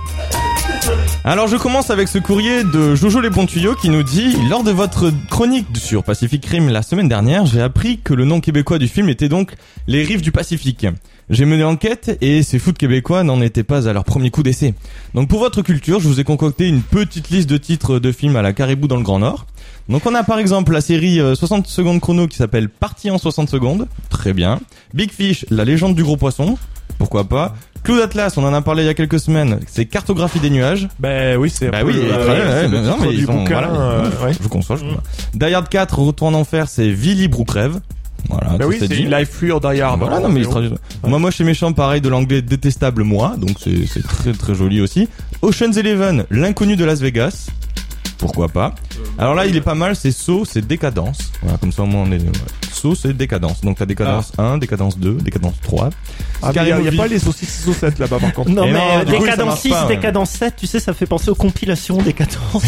Alors je commence avec ce courrier de Jojo les bons tuyaux qui nous dit: lors de votre chronique sur Pacific Rim la semaine dernière, j'ai appris que le nom québécois du film était donc Les Rives du Pacifique. J'ai mené enquête et ces foot québécois n'en étaient pas à leur premier coup d'essai. Donc pour votre culture, je vous ai concocté une petite liste de titres de films à la Caribou dans le Grand Nord. Donc on a par exemple la série euh, soixante secondes chrono qui s'appelle Partie en soixante secondes, très bien. Big Fish, la légende du gros poisson, pourquoi pas. Cloud Atlas, on en a parlé il y a quelques semaines, c'est Cartographie des nuages. Ben oui, c'est un Bah peu oui, le- ouais, euh, ouais, c'est ouais, le non, titre mais du ils ont, bouquin, voilà, euh, ouais. je vous conçois, je vous conçois. Die Hard quatre, Retour en enfer, c'est Vie libre ou crève. Voilà, Ben tout oui, c'est c'est dit. Life Free or Die Hard. Voilà, non mais il se traduit. Moi, moi, chez Méchant, pareil, de l'anglais détestable moi, donc c'est, c'est très très joli aussi. Ocean's Eleven, l'inconnu de Las Vegas. Pourquoi pas. Alors là, il est pas mal, c'est Saut, c'est Décadence. Voilà, comme ça au moins on est... ouais. Saut, c'est Décadence. Donc t'as Décadence un, Décadence deux, Décadence trois. Ah, mais il y a, y a pas les saucisses six ou sept là-bas par contre. Non Et mais non, euh, du coup, ça Décadence marche six, pas, ouais. Décadence sept, tu sais, ça fait penser aux compilations Décadence.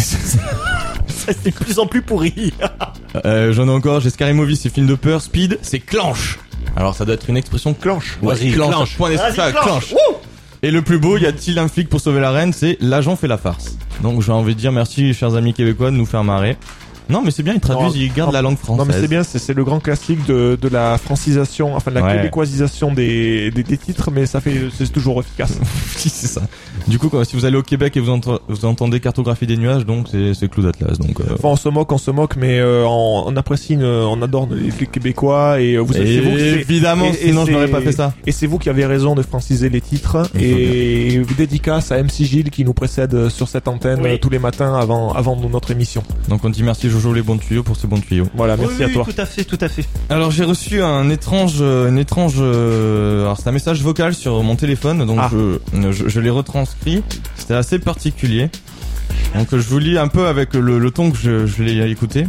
Ça, c'est de plus en plus pourri. Euh, j'en ai encore, j'ai Scary Movie, c'est film de peur. Speed, c'est clenche. Alors ça doit être une expression clenche. Ouais, Vas-y, clenche. clenche. Point Vas-y, d'espace, clenche. clenche. Et le plus beau, y a-t-il un flic pour sauver la reine? C'est L'agent fait la farce. Donc j'ai envie de dire merci, chers amis québécois, de nous faire marrer. Non, mais c'est bien, ils traduisent, Non, ils gardent non, la langue Non française. mais c'est bien, c'est, c'est le grand classique de, de la francisation, enfin de la Ouais. québécoisisation des, des, des titres, mais ça fait, c'est toujours efficace. Oui, c'est ça. Du coup, quoi, si vous allez au Québec et vous, ent- vous entendez Cartographie des nuages, donc c'est, c'est Cloud Atlas. Donc, euh... Enfin, on se moque, on se moque, mais euh, on, on apprécie, une- on adore les flics québécois et euh, vous c'est vous qui- c'est- évidemment, et- et sinon je c'est- n'aurais pas fait ça. Et c'est vous qui avez raison de franciser les titres. Il faut Et dédicace à M C Gilles qui nous précède sur cette antenne Oui. euh, tous les matins avant avant notre émission. Donc on dit merci Jojo les bons tuyaux pour ces bons tuyaux. Voilà, merci oui, à oui, toi. tout à fait, tout à fait. Alors j'ai reçu un étrange, euh, une étrange, euh, alors c'est un message vocal sur mon téléphone, donc Ah. je, je, je l'ai retranscrit. C'était assez particulier. Donc je vous lis un peu avec le, le ton que je, je l'ai écouté.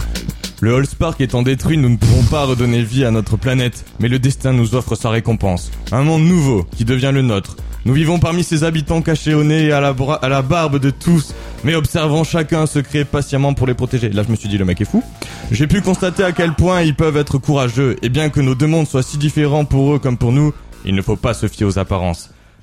Le Allspark étant détruit, nous ne pouvons pas redonner vie à notre planète, mais le destin nous offre sa récompense. Un monde nouveau, qui devient le nôtre. Nous vivons parmi ces habitants cachés au nez et à la, bra- à la barbe de tous, mais observons chacun se créer patiemment pour les protéger. Là, je me suis dit, le mec est fou. J'ai pu constater à quel point ils peuvent être courageux, et bien que nos deux mondes soient si différents pour eux comme pour nous, il ne faut pas se fier aux apparences.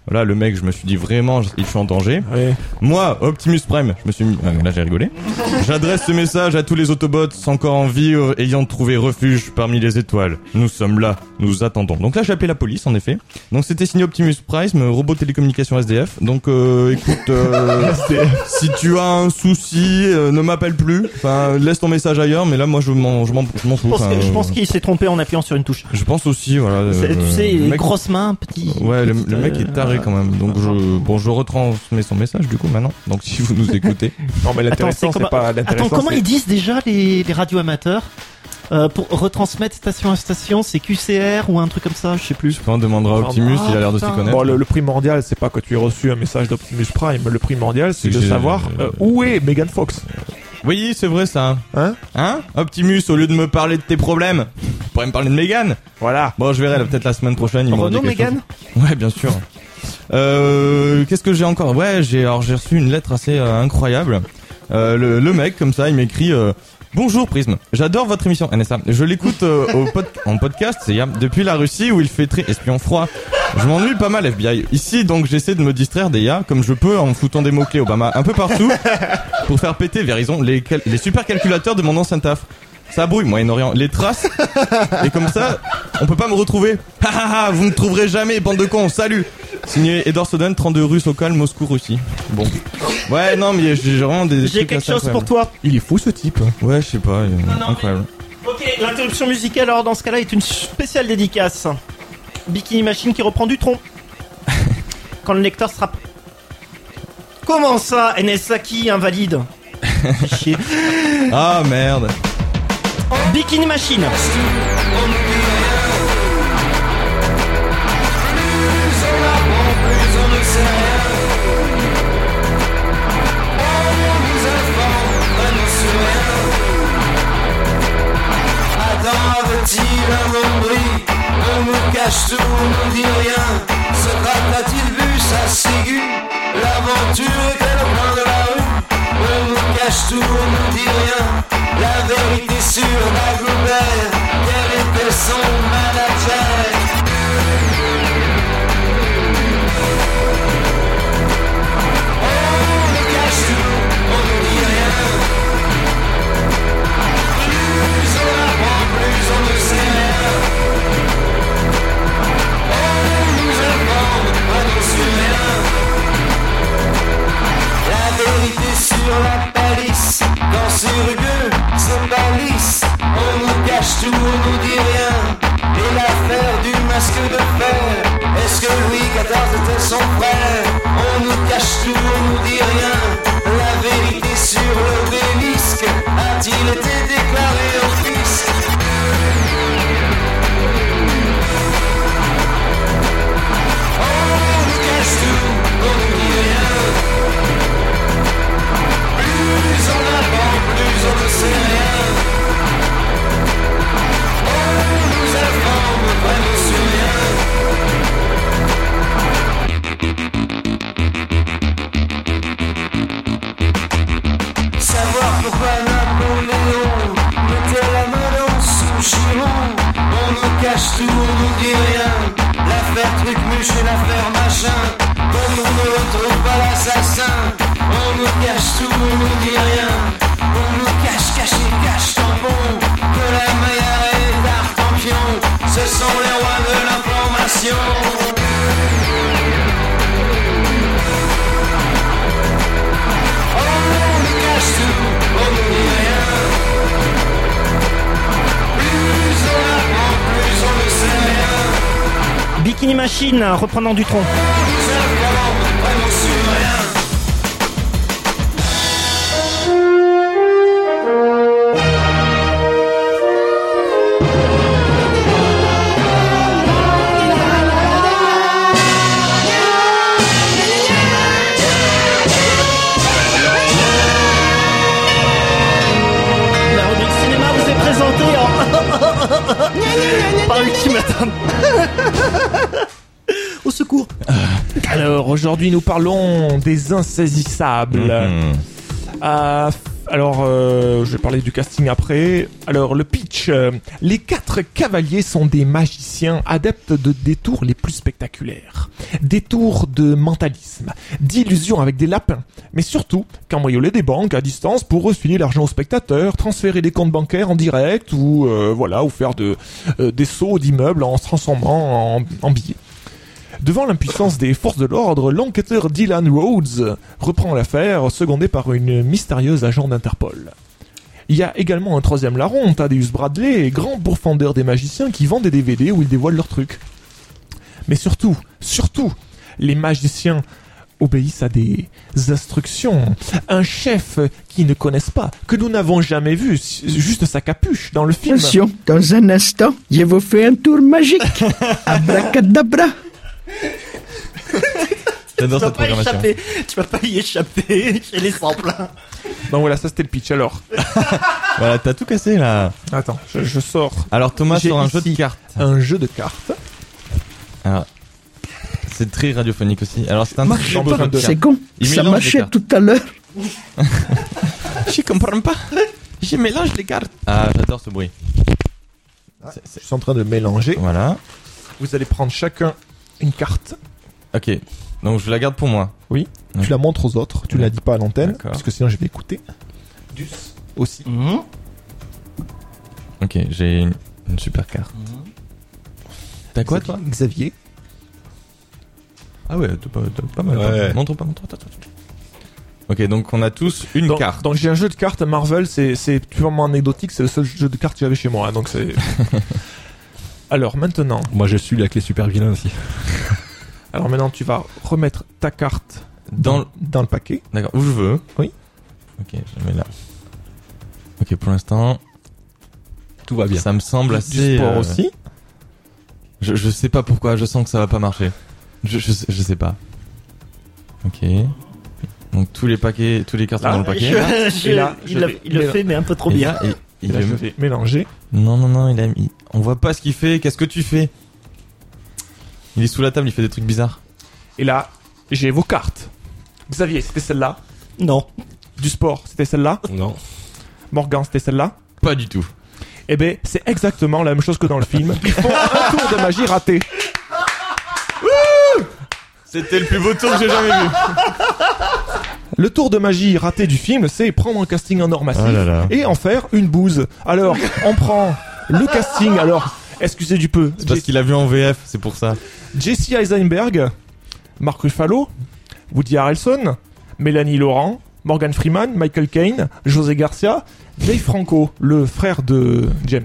Voilà, le mec, je me suis dit vraiment, il suis en danger. Ouais. Moi, Optimus Prime, je me suis mis... Ah, là, j'ai rigolé. J'adresse ce message à tous les Autobots encore en vie, euh, ayant trouvé refuge parmi les étoiles. Nous sommes là, nous attendons. Donc là, j'ai appelé la police, en effet. Donc c'était signé Optimus Prime, robot télécommunication S D F. Donc euh, écoute, euh, si tu as un souci, euh, ne m'appelle plus. Enfin, laisse ton message ailleurs, mais là, moi, je m'en, je m'en, je m'en Je fous. pense, Enfin, que- je euh, pense qu'il s'est trompé en appuyant sur une touche. je pense aussi, voilà. C'est- euh, tu sais, le les mec- grosses mains, petit. Ouais, le, petite, le mec euh, est taré quand même. Donc je, bon, je retransmets son message du coup maintenant. Donc si vous nous écoutez, Non, mais Attends, l'intéressant, c'est c'est comment- pas l'intéressant. Attends, comment c'est- ils disent déjà les, les radios amateurs euh, pour retransmettre station à station, c'est Q C R ou un truc comme ça, je sais plus. on demandera à Optimus, Ah, il a l'air de s'y putain. connaître. Bon, le, le primordial, c'est pas que tu aies reçu un message d'Optimus Prime. Le primordial, c'est C'est de que j'ai- savoir euh, où est Megan Fox. Oui, c'est vrai ça. Hein Hein Optimus, au lieu de me parler de tes problèmes, tu pourrais me parler de Megan. Voilà. Bon, je verrai là, peut-être la semaine prochaine. Il m'aura dit Renaud quelque Mégane chose. Ouais, bien sûr. Euh, qu'est-ce que j'ai encore? Ouais, j'ai alors j'ai reçu une lettre assez euh, incroyable. Euh, le, le mec comme ça, il m'écrit. Euh, Bonjour Prisme, j'adore votre émission N S A. Je l'écoute euh, au pod- en podcast, c'est depuis la Russie où il fait très espion froid. Je m'ennuie pas mal F B I. Ici donc j'essaie de me distraire des I A comme je peux en foutant des mots-clés Obama un peu partout pour faire péter Verizon les, cal- les super calculateurs de mon ancien taf. Ça brouille Moyen-Orient, les traces et comme ça on peut pas me retrouver. Ha ha ha, vous me trouverez jamais bande de cons, salut. Signé Edward Snowden, trente-deux rue Sokal, Moscou, Russie. Bon. Ouais, non, mais j'ai vraiment des J'ai trucs quelque assez chose pour incroyables. toi. Il est fou ce type. Ouais, je sais pas, euh, non, incroyable. Ok, l'interruption musicale alors dans ce cas-là est une spéciale dédicace. Bikini Machine qui reprend du tronc. Quand le lecteur sera... Comment ça, N S A qui invalide? Fais chier. Ah merde. Bikini Machine. Avait-il un nombril? On nous cache tout, on nous dit rien. Socrate a-t-il vu sa ségu? L'aventure est au coin de la rue. On nous cache tout, on nous dit rien. La vérité sur Dagobert, quel était son manager? On nous cache tout, on nous dit rien. Plus on apprend, plus on ne sait rien. On nous informe, on ne sait rien. La vérité sur la palisse, quand c'est rugueux, c'est pas lisse. On nous cache tout, on nous dit rien. Et l'affaire du masque de fer, est-ce que Louis quatorze était son frère? On nous cache tout, on nous dit rien. La vérité sur l'obélisque, a-t-il été déclaré au fisc? On nous cache tout, on nous dit rien. Plus on apprend, plus on ne sait rien. On nous informe, vraiment sur rien. Savoir pourquoi Napoléon mettait la main dans son giron. On nous cache tout, on nous dit rien. L'affaire Trucmuche et l'affaire machin. Comme on ne retrouve pas l'assassin. On nous cache tout, on nous dit rien. On nous cache, cache et cache tampon. Que la Maillard et D'Artampion, ce sont les rois de l'information. On nous cache tout, on nous dit rien. Plus on apprend, plus on ne sait rien. Bikini Machine reprenant du tronc. On nous informe, vraiment sur rien. La rubrique cinéma vous est présentée en... par Ultimatum. Au secours. Alors aujourd'hui nous parlons des insaisissables. Mhm. Euh, Alors, euh, je vais parler du casting après. Alors, le pitch. euh, les quatre cavaliers sont des magiciens adeptes de des tours les plus spectaculaires. Des tours de mentalisme, d'illusions avec des lapins. Mais surtout, cambrioler des banques à distance pour refiler l'argent aux spectateurs, transférer des comptes bancaires en direct ou, euh, voilà, ou faire de, euh, des sauts d'immeubles en se transformant en, en billets. Devant l'impuissance des forces de l'ordre, l'enquêteur Dylan Rhodes reprend l'affaire, secondé par une mystérieuse agent d'Interpol. Il y a également un troisième larron, Thaddeus Bradley, grand pourfendeur des magiciens qui vend des D V D où ils dévoilent leurs trucs. Mais surtout, surtout, les magiciens obéissent à des instructions. Un chef qu'ils ne connaissent pas, que nous n'avons jamais vu, juste sa capuche dans le film. Attention, dans un instant, je vous fais un tour magique. Abracadabra. J'adore Tu vas cette pas programmation. échapper, tu vas pas y échapper chez les samples. Donc voilà, ça c'était le pitch. Alors, Voilà, t'as tout cassé là. attends, je, je sors Alors Thomas J'ai sort un ici jeu de cartes. un jeu de cartes. Alors, c'est très radiophonique aussi. Alors c'est un Moi, truc j'ai pas- de C'est con, Il ça mélange les marchait cartes. tout à l'heure. Je comprends pas. Je mélange les cartes. Ah, j'adore ce bruit. C'est- Je c'est- suis en train de mélanger. Voilà. Vous allez prendre chacun une carte. Ok. Donc je la garde pour moi. Oui. Ouais. Tu la montres aux autres. Tu Ouais. la dis pas à l'antenne, D'accord. parce que sinon je vais écouter. Dus aussi. Mmh. Ok, j'ai une, une super carte. T'as quoi toi? Xavier. Ah ouais, t'as pas, t'as pas mal. Ouais. Montre pas, montre pas. Attends, attends. Ok, donc on a tous une donc, carte. donc j'ai un jeu de cartes Marvel, c'est c'est purement anecdotique, c'est le seul jeu de cartes que j'avais chez moi, hein, donc c'est. Alors maintenant, Moi, je suis la clé super vilain aussi. alors maintenant tu vas remettre ta carte Dans dans, le- dans le paquet. D'accord, où je veux. Oui. Ok, je la mets là. Ok, pour l'instant, Tout va bien. ça me semble Du assez. sport euh, aussi. Je, je sais pas pourquoi, je sens que ça va pas marcher. Je, je, sais- je sais pas. Ok. Donc tous les paquets, tous les cartes sont Là, dans le paquet. Je- je- Et là, il je le- vais- il le mais- fait, mais un peu trop Et bien. là, il- il Là, est- je vais mélanger. Non, non, non, il a mis. On voit pas ce qu'il fait. Qu'est-ce que tu fais? Il est sous la table, il fait des trucs bizarres. Et là, j'ai vos cartes. Xavier, c'était celle-là. Non. Du sport, c'était celle-là. Non. Morgan, c'était celle-là. Pas du tout. Eh ben, c'est exactement la même chose que dans le film. Ils font un tour de magie raté. C'était le plus beau tour que j'ai jamais vu. Le tour de magie raté du film, c'est prendre un casting en or massif Oh là là. et en faire une bouse. Alors, on prend le casting. Alors, excusez du peu. C'est parce qu'il a vu en V F, c'est pour ça. Jesse Eisenberg, Mark Ruffalo, Woody Harrelson, Mélanie Laurent, Morgan Freeman, Michael Caine, José Garcia, Dave Franco, le frère de James.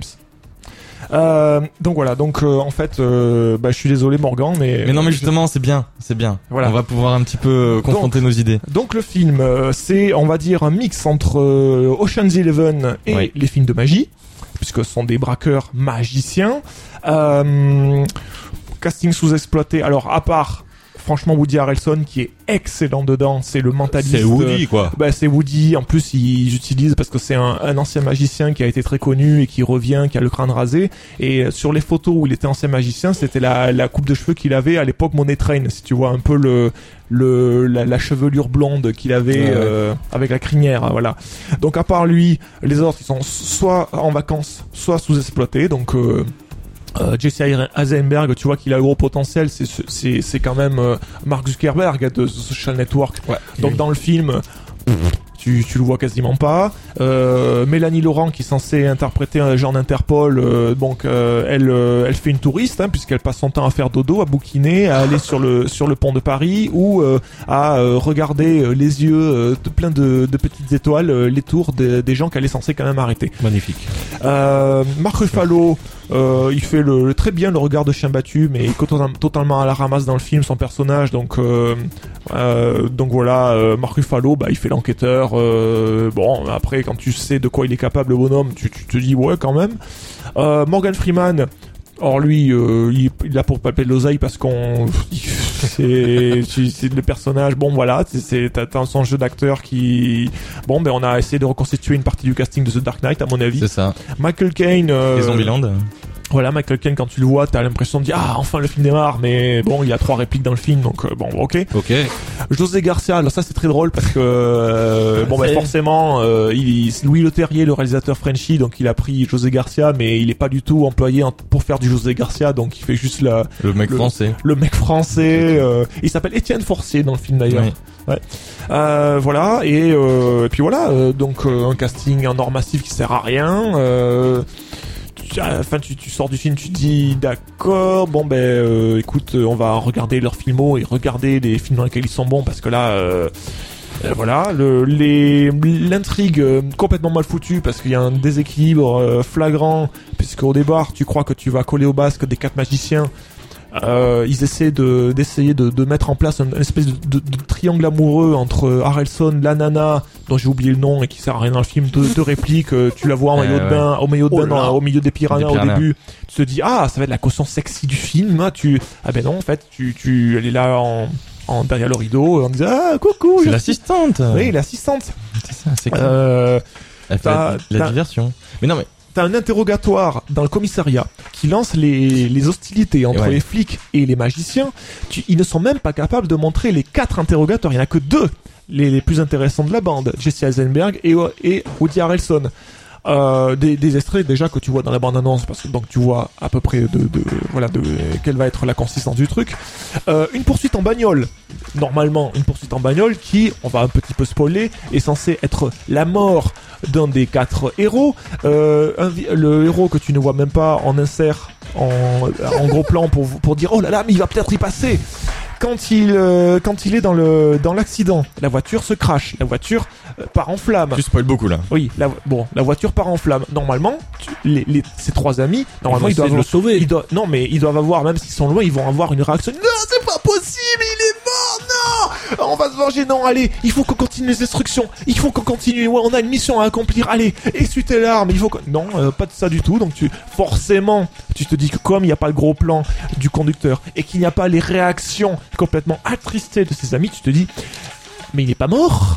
Euh, donc voilà, donc euh, en fait, euh, bah, je suis désolé Morgan, mais... Mais non, mais justement, c'est bien, c'est bien. Voilà. On va pouvoir un petit peu euh, confronter nos idées. Donc le film, euh, c'est, on va dire, un mix entre euh, Ocean's Eleven et Oui. les films de magie, puisque ce sont des braqueurs magiciens. Euh, casting sous-exploité. Alors, à part, franchement, Woody Harrelson, qui est excellent dedans, c'est le mentaliste. C'est Woody, quoi. Bah, c'est Woody. En plus, ils utilisent parce que c'est un, un ancien magicien qui a été très connu et qui revient, qui a le crâne rasé. Et euh, sur les photos où il était ancien magicien, c'était la, la coupe de cheveux qu'il avait à l'époque Money Train. Si tu vois un peu le, le, la, la chevelure blonde qu'il avait Ouais, ouais. euh, avec la crinière, voilà. Donc à part lui, les autres ils sont soit en vacances, soit sous-exploités. Donc euh, euh, Jesse Eisenberg, tu vois qu'il a un gros potentiel. C'est c'est c'est quand même euh, Mark Zuckerberg de The Social Network. Ouais. Donc dans le film, tu, tu le vois quasiment pas. Euh, Mélanie Laurent, qui est censée interpréter un genre d'Interpol, euh, donc euh, elle euh, elle fait une touriste, hein, puisqu'elle passe son temps à faire dodo, à bouquiner, à aller sur le sur le pont de Paris ou euh, à euh, regarder euh, les yeux euh, de plein de, de petites étoiles, euh, les tours de- des gens qu'elle est censée quand même arrêter. Magnifique. Euh, Mark Ruffalo, euh, il fait le, le- très bien le regard de chien battu, mais il est totalement- totalement à la ramasse dans le film, son personnage. Donc, euh, euh, donc voilà, euh, Mark Ruffalo, bah, il fait l'enquêteur. Euh, bon, après, quand tu sais de quoi il est capable, le bonhomme, tu, tu te dis ouais, quand même. Euh, Morgan Freeman. Or lui, euh, il, il a pour palper de l'oseille parce qu'on, c'est, c'est le personnage. Bon voilà, c'est, c'est t'as, t'as son jeu d'acteur qui, bon ben on a essayé de reconstituer une partie du casting de The Dark Knight à mon avis. C'est ça. Michael Caine. Euh, Et Zombieland. Voilà, Michael Caine, quand tu le vois, t'as l'impression de dire ah enfin le film démarre, mais bon il y a trois répliques dans le film, donc euh, bon ok. Ok. José Garcia, alors ça c'est très drôle parce que euh, bon bah C'est- forcément euh, il, il- Louis Leterrier, le réalisateur Frenchy, donc il a pris José Garcia, mais il est pas du tout employé en- pour faire du José Garcia, donc il fait juste la, Le mec Le- français. le mec français. Euh, il s'appelle Étienne Forcier dans le film d'ailleurs. Oui. Ouais. Euh, voilà et, euh, et puis voilà euh, donc euh, un casting en or massif qui sert à rien. Euh, tu- Enfin, tu, tu sors du film, tu te dis d'accord, bon ben, euh, écoute, euh, on va regarder leurs filmos et regarder les films dans lesquels ils sont bons parce que là, euh, euh, voilà, le, les, l'intrigue euh, complètement mal foutue parce qu'il y a un déséquilibre euh, flagrant puisque au départ, tu crois que tu vas coller au basque des quatre magiciens. Euh, ils essaient de d'essayer de, de mettre en place une, une espèce de, de, de triangle amoureux entre Harrelson, la nana dont j'ai oublié le nom et qui sert à rien dans le film, deux, deux répliques, euh, tu la vois en Euh, maillot de bain, au maillot de Oh bain, là. dans- au milieu des piranhas, Des au piranhas. début, tu te dis ah ça va être la caution sexy du film, hein, tu ah ben non en fait tu tu elle est là en, en derrière le rideau, on dit ah coucou, C'est je- l'assistante. oui l'assistante. C'est ça, c'est clair. Euh, Elle fait t'as- la, la t'as- diversion. Mais non, mais T'as un interrogatoire dans le commissariat qui lance les, les hostilités entre Ouais. les flics et les magiciens. Tu, ils ne sont même pas capables de montrer les quatre interrogateurs. Il n'y en a que deux, les, les plus intéressants de la bande. Jesse Eisenberg et, et Woody Harrelson. Euh, des, des extraits déjà que tu vois dans la bande-annonce parce que donc tu vois à peu près de, de voilà de quelle va être la consistance du truc. Euh, une poursuite en bagnole, normalement une poursuite en bagnole qui, on va un petit peu spoiler, est censée être la mort d'un des quatre héros. Euh, un vi- le héros que tu ne vois même pas en insert en, en gros plan pour pour dire oh là là mais il va peut-être y passer. Quand il euh, quand il est dans le dans l'accident, la voiture se crache, la voiture euh, part en flammes. tu spoil beaucoup là. Oui, la, bon, la voiture part en flammes. Normalement, tu- les, les, ces trois amis, normalement, ils, Ils vont doivent essayer de le sauver. Ils doivent, non, mais ils doivent avoir, même s'ils sont loin, ils vont avoir une réaction. Non, c'est pas possible, il est mort, non! On va se venger, non, allez, il faut qu'on continue les instructions. Il faut qu'on continue, ouais, on a une mission à accomplir. Allez, essuie tes larmes, il faut que... Non, euh, pas de ça du tout. Donc tu, forcément, tu te dis que comme il n'y a pas le gros plan du conducteur et qu'il n'y a pas les réactions complètement attristées de ses amis, tu te dis, mais il est pas mort.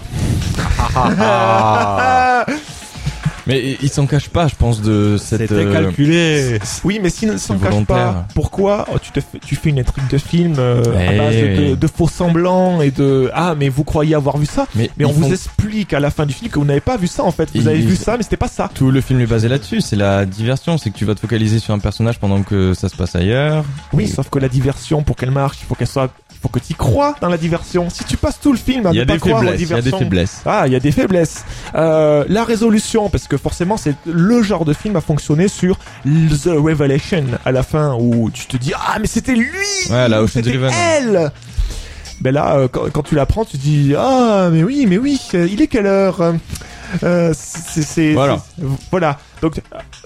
Mais ils s'en cachent pas, je pense, de cette. C'était euh, calculé. Oui, mais s'ils ne s'en cachent volontaire. pas, pourquoi oh, tu, te fais, tu fais une intrigue de film euh, à Eh base de, de, oui. de faux semblants et de ah mais vous croyez avoir vu ça, Mais, mais on ils vous font- explique à la fin du film que vous n'avez pas vu ça en fait. Vous Ils- avez vu ça, mais c'était pas ça. Tout le film est basé là-dessus, c'est la diversion, c'est que tu vas te focaliser sur un personnage pendant que ça se passe ailleurs. Oui, sauf que la diversion, pour qu'elle marche, il faut qu'elle soit, il faut que tu y crois dans la diversion. Si tu passes tout le film à Il y ne a pas des croire aux faiblesses, il y a des diversions, faiblesses. ah, il y a des faiblesses. Euh, la résolution, parce que forcément, c'est le genre de film à fonctionner sur The Revelation à la fin où tu te dis ah mais c'était lui, Ouais, la Ocean's c'était Eleven. elle. Ben là, euh, quand, quand tu l'apprends, tu te dis ah mais oui, mais oui, euh, il est quelle heure? Euh, c'est, c'est, Voilà. c'est- voilà. Donc,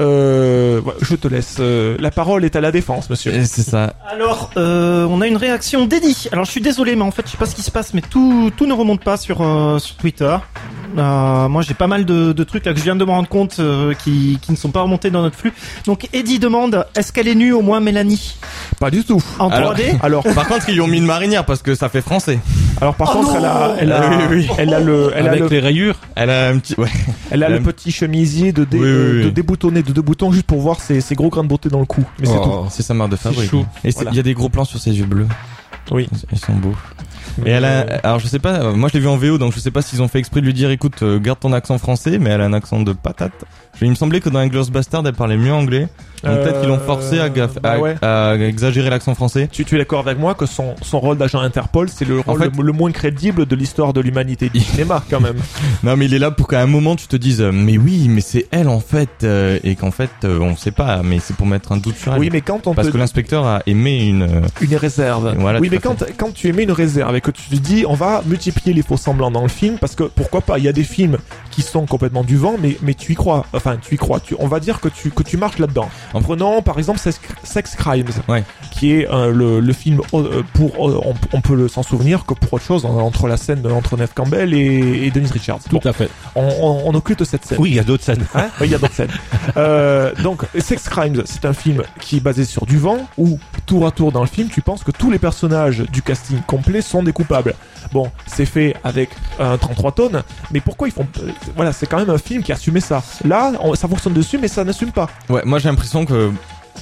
euh, voilà, je te laisse. euh, la parole est à la défense, monsieur. Et c'est ça. Alors, euh, on a une réaction d'Eddie. Alors, je suis désolé, mais en fait, je sais pas ce qui se passe, mais tout, tout ne remonte pas sur, euh, sur Twitter. Euh, moi, j'ai pas mal de, de trucs là que je viens de me rendre compte euh, qui, qui ne sont pas remontés dans notre flux. Donc, Eddie demande est-ce qu'elle est nue au moins, Mélanie, Pas du tout. en Alors- trois D? Alors, Par contre, ils lui ont mis une marinière parce que ça fait français. alors par Oh contre, non elle a, elle a, Ah oui, oui. elle a le, elle a Avec le, les rayures. Elle a un petit. Ouais. elle a elle le a- petit chemisier de, dé, Oui, oui, euh, oui. de déboutonné de deux boutons juste pour voir ses, ses gros grains de beauté dans le cou. Mais c'est tout. Oh. C'est sa marque de fabrique. chaud. Et c'est- il Voilà. y a des gros plans sur ses yeux bleus. Oui. Ils sont beaux. Mais Et elle a, euh, alors je sais pas, euh, moi je l'ai vu en V O, donc je sais pas s'ils ont fait exprès de lui dire, écoute, euh, garde ton accent français, mais elle a un accent de patate. Je- Il me semblait que dans Inglourious Bastard, elle parlait mieux anglais. Donc Euh, peut-être qu'ils l'ont forcé à, gaff- bah à- ouais. à exagérer l'accent français. Tu, tu es d'accord avec moi que son, son rôle d'agent Interpol, c'est le rôle fait- le, le moins crédible de l'histoire de l'humanité du cinéma, quand même. Non, mais il est là pour qu'à un moment tu te dises, euh, mais oui, mais c'est elle en fait, euh, et qu'en fait euh, on sait pas, mais c'est pour mettre un doute sur elle. Oui, mais quand on Parce te que l'inspecteur a aimé une. euh, une réserve. Voilà, oui, tout mais à quand, quand tu émets une réserve et que tu te dis on va multiplier les faux semblants dans le film, parce que pourquoi pas, il y a des films qui sont complètement du vent, mais, mais tu y crois. Enfin, tu y crois. Tu, on va dire que tu, que tu marches là-dedans. En prenant par exemple Sex, Sex Crimes, Ouais. qui est euh, le, le film euh, pour, euh, on, on peut le s'en souvenir que pour autre chose, en- entre la scène entre Neve Campbell et, et Denise Richards. Tout Bon, à fait. on, on, on occulte cette scène. Oui, il y a d'autres scènes. Hein oui, il y a d'autres scènes. Euh, donc, Sex Crimes, c'est un film qui est basé sur du vent, où tour à tour dans le film, tu penses que tous les personnages du casting complet sont des coupables. Bon, c'est fait avec un trente-trois tonnes, mais pourquoi ils font... euh, Voilà, c'est quand même un film qui a assumé ça. Là, on- ça fonctionne dessus, mais ça n'assume pas. Ouais, moi j'ai l'impression que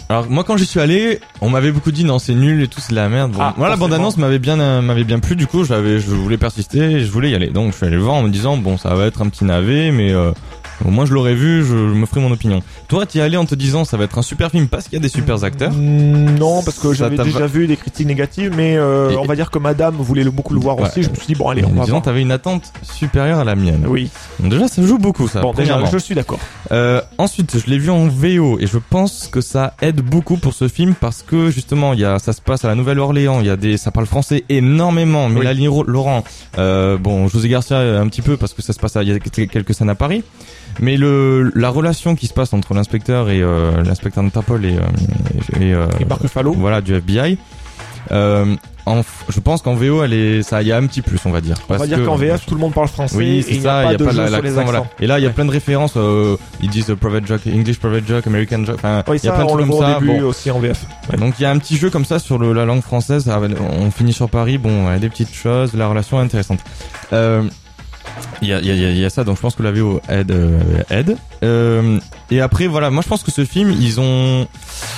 Alors moi quand j'y suis allé, on m'avait beaucoup dit non c'est nul et tout, c'est de la merde. Bon, Ah, moi la forcément. bande-annonce m'avait bien euh, m'avait bien plu, du coup j'avais je voulais persister, et je voulais y aller. Donc je suis allé le voir en me disant bon ça va être un petit navet, mais euh, au moins je l'aurais vu, je, je me ferai mon opinion. Toi t'y es allé en te disant ça va être un super film parce qu'il y a des super acteurs. Mm, Non, parce que Ça j'avais t'a déjà va- vu des critiques négatives, mais euh, Et- on va dire que Madame voulait le- beaucoup le voir Ouais. aussi. Je me suis dit bon allez, on va Disons voir. t'avais une attente supérieure à la mienne. Oui. Donc déjà ça joue beaucoup ça. Bon, déjà, premièrement. je suis d'accord. Euh, ensuite, je l'ai vu en V O et je pense que ça aide beaucoup pour ce film parce que justement, il y a, ça se passe à la Nouvelle-Orléans, il y a des, ça parle français énormément. Mélanie Ro- Laurent, euh, bon, José Garcia un petit peu parce que ça se passe, à, il y a quelques scènes à Paris. Mais le, la relation qui se passe entre l'inspecteur et euh, l'inspecteur d'Interpol et, euh, et, euh, Et Marc Ruffalo. voilà, du F B I. Euh, en, je pense qu'en V O, elle est, ça, il y a un petit plus, on va dire. On va Parce dire que- qu'en V F, tout le monde parle français. oui, et c'est il n'y ça, a pas de la- jeu sur les l'accent, accents. voilà. Et là, il y a Ouais. plein de références, euh, ils disent euh, private joke, English private joke, American joke, enfin, Oui, il y a ça, plein de on trucs le comme voit ça. au début Bon. aussi en V F. Ouais. Donc il y a un petit jeu comme ça sur le, la langue française, ah, on finit sur Paris, bon, il y a des petites choses, la relation est intéressante. Euh, il y a, il y, a, il y a ça, donc je pense que la V O aide. Euh, aide. Euh, et après, voilà, moi je pense que ce film, ils ont...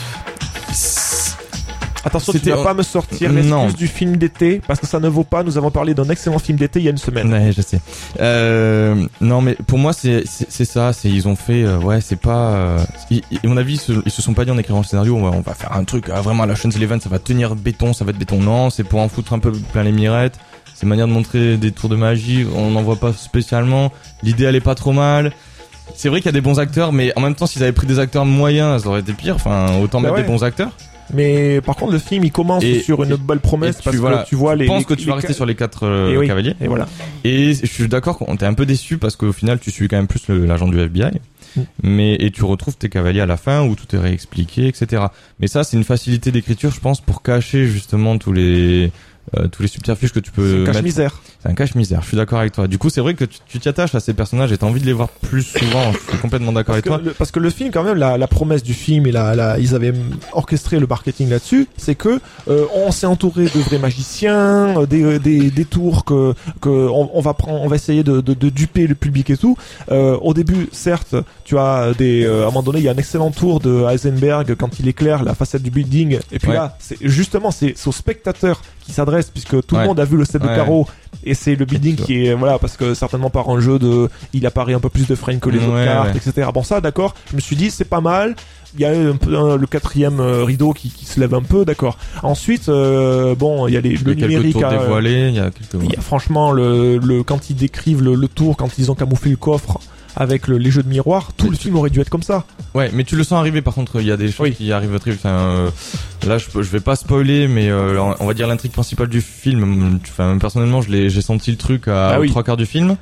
Attention, tu C'était- vas pas me sortir Non. l'excuse du film d'été, parce que ça ne vaut pas. Nous avons parlé d'un excellent film d'été il y a une semaine. Ouais, je sais. Euh, non, mais pour moi, c'est c'est c'est ça. C'est ils ont fait, euh, ouais, c'est pas. Euh, ils, ils- à mon avis, ils se, ils se sont pas dit en écrivant le scénario, on va, on va faire un truc ah, vraiment à la Ocean's Eleven, ça va tenir béton, ça va être béton. Non, c'est pour en foutre un peu plein les mirettes. C'est une manière de montrer des tours de magie. On n'en voit pas spécialement. L'idée, elle est pas trop mal. C'est vrai qu'il y a des bons acteurs, mais en même temps, s'ils avaient pris des acteurs moyens, ça aurait été pire. Enfin, autant Bah mettre ouais. des bons acteurs. Mais par contre, le film, il commence Et- sur une et- belle promesse, Et tu, parce voilà, que tu vois les. je pense les- que tu les vas rester ca- sur les quatre euh, Et oui. cavaliers. Et voilà. Et je suis d'accord qu'on t'es un peu déçu parce qu'au final tu suis quand même plus le- l'agent du F B I. Mm. Mais et tu retrouves tes cavaliers à la fin où tout est réexpliqué, et cetera. Mais ça c'est une facilité d'écriture, je pense, pour cacher justement tous les euh, tous les subterfuges que tu peux mettre. Cache-misère. C'est un cache-misère. Je suis d'accord avec toi. Du coup c'est vrai que tu tu t'y attaches à ces personnages et t'as envie de les voir plus souvent. Je suis complètement d'accord Parce avec que, toi. le, parce que le film, quand même, la, la promesse du film et la, la, ils avaient orchestré le marketing là-dessus, c'est que euh, on s'est entouré de vrais magiciens, euh, des, des, des tours que, que on, on va prendre, on va essayer de, de, de duper le public et tout. Euh, au début, certes, tu as des, euh, à un moment donné, il y a un excellent tour de Heisenberg quand il éclaire la façade du building. Et puis Ouais. là, c'est justement, c'est c'est aux spectateurs qui s'adresse, puisque tout Ouais. le monde a vu le set de Ouais. carreaux. Et c'est le building qui est, voilà, parce que certainement par un jeu de, il apparaît un peu plus de frame que les autres Ouais, cartes, ouais. et cetera. Bon, ça, d'accord. Je me suis dit, c'est pas mal. Il y a un peu un- le quatrième euh, rideau qui, qui se lève un peu, d'accord. Ensuite, euh, bon, il y a les, Il y le a quelques numérique. tours à- dévoilés, il y a quelques. il y a franchement le, le quand ils décrivent le, le tour, quand ils ont camouflé le coffre avec le- les jeux de miroir, tout Mais le tu- film aurait dû être comme ça. Ouais, mais tu le sens arriver par contre, il y a des choses Oui. qui arrivent très vite. Enfin, euh, là, je, peux- je vais pas spoiler, mais euh, on va dire l'intrigue principale du film. Enfin, personnellement, je l'ai, j'ai senti le truc à Ah aux oui. trois quarts du film.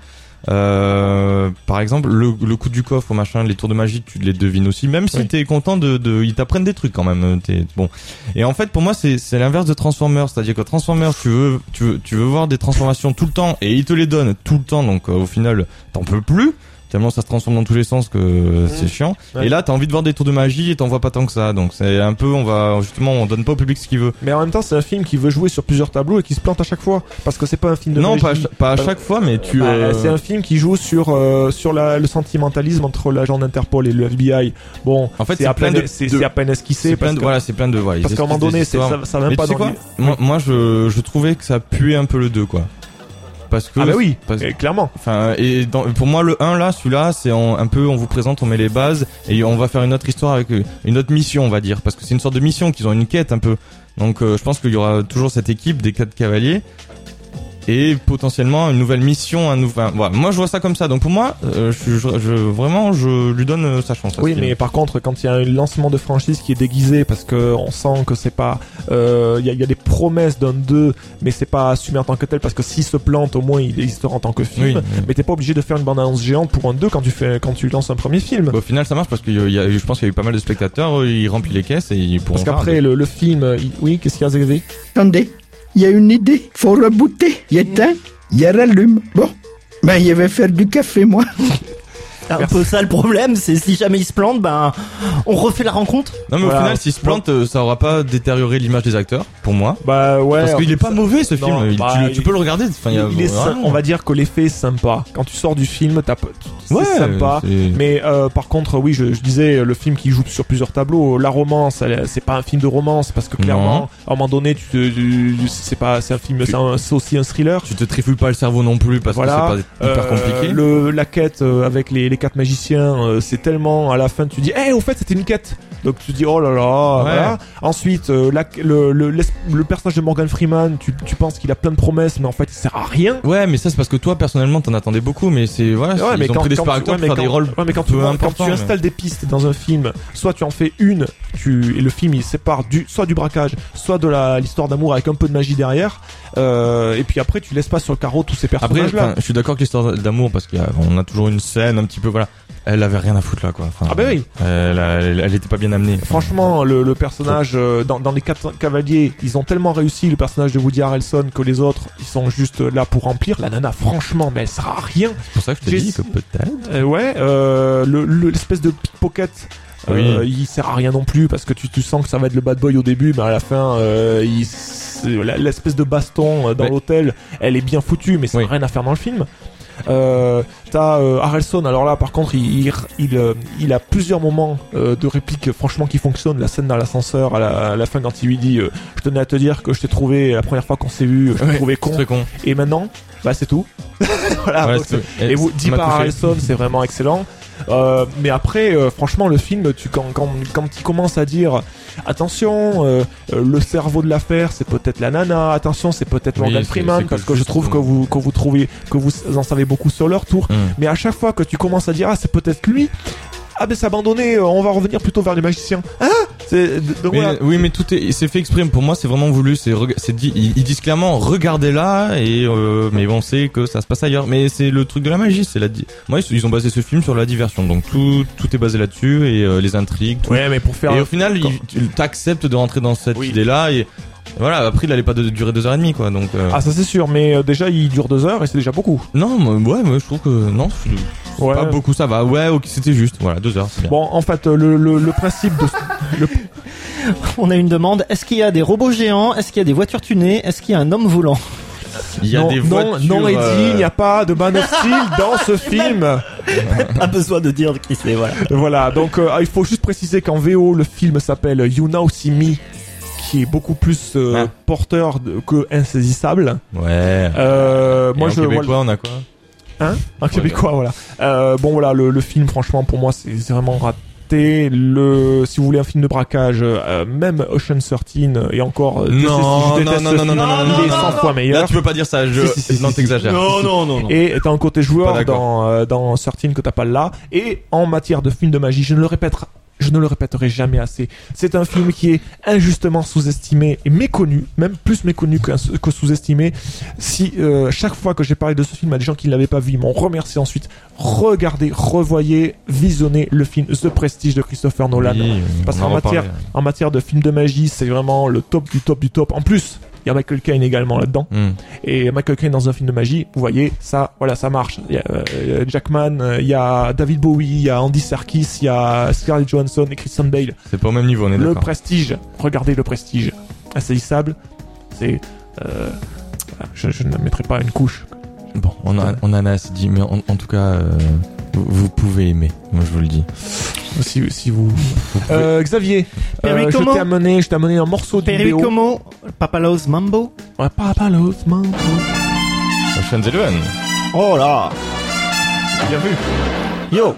Euh, par exemple, le, le coup du coffre, machin, les tours de magie, tu les devines aussi. Même si Oui. t'es content de, de, ils t'apprennent des trucs quand même. T'es bon. Et en fait, pour moi, c'est, c'est l'inverse de Transformers, c'est-à-dire que Transformers, tu veux, tu veux, tu veux voir des transformations tout le temps, et ils te les donnent tout le temps. Donc, euh, au final, t'en peux plus. Tellement ça se transforme dans tous les sens que euh, c'est chiant. Ouais. Et là, t'as envie de voir des tours de magie et t'en vois pas tant que ça. Donc c'est un peu, on va justement, on donne pas au public ce qu'il veut. Mais en même temps, c'est un film qui veut jouer sur plusieurs tableaux et qui se plante à chaque fois. Parce que c'est pas un film de Non, magie. pas à, cha- pas à Bah, chaque fois, mais tu. Bah, euh, C'est un film qui joue sur euh, sur la, le sentimentalisme entre l'agent d'Interpol et le F B I. Bon, En fait, c'est c'est à plein peine de- c'est de- c'est à peine esquissé c'est plein parce de, que- voilà, c'est plein de, voilà. ils parce qu'à un moment esquissent des donné, c'est histoires. ça, ça va même Mais pas tu sais dans quoi le- moi, moi, je, je trouvais que ça puait un peu le deux, quoi. Parce que. Ah bah oui, parce- et clairement. Enfin, et dans, pour moi, le un là, celui-là, c'est en- un peu, on vous présente, on met les bases, et on va faire une autre histoire avec euh, une autre mission, on va dire, parce que c'est une sorte de mission qu'ils ont une quête un peu. Donc, euh, je pense qu'il y aura toujours cette équipe des quatre cavaliers. Et potentiellement une nouvelle mission, un nouvel. Voilà. Moi, je vois ça comme ça. Donc pour moi, euh, je, je, je- vraiment, je lui donne euh, sa chance. à Oui, ce film. mais par contre, quand il y a un lancement de franchise qui est déguisé, parce que on sent que c'est pas, euh, il y, a, il y a des promesses d'un deux, mais c'est pas assumé en tant que tel, parce que s'il se plante, au moins il existera en tant que film. Oui, oui. Mais t'es pas obligé de faire une bande-annonce géante pour un deux quand tu fais, quand tu lances un premier film. Bah, au final, ça marche parce que y a, je pense qu'il y a eu pas mal de spectateurs. euh, Ils remplissent les caisses et ils pourront. Parce faire qu'après des- le, le film, il- oui, qu'est-ce qu'il y a, Zévé? Attendez, il y a une idée. Faut rebooter. Il éteint, il rallume. Bon, ben, il va faire du café, moi. C'est un peu ça le problème, c'est si jamais il se plante, ben on refait la rencontre. Non mais Voilà. au final, s'il se plante, euh, ça aura pas détérioré l'image des acteurs, pour moi. Bah ouais. Parce qu'il est pas mauvais ce non, film. Il- bah, tu, le- tu il- peux le regarder. Enfin, il y a il est vraiment- sy- on va dire que l'effet est sympa. Quand tu sors du film, t'as, p- c'est Ouais, sympa. c'est- Mais euh, par contre, oui, je, je disais le film qui joue sur plusieurs tableaux. La romance, elle, c'est pas un film de romance parce que clairement, Non. à un moment donné, tu te, tu- c'est pas, c'est un film, c'est, un- c'est aussi un thriller. Tu te trifouilles pas le cerveau non plus parce Voilà. que c'est pas hyper Euh, compliqué. Le, la quête euh, avec les, les quatre magiciens, euh, c'est tellement à la fin tu dis, eh au fait c'était une quête. Donc tu dis oh là là. Ouais. Voilà. Ensuite euh, la, le, le, l'es- le personnage de Morgan Freeman, tu, tu penses qu'il a plein de promesses, mais en fait il sert à rien. Ouais, mais ça c'est parce que toi personnellement t'en attendais beaucoup, mais c'est voilà, Ouais, ils mais ont quand, pris des quand super tu- acteurs ouais, pour mais faire quand- des rôles ouais, mais quand tu, peu quand importants. tu mais- installes des pistes dans un film, soit tu en fais une, tu et le film il sépare du soit du braquage, soit de la l'histoire d'amour avec un peu de magie derrière, euh, et puis après tu laisses pas sur le carreau tous ces Après, personnages là. enfin, je suis d'accord que l'histoire d'amour parce qu'on a toujours une scène un petit peu voilà. Elle avait rien à foutre là quoi. Enfin, Ah bah oui. Elle, elle, elle était pas bien amenée. Franchement, le, le personnage euh, dans, dans les quatre cavaliers, ils ont tellement réussi le personnage de Woody Harrelson que les autres, ils sont juste là pour remplir. La nana, franchement, mais elle sert à rien. C'est pour ça que je te J'ai- dis que peut-être. Euh, ouais, euh, le, le- l'espèce de pickpocket. Euh, Oui. il sert à rien non plus parce que tu, tu sens que ça va être le bad boy au début, mais à la fin, euh, il, c'est- la- l'espèce de baston euh, dans Ouais. l'hôtel, elle est bien foutue, mais ça n'a Oui. rien à faire dans le film. Euh, t'as euh, Harrelson, alors là par contre il, il, il, euh, il a plusieurs moments euh, de répliques franchement qui fonctionnent. La scène dans l'ascenseur à la, à la fin quand il lui dit euh, je tenais à te dire que je t'ai trouvé la première fois qu'on s'est vu, je t'ai Ouais, trouvé con, Très con. et maintenant bah c'est tout. Voilà, Ouais, donc, c'est- et vous, ça dit m'a par touché. Harrelson, c'est vraiment excellent. Euh, mais après, euh, franchement, le film, tu quand quand quand il commence à dire attention, euh, euh, le cerveau de l'affaire, c'est peut-être la nana. Attention, c'est peut-être Oui, Morgan c'est- Freeman, c'est que parce que je juste, trouve euh, que vous que vous trouvez que vous en savez beaucoup sur leur tour. Hum. Mais à chaque fois que tu commences à dire ah c'est peut-être lui, ah ben c'est abandonné, euh, on va revenir plutôt vers les magiciens. Hein c'est donc Mais, voilà. Oui, mais tout est, c'est fait exprès. Pour moi, c'est vraiment voulu. C'est, rega- c'est dit. Ils, ils disent clairement, regardez là, et euh, mais on sait que ça se passe ailleurs. Mais c'est le truc de la magie. C'est la. di- Moi, ils, ils ont basé ce film sur la diversion. Donc tout, tout est basé là-dessus et euh, les intrigues. Tout. Ouais, mais pour faire Et au final, il- tu t'acceptes de rentrer dans cette Oui. idée-là et voilà. Après, il allait pas de, durer deux heures et demie, quoi. Donc. euh, ah ça c'est sûr, mais euh, déjà il dure deux heures et c'est déjà beaucoup. Non, moi, ouais, moi, je trouve que non, c'est c'est Ouais. pas beaucoup. Ça va. Ouais, ok, c'était juste. Voilà, deux heures, c'est bien. Bon, en fait, euh, le, le, le principe de le, On a une demande, est-ce qu'il y a des robots géants, est-ce qu'il y a des voitures tunées, est-ce qu'il y a un homme volant? Il y a non, des non, voitures. non, Eddie, euh, il n'y a pas de Man of Steel dans ce film. Pas besoin de dire qui c'est, voilà. Voilà, donc euh, il faut juste préciser qu'en V O, le film s'appelle You Now See Me, qui est beaucoup plus euh, Ah. porteur de, que insaisissable. Ouais. Euh, Et moi, en je québécois, voilà, on a quoi? hein, un québécois, voilà. Euh, bon, voilà, le, le film, franchement, pour moi, c'est c'est vraiment raté. Le, si vous voulez un film de braquage, euh, même Ocean treize et encore, euh, Dieu Non, sait si je non, déteste non, ce non, film, non, non, non, il est non, cent non, fois meilleur. Là, tu peux pas dire ça. Je... Si, si, si, non, si, t'exagères. Non, non, non, non. Et t'as un côté joueur Pas d'accord. dans euh, dans treize que t'as pas là. Et en matière de film de magie, je ne le répéterai, je ne le répéterai jamais assez. C'est un film qui est injustement sous-estimé et méconnu, même plus méconnu que, que sous-estimé. Si euh, chaque fois que j'ai parlé de ce film à des gens qui ne l'avaient pas vu, ils m'ont remercié ensuite. Regardez, revoyez, visionnez le film The Prestige de Christopher Nolan. Oui, Parce on en qu'en matière, reparlera. en matière de film de magie, c'est vraiment le top du top du top. En plus, il y a Michael Caine également là-dedans. Hmm. Et Michael Caine dans un film de magie, vous voyez, ça, voilà, ça marche. Il y a euh, Jackman, euh, il y a David Bowie, il y a Andy Serkis, il y a Scarlett Johansson et Christian Bale. C'est pas au même niveau, on est Le d'accord. Prestige, regardez le Prestige. Insaisissable, c'est... Euh, je, je ne mettrai pas une couche. Bon, on, a, on en a assez dit, mais en, en tout cas, euh, vous, vous pouvez aimer. Moi, je vous le dis. Si, si vous... Vous pouvez- Euh, Xavier, Perry euh, je comment t'ai amené, je t'ai amené un morceau du Perry B O. Como, Papalos Mambo. Ouais, Papa Loves Mambo. Ocean's Eleven. Oh là. Bien vu. Yo.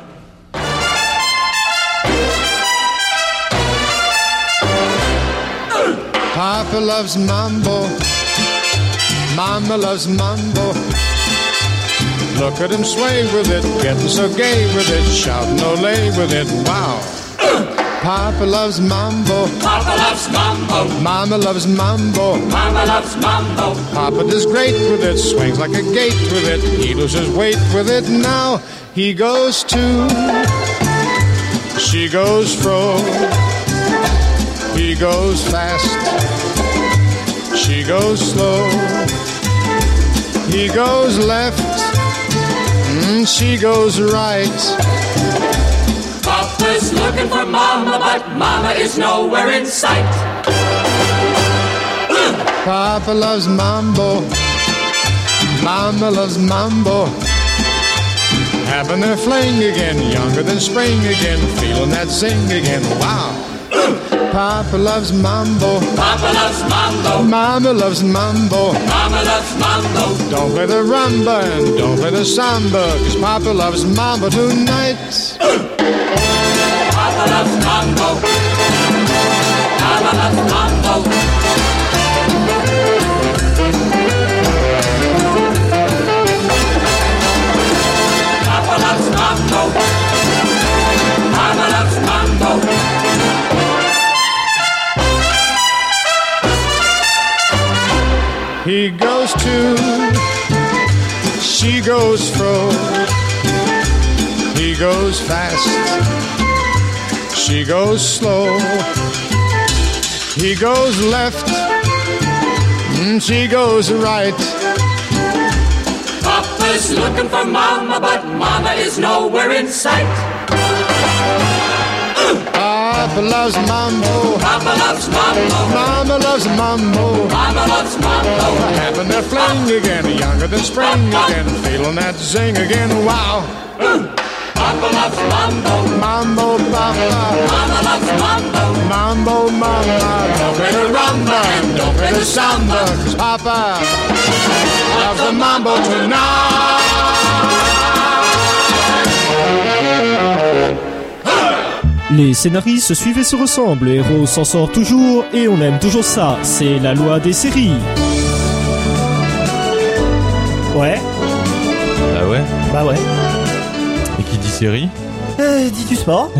Papa loves mambo, Mama loves mambo. Look at him sway with it, getting so gay with it, shouting Olay with it, wow. Papa loves mambo, Papa loves mambo, Mama loves mambo. Mama loves mambo. Papa does great with it, swings like a gate with it, he loses weight with it. Now he goes to, she goes fro, he goes fast, she goes slow, he goes left, mm, and she goes right. Papa's looking for Mama, but Mama is nowhere in sight. Papa loves mambo, Mama loves mambo. Having their fling again, younger than spring again, feeling that zing again, wow. Papa loves mambo, Papa loves mambo, Mama loves mambo. Mama loves mambo. Don't play the rumba and don't play the samba, 'cause Papa loves mambo tonight. Papa loves mambo, Mama loves mambo. Papa loves mambo, Mama loves mambo. He goes to, she goes fro. He goes fast, she goes slow. He goes left, mm, she goes right. Papa's looking for Mama, but Mama is nowhere in sight. Papa loves mambo, Papa loves mambo, Mama loves mambo. Mama loves mambo. Having their fling again, younger than spring again, feeling that zing again, wow. Papa loves mambo, Mambo, Papa, Mama loves mambo. mambo, Mama. Don't play the rumba and don't play the samba, 'cause Papa loves the mambo tonight. Les scénaristes se suivent et se ressemblent, le héros s'en sort toujours et on aime toujours ça, c'est la loi des séries. Ouais. Ah ouais. Bah ouais. Et qui dit série? Euh, dis du sport.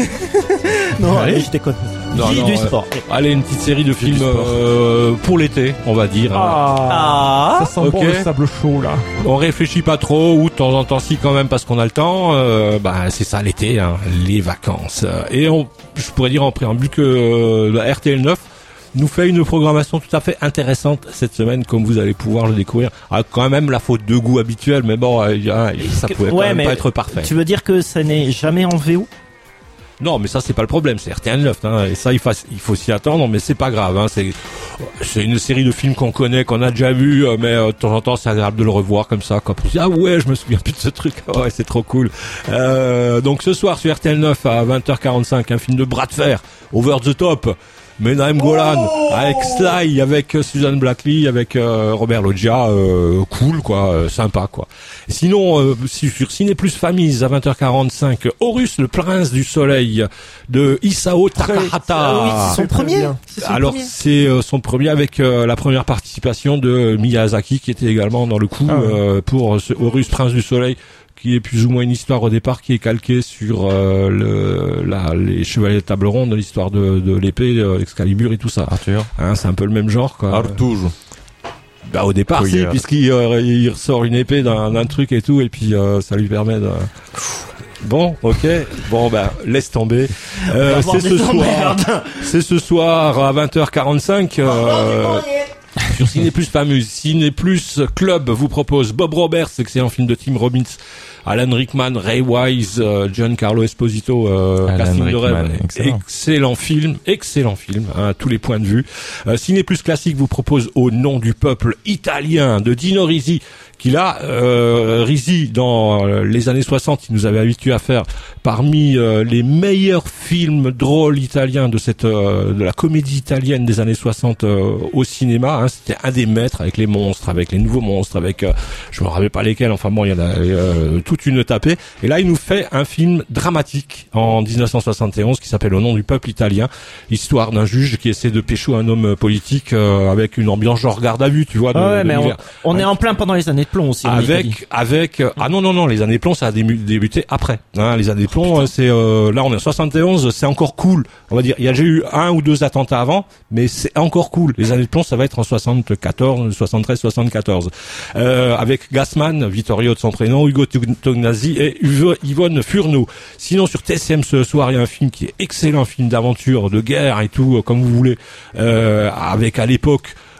Non, allez, je déconne. Non, dis non, du euh, sport. Allez, une petite série de films euh, pour l'été, on va dire. Ah, Ça sent ok. bon le sable chaud là. On réfléchit pas trop, ou de temps en temps si quand même parce qu'on a le temps. Euh, bah c'est ça l'été, hein, les vacances. Et on, je pourrais dire en préambule que euh, la R T L neuf nous fait une programmation tout à fait intéressante cette semaine, comme vous allez pouvoir le découvrir. Ah, quand même la faute de goût habituelle, mais bon, euh, euh, ça pouvait quand ouais, même mais pas être parfait. Tu veux dire que ça n'est jamais en V O? Non, mais ça c'est pas le problème, c'est R T L neuf, hein, et ça il faut, il faut s'y attendre, mais c'est pas grave. Hein, c'est, c'est une série de films qu'on connaît, qu'on a déjà vu, mais euh, de temps en temps c'est agréable de le revoir comme ça, quand on se dit ah ouais, je me souviens plus de ce truc, ouais c'est trop cool. Euh, donc ce soir sur R T L neuf à vingt heures quarante-cinq, un film de bras de fer, Over the Top. Menahem Golan, avec Sly, avec euh, Susan Blackley, avec euh, Robert Loggia, euh, cool quoi, euh, sympa quoi. Sinon, euh, si, sur Ciné Plus Famille à vingt heures quarante-cinq, Horus, le prince du soleil de Isao Takahata. Ah oui, c'est son premier. bien. C'est son Alors premier. c'est euh, son premier avec euh, la première participation de Miyazaki qui était également dans le coup Ah ouais. euh, pour ce Horus, prince du soleil, qui est plus ou moins une histoire au départ qui est calquée sur euh, le, la, les chevaliers de table ronde, l'histoire de, de l'épée, euh, Excalibur et tout ça. Arthur. Hein, c'est un peu le même genre quoi. Arthur. Bah au départ si, Couillard. puisqu'il euh, il ressort une épée d'un, d'un truc et tout, et puis euh, ça lui permet de... Bon, ok, bon bah laisse tomber. Euh, avoir c'est des ce soir, emmerdes. c'est ce soir à vingt heures quarante-cinq. Euh, sur Ciné Plus Fameux, Ciné Plus Club vous propose Bob Roberts, excellent film de Tim Robbins, Alan Rickman, Ray Wise, euh, Giancarlo Esposito, euh, Alan casting de Rickman, rêve. excellent. Excellent film, excellent film, hein, à tous les points de vue. Euh, Ciné Plus Classique vous propose Au nom du peuple italien de Dino Risi, qui là, euh, Risi, dans euh, les années soixante, il nous avait habitué à faire parmi euh, les meilleurs films drôles italiens de cette euh, de la comédie italienne des années soixante euh, au cinéma. Hein, c'était un des maîtres avec les monstres, avec les nouveaux monstres, avec euh, je me rappelle pas lesquels. Enfin bon, il y en a euh, toute une tapée. Et là, il nous fait un film dramatique en dix-neuf cent soixante et onze qui s'appelle Au nom du peuple italien, histoire d'un juge qui essaie de pécho un homme politique euh, avec une ambiance genre garde à vue, tu vois. De, Ah ouais, de mais on, l'univers. on est en plein pendant les années de plomb aussi. en Italie. Avec, avec, euh, ah non non non, les années plomb ça a dému- débuté après. Hein, les années plomb, c'est euh, là on est en soixante et onze, c'est encore cool. On va dire, il y a déjà eu un ou deux attentats avant, mais c'est encore cool. Les années de plomb, ça va être en soixante-quatorze, soixante-treize, soixante-quatorze. Euh, avec Gassman, Vittorio de son prénom, Ugo Tognazzi et Uvo- Yvonne Furneaux. Sinon sur T C M ce soir, il y a un film qui est excellent, un film d'aventure, de guerre et tout, euh, comme vous voulez, euh, avec à l'époque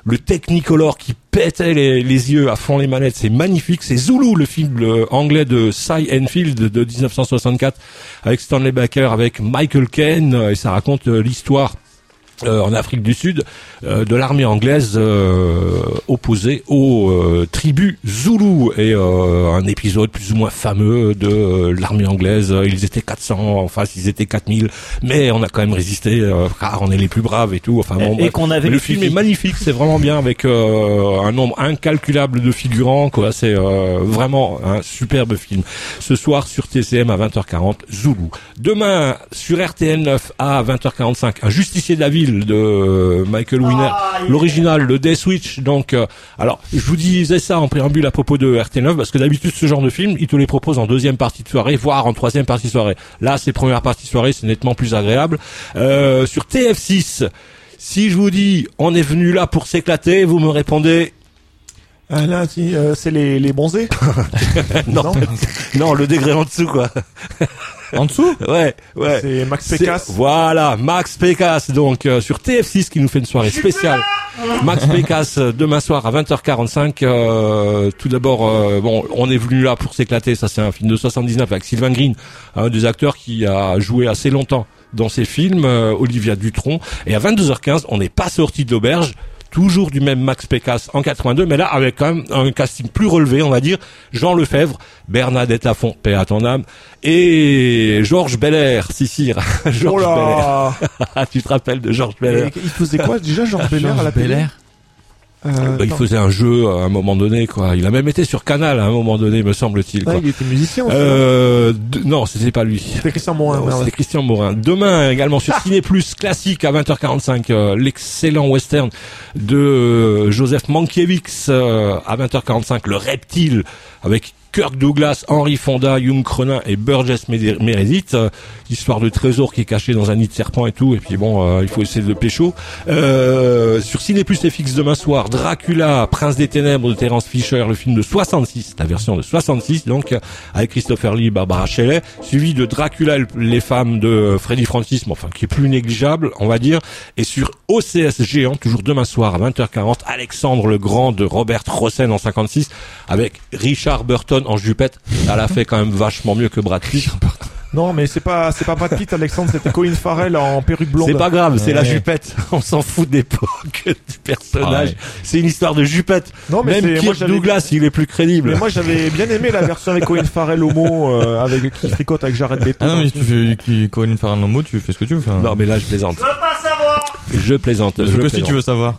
le Technicolor qui pétait les, les yeux à fond les manettes, c'est magnifique. C'est Zulu, le film le, anglais de Cy Enfield de, de dix-neuf cent soixante-quatre avec Stanley Baker, avec Michael Caine, et ça raconte euh, l'histoire Euh, en Afrique du Sud, euh, de l'armée anglaise euh, opposée aux euh, tribus Zoulou, et euh, un épisode plus ou moins fameux de euh, l'armée anglaise. Ils étaient quatre cents, en face ils étaient quatre mille, mais on a quand même résisté euh, car on est les plus braves et tout. Enfin bon, et, et qu'on avait le film est magnifique, c'est vraiment bien, avec euh, un nombre incalculable de figurants, quoi. C'est euh, vraiment un superbe film. Ce soir sur T C M à vingt heures quarante, Zoulou. Demain sur R T L neuf à vingt heures quarante-cinq, un justicier de la ville de Michael Winner, ah, yeah. l'original, le Death Switch. Donc, euh, alors, je vous disais ça en préambule à propos de R T neuf, parce que d'habitude, ce genre de film, ils te les proposent en deuxième partie de soirée, voire en troisième partie de soirée. Là, c'est première partie de soirée, c'est nettement plus agréable. Euh, sur T F six, si je vous dis, on est venu là pour s'éclater, vous me répondez... Ah là, si, euh, c'est les, les bronzés. non, non, non, le degré en dessous, quoi. En dessous? Ouais, ouais. C'est Max Pécasse. Voilà, Max Pécasse, donc, euh, sur T F six, qui nous fait une soirée spéciale. Max Pécasse, demain soir à vingt heures quarante-cinq. Euh, tout d'abord, euh, bon, on est venu là pour s'éclater. Ça, c'est un film de soixante-dix-neuf avec Sylvain Green, un des acteurs qui a joué assez longtemps dans ces films, euh, Olivia Dutronc. Et à vingt-deux heures quinze, on n'est pas sorti de l'auberge. Toujours du même Max Pécasse en quatre-vingt-deux, mais là avec quand même un casting plus relevé, on va dire. Jean Lefebvre, Bernadette Lafont, paix à ton âme, et Georges Belair, si si, Georges oh Belair. Tu te rappelles de Georges Belair? Il faisait quoi déjà, Georges Belair à la télé? Euh, bah, il faisait un jeu à un moment donné, quoi. Il a même été sur Canal à un moment donné, me semble-t-il. Ah, quoi. il était musicien aussi. Euh, de, non, c'était pas lui. C'était Christian Morin. Non, c'était Christian Morin. Demain, également sur Ciné Plus classique à vingt heures quarante-cinq, euh, l'excellent western de euh, Joseph Mankiewicz euh, à vingt heures quarante-cinq, Le Reptile, avec Kirk Douglas, Henry Fonda, Hugh Cronin et Burgess Meredith, euh, histoire de trésor qui est caché dans un nid de serpent et tout, et puis bon, euh, il faut essayer de pécho. Euh, sur Ciné Plus F X demain soir, Dracula, Prince des Ténèbres de Terence Fisher, le film de soixante-six, la version de soixante-six, donc avec Christopher Lee, Barbara Shelley, suivi de Dracula, les femmes de Freddy Francis, enfin qui est plus négligeable, on va dire, et sur O C S Géant, toujours demain soir à vingt heures quarante, Alexandre le Grand de Robert Rossen en cinquante-six, avec Richard Burton en jupette. Elle a fait quand même vachement mieux que Brad Pitt. Non, mais c'est pas, c'est pas Brad Pitt, Alexandre, c'était Colin Farrell en perruque blonde. C'est pas grave, c'est ouais. la jupette. On s'en fout d'époque du personnage. Ah ouais. C'est une histoire de jupette. Non, mais même Kirk Douglas, il est plus crédible. Mais moi, j'avais bien aimé la version avec Colin Farrell homo, euh, avec qui fricote avec Jared Leto. Ah non, mais si tu fais qui, Colin Farrell homo, tu fais ce que tu veux. Enfin... Non, mais là, je plaisante. Je veux pas savoir. Je plaisante. Je, je que plaisante. si tu veux savoir.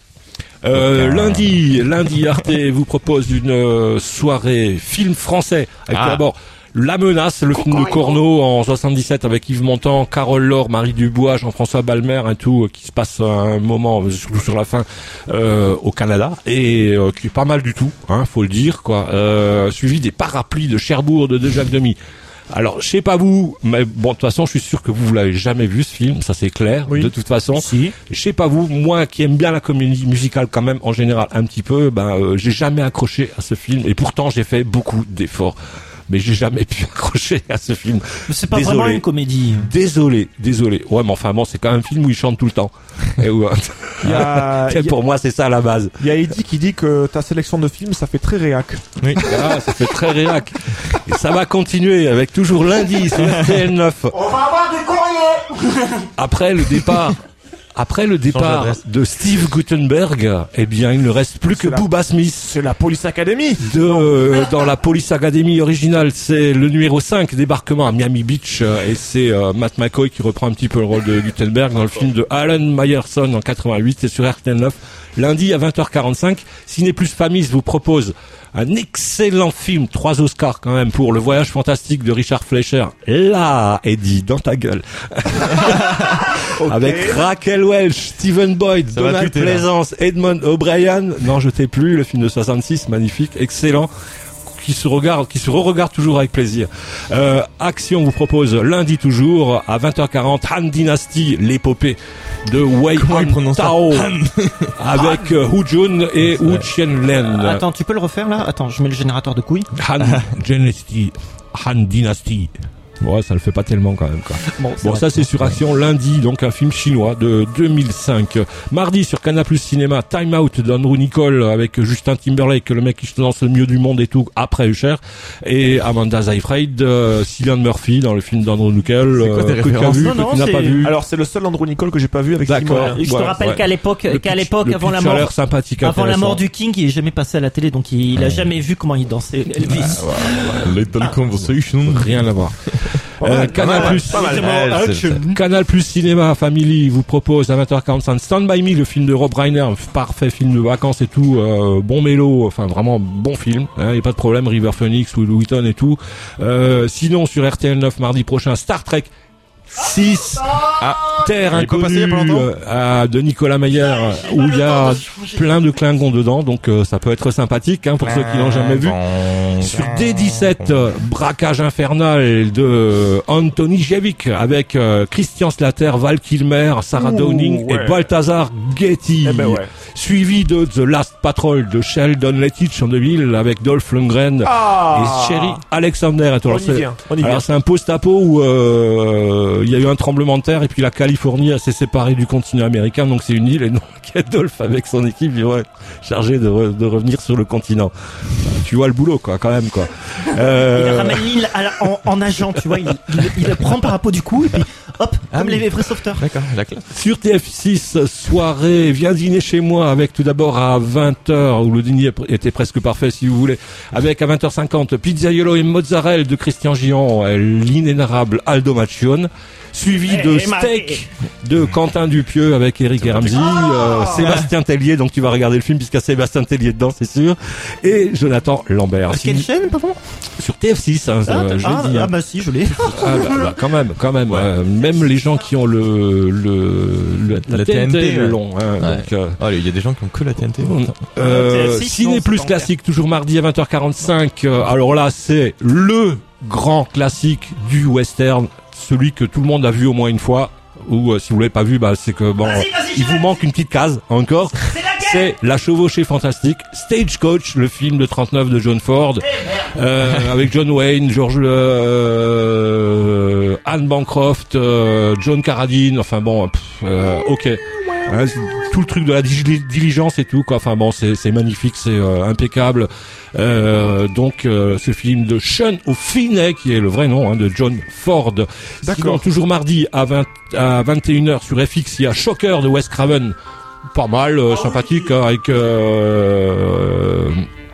Euh, lundi, lundi, Arte vous propose une euh, soirée film français avec ah. d'abord La Menace, le film de Corneau en soixante-dix-sept avec Yves Montand, Carole Laure, Marie Dubois, Jean-François Balmer et tout, qui se passe à un moment, surtout sur la fin, euh, au Canada, et euh, qui est pas mal du tout, hein, faut le dire, quoi. Euh, suivi des Parapluies de Cherbourg de, de Jacques Demy. Alors, je sais pas vous, mais bon, de toute façon, je suis sûr que vous, vous l'avez jamais vu, ce film, ça c'est clair, oui. De toute façon. Si. Je sais pas vous, moi qui aime bien la comédie musicale quand même, en général, un petit peu, ben, euh, j'ai jamais accroché à ce film, et pourtant, j'ai fait beaucoup d'efforts. Mais j'ai jamais pu accrocher à ce film. Mais c'est pas désolé. vraiment une comédie. Désolé, désolé. Ouais, mais enfin bon, c'est quand même un film où il chante tout le temps. Et où, il y a, pour moi, c'est ça à la base. Il y a Eddie qui dit que ta sélection de films, ça fait très réac. Oui, ah, ça fait très réac. Et ça va continuer avec toujours lundi sur R T L neuf. On va avoir du courrier. Après le départ. Après le départ de Steve Guttenberg, eh bien, il ne reste plus que Booba Smith. C'est la Police Academy. De, euh, dans la Police Academy originale, c'est le numéro cinq, débarquement à Miami Beach, euh, et c'est euh, Matt McCoy qui reprend un petit peu le rôle de Guttenberg dans le film de Alan Meyerson en quatre-vingt-huit, c'est sur R T L neuf. Lundi à vingt heures quarante-cinq, Ciné Plus Famille vous propose un excellent film, trois Oscars quand même, pour Le Voyage fantastique de Richard Fleischer. Là, Eddie, dans ta gueule. Okay. Avec Raquel Welch, Stephen Boyd, ça Donald Pleasance, Edmond O'Brien. Non, je t'ai plus, le film de soixante-six, magnifique, excellent, qui se regarde, qui se re-regarde toujours avec plaisir. Euh, Action vous propose lundi toujours à vingt heures quarante Han Dynasty, l'épopée de Wei Han Tao avec euh, Hu Jun et Wu Qianlen. Attends, tu peux le refaire là? Attends, je mets le générateur de couilles. Han Dynasty, Han Dynasty. Ouais, ça le fait pas tellement quand même, quoi. Bon, Bon, vrai. ça c'est sur Action lundi, donc un film chinois de deux mille cinq. Mardi sur Canal Plus Cinéma, Time Out d'Andrew Nicole avec Justin Timberlake, le mec qui se lance le mieux du monde et tout, après Usher, et Amanda Seyfried, euh, Cillian Murphy dans le film d'Andrew Nicole, C'est quoi tes euh, que tu as références vu, Non, que non, tu n'as c'est- pas vu. Alors c'est le seul Andrew Nicole que j'ai pas vu avec D'accord. Simon. Et je te Ouais, rappelle ouais. qu'à l'époque, Le qu'à pitch- l'époque, le avant la pitch a mort, l'air sympathique, avant la intéressant. mort du King, il est jamais passé à la télé, donc il a jamais vu comment il dansait Elvis. Little Conversation. Rien à voir. Pas Euh, mal, Canal pas mal, Plus, pas mal. Ouais, c'est- c'est- Canal Plus Cinéma Family vous propose à vingt heures quarante-cinq Stand By Me, le film de Rob Reiner, un parfait film de vacances et tout, euh, bon mélo, enfin vraiment bon film, hein, y a pas de problème, River Phoenix, Will Wheaton et tout. Euh, sinon sur R T L neuf mardi prochain, Star Trek six, Ah, Terre il est pas passé il y a pas inconnue longtemps euh, de Nicolas Mayer, où il y a plein de Klingons dedans, donc euh, ça peut être sympathique hein, pour ceux qui l'ont jamais vu. Sur D dix-sept, euh, braquage infernal de Anthony Djevic avec euh, Christian Slater, Val Kilmer, Sarah Ouh, Downing ouais. et Balthazar Getty. Eh ben ouais. Suivi de The Last Patrol de Sheldon Lettich en Deville avec Dolph Lundgren Ah. et Sherry Alexander. Et On alors, y c'est- vient, on y vient. alors c'est un post-apo où euh, il y a eu un tremblement de terre et puis la Californie s'est séparée du continent américain, donc c'est une île et donc Dolph avec son équipe il va être chargé de, re- de revenir sur le continent. Tu vois le boulot quoi, quand même quoi. Euh, Il ramène l'île à la- en, en nageant, tu vois, il, il, il le prend par rapport du cou et puis hop, Ah comme oui. les vrais sauveteurs. D'accord, la classe. Sur T F six, soirée, viens dîner chez moi avec tout d'abord à vingt heures, où le dîner était presque parfait si vous voulez, avec à vingt heures cinquante, Pizzaiolo et Mozzarella de Christian Gion, et l'inénarrable Aldo Macchione, suivi de Eh, ma- Steak de Quentin Dupieux avec Eric et Ramsey, euh, Sébastien Tellier, donc tu vas regarder le film puisqu'il y a Sébastien Tellier dedans c'est sûr, et Jonathan Lambert. Quelle chaîne, pardon? Sur T F six, hein, Ah, euh, je ah, l'ai dit, ah, hein. bah si, je l'ai. Ah bah, bah, quand même, quand même. euh, même les gens qui ont le, le, le la, La T N T, T N T, le ouais. long. Hein, Ouais. donc, euh, Oh, il y a des gens qui ont que la T N T. euh, T F six, Ciné non, Plus c'est pas classique, toujours mardi à vingt heures quarante-cinq. Euh, alors là, c'est le grand classique du western, celui que tout le monde a vu au moins une fois. Ou euh, si vous l'avez pas vu, bah c'est que bon, Vas-y, vas-y, il vous manque une petite case encore. C'est La Chevauchée Fantastique, Stagecoach, le film de trente-neuf de John Ford, euh, avec John Wayne, George euh, Anne Bancroft, euh, John Carradine, enfin bon, pff, euh, ok. Hein, c'est tout le truc de la dili- diligence et tout quoi. Enfin bon, c'est c'est magnifique, c'est euh, impeccable. Euh, donc euh, ce film de Sean O'Finney qui est le vrai nom hein, de John Ford. Sinon toujours mardi à vingt à vingt et une heures sur F X, il y a Shocker de Wes Craven. Pas mal, euh, sympathique hein, avec euh,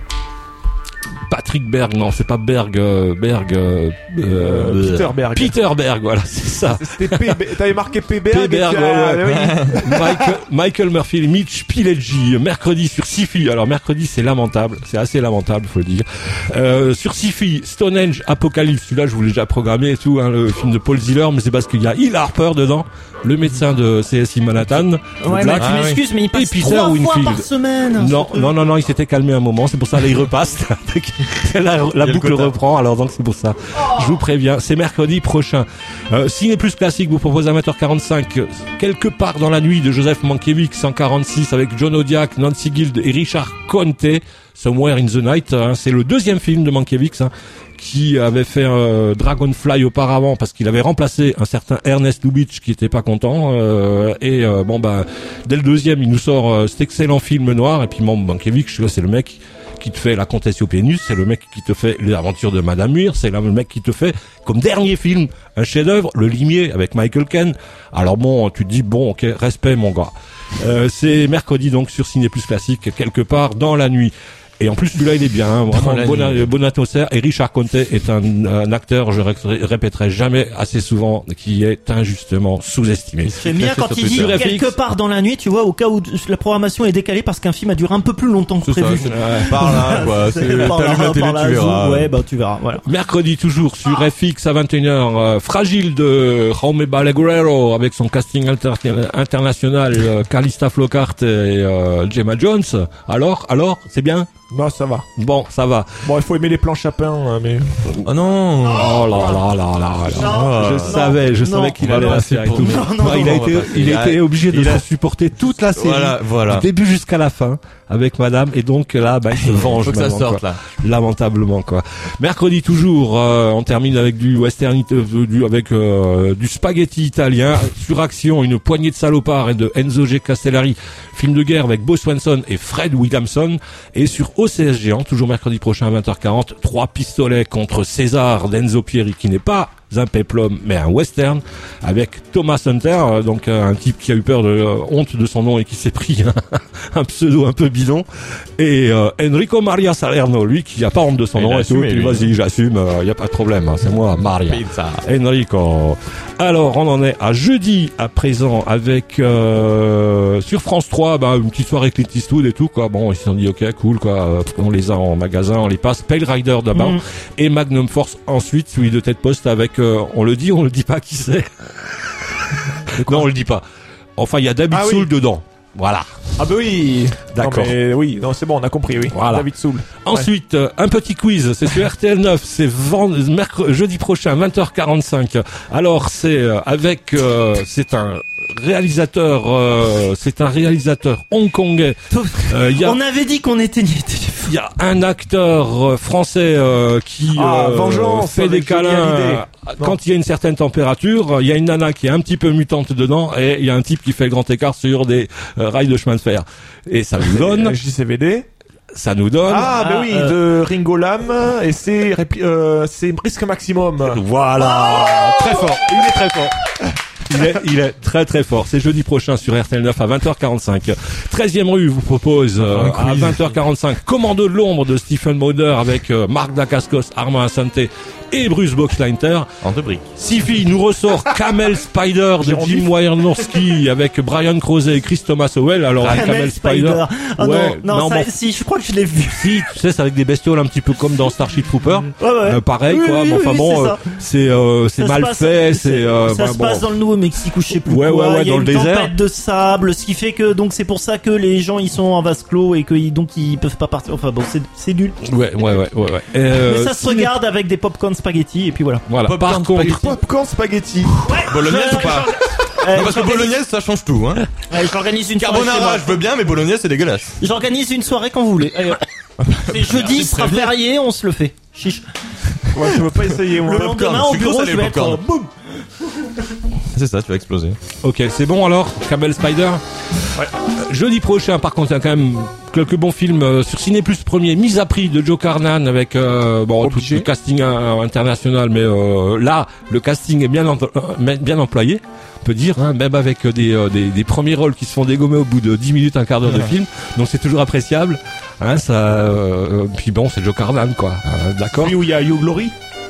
Patrick Berg, non c'est pas Berg, euh, Berg, euh, euh, Peter Berg. Peter Berg, voilà c'est ça. C'était P. T'avais marqué P. Berg. P. Berg, et tu as- ouais, ouais. oui. Michael, Michael Murphy et Mitch Pileggi, mercredi sur Sci-Fi. Alors mercredi c'est lamentable, c'est assez lamentable faut le dire. Euh, sur Sci-Fi, Stonehenge Apocalypse, celui-là je vous l'ai déjà programmé et tout, hein, le film de Paul Ziller, mais c'est parce qu'il y a Hill Harper dedans, le médecin de C S I Manhattan. Ouais, Black. mais tu Ah, m'excuses, mais il passe Et Peter trois fois Winfield. par semaine. Non, non, non, non, il s'était calmé un moment, c'est pour ça là il repasse. la la le boucle quota. reprend, alors donc c'est pour ça. Je vous préviens, c'est mercredi prochain. Euh, Ciné Plus classique vous propose à vingt heures quarante-cinq, euh, Quelque part dans la nuit de Joseph Mankiewicz, cent quarante-six avec John Odiak, Nancy Guild et Richard Conte, Somewhere in the Night. Hein, c'est le deuxième film de Mankiewicz. Hein, qui avait fait euh, Dragonfly auparavant parce qu'il avait remplacé un certain Ernest Lubitsch qui était pas content euh, et euh, bon bah dès le deuxième il nous sort euh, cet excellent film noir et puis bon Mankiewicz c'est le mec qui te fait La Comtesse Pénus, c'est le mec qui te fait Les Aventures de Madame Muir, c'est le mec qui te fait comme dernier film un chef-d'œuvre Le Limier avec Michael Caine. Alors bon tu te dis bon ok respect mon gars. Euh, c'est mercredi donc sur Ciné Plus classique Quelque part dans la nuit. Et en plus, celui-là, il est bien, hein, vraiment la bon, nuit. bon atmosphère. Et Richard Conte est un, un acteur, je ré- répéterai jamais assez souvent, qui est injustement sous-estimé. J'aime bien quand il dit Sur F X. quelque part dans la nuit, tu vois, au cas où la programmation est décalée parce qu'un film a duré un peu plus longtemps que C'est ça, prévu. c'est par là, quoi. C'est- Par T'allumes là, la télé, par là, tu verras. Ouais, bah tu verras, voilà. Mercredi toujours sur F X à vingt et une heures, euh, Fragile de Jaume Balaguerro avec son casting alter- international, euh, Calista Flockhart et euh, Gemma Jones. Alors, alors, c'est bien? Non, ça va. Bon, ça va. Bon, il faut aimer les planches à pain, hein, mais. Oh non. Oh là là là là là. Je Non, savais, je non, savais qu'il on va allait passer passer avec pour- tout. Non, non, il a on va été, passer. il Il a a- été obligé de il a- se supporter toute la série. Voilà, voilà. Du début jusqu'à la fin. avec madame, et donc là, bah, il se venge. Faut que ça maintenant, sorte, quoi. là. Lamentablement, quoi. Mercredi toujours, euh, on termine avec du western, it- euh, du, avec euh, du spaghetti italien, sur action, une poignée de salopards et de Enzo G. Castellari, film de guerre avec Bo Swanson et Fred Williamson, et sur O C S Géant, toujours mercredi prochain à vingt heures quarante, trois pistolets contre César d'Enzo Pieri, qui n'est pas un peplum mais un western, avec Thomas Hunter, euh, donc euh, un type qui a eu peur de euh, honte de son nom et qui s'est pris un, un pseudo un peu bidon, et euh, Enrico Maria Salerno, lui qui a pas honte de son Il nom a et tout, assumé, et puis lui. vas-y j'assume, il y a pas de problème, hein, c'est moi Maria. Pizza. Enrico. Alors, on en est à jeudi à présent avec euh, sur France trois, bah, une petite soirée Clint Eastwood et tout, quoi. Bon, ils se sont dit ok, cool, quoi. Euh, On les a en magasin, on les passe. Pale Rider d'abord Mm. et Magnum Force ensuite, celui de Ted Post avec, euh, on le dit, on le dit pas qui c'est. Non, on le dit pas. Enfin, il y a David Ah oui. Soul dedans. Voilà. Ah bah oui. D'accord. Non, mais oui, non, c'est bon, on a compris, oui. Voilà. David Soul. Ensuite, euh, un petit quiz, c'est sur R T L neuf, c'est vend- mercredi, jeudi prochain, vingt heures quarante-cinq. Alors, c'est euh, avec, euh, c'est un réalisateur, euh, c'est un réalisateur hongkongais. Euh, il y a, On avait dit qu'on éteignait les téléphones. il y a un acteur euh, français euh, qui Ah, euh, Vengeance, fait des avec Johnny câlins Hallyday. euh, quand il y a une certaine température. Il y a une nana qui est un petit peu mutante dedans, et il y a un type qui fait le grand écart sur des euh, rails de chemin de fer. Et ça nous donne, J C V D. ça nous donne. Ah, bah Ah, oui, euh, de Ringo Lam, et c'est, répli- euh, c'est Risque Maximum. Voilà, Très fort. Il est très fort. il est, il est très très fort. C'est jeudi prochain sur R T L neuf à vingt heures quarante-cinq. treizième rue vous propose euh, à vingt heures quarante-cinq Commando de l'ombre de Stephen Moder avec euh, Marc Dacascos, Armand Assante et Bruce Boxleiter. En deux briques. Sifi nous ressort Camel Spider de Jérôme Jim Biff. Wynorski avec Brian Crozet et Chris Thomas Howell. Alors un Camel Spider, Oh ouais, non, non, non, ça, bon. si, je crois que je l'ai vu. si tu sais, c'est avec des bestioles un petit peu comme dans Starship Trooper. Ouais, ouais. Euh, pareil Oui, quoi, oui, mais oui, enfin oui, bon, c'est euh, ça. c'est euh, c'est Ça se mal passe- fait, c'est euh, ça enfin, se bon. passe dans le Nouveau-Mexique ou je sais plus Ouais, quoi. ouais, ouais, Il y a dans une le désert. tempête de sable, ce qui fait que donc c'est pour ça que les gens ils sont en vase clos et que ils- donc ils peuvent pas partir. Enfin bon, c'est c'est nul. Ouais, ouais, ouais, ouais, ouais. Euh, Mais ça se ciné- regarde avec des popcorn spaghetti et puis voilà. Voilà. Popcorn Par contre, spaghetti. Popcorn Spaghetti. Bolognaise Je- ou pas? Euh, Non, parce que j'organise- bolognaise, ça change tout, hein. Ouais, j'organise une soirée chez Carbonara, moi. je veux bien, mais bolognaise, c'est dégueulasse. J'organise une soirée quand vous voulez. Allez, hop. Et jeudi sera férié, on se le fait. Chiche. Ouais, je veux pas essayer, moi. Le lendemain au sucre bureau, salé, je vais être popcorn. euh, boum. C'est ça, tu vas exploser. ok, c'est bon alors, Camel Spider. Euh, jeudi prochain, par contre, il y a quand même quelques bons films euh, sur Ciné Plus premier, Mise à prix de Joe Carnan avec euh, bon tout Obligé. le casting euh, international, mais euh, là, le casting est bien em- euh, bien employé. On peut dire, hein, même avec euh, des, euh, des des premiers rôles qui se font dégommer au bout de dix minutes, un quart d'heure de film, donc c'est toujours appréciable. Hein, ça, euh, puis bon, c'est Joe Carnan, quoi. Euh, D'accord. Celui où il y a You Glory.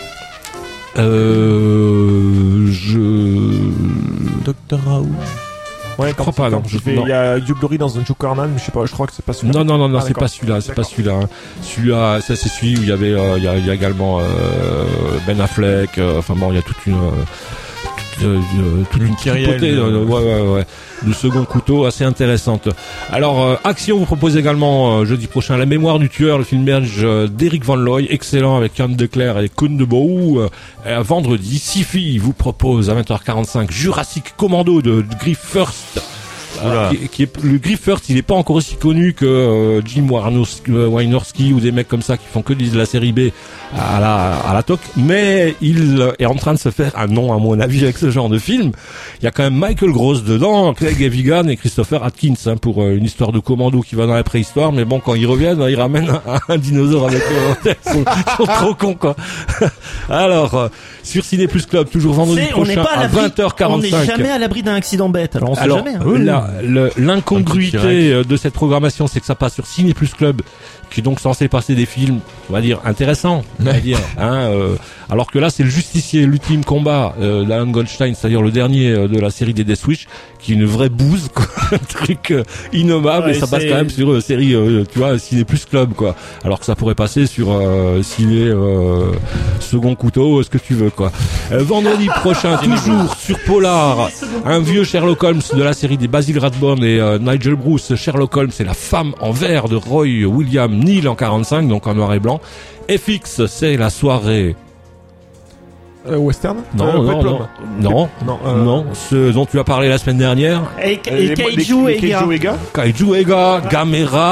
Euh, je Doctor House. Ouais, crois pas, non, Je je- fais, non. il y a You Glory dans un Joe Carnan, mais je sais pas, je crois que c'est pas celui-là. Non, non, non, non, Ah, c'est d'accord. pas celui-là, c'est pas D'accord. celui-là. hein. Celui-là, ça c'est celui où il y avait, euh, il y, a, il y a également euh, Ben Affleck. euh, enfin bon, il y a toute une, euh, toute, euh, une- toute une kyrielle tripotée, de- euh, ouais, ouais, ouais, de second couteau assez intéressante. Alors, euh, Action vous propose également euh, jeudi prochain La Mémoire du tueur, le film belge euh, d'Eric Van Looy, excellent avec Yann Declercq et Koen de Boe. Euh, à vendredi, Sifi vous propose à vingt heures quarante-cinq Jurassic Commando de Griff First. Oula. Qui, qui est, le Griff First, il est pas encore aussi connu que euh, Jim Wynorski, euh, Wynorski ou des mecs comme ça qui font que de la série B à la à la toc, mais il est en train de se faire un nom à mon avis avec ce genre de film. Il y a quand même Michael Gross dedans, Craig Evigan et Christopher Atkins hein, pour euh, une histoire de commando qui va dans la préhistoire, mais bon quand ils reviennent, ils ramènent un, un dinosaure avec eux. Ils sont, ils sont trop cons quoi. Alors euh, sur Ciné Plus Club toujours vendredi C'est- on n'est prochain pas à à l'abri. vingt heures On quarante-cinq. n'est jamais à l'abri d'un accident bête. Alors on sait Alors, jamais. hein. la- le- Un petit l'incongruité T-Rex. de cette programmation, c'est que ça passe sur Ciné Plus Club, qui est donc censé passer des films, on va dire, intéressants, on va dire, hein, euh, alors que là, c'est le Justicier, l'ultime combat euh, d'Alan Goldstein, c'est-à-dire le dernier euh, de la série des Death Wish, qui est une vraie bouse, quoi, un truc euh, innommable, Ouais, et ça passe c'est- quand même sur euh, série, euh, tu vois, Ciné Plus Club, quoi, alors que ça pourrait passer sur euh, Ciné euh, Second Couteau, ce que tu veux, quoi. Euh, vendredi prochain, toujours sur Polar, un vieux Sherlock Holmes de la série des Basil Rathbone et euh, Nigel Bruce. Sherlock Holmes, c'est la femme en vert de Roy William Neal en quarante-cinq, donc en noir et blanc. F X, c'est la soirée. Euh, Western. Non, Euh, non, Peplum. non, non, Non, euh, non, ce dont tu as parlé la semaine dernière. Et, euh, et les- Kaiju les- et les gars. Kaiju Ega. Kaiju Ega, Gamera,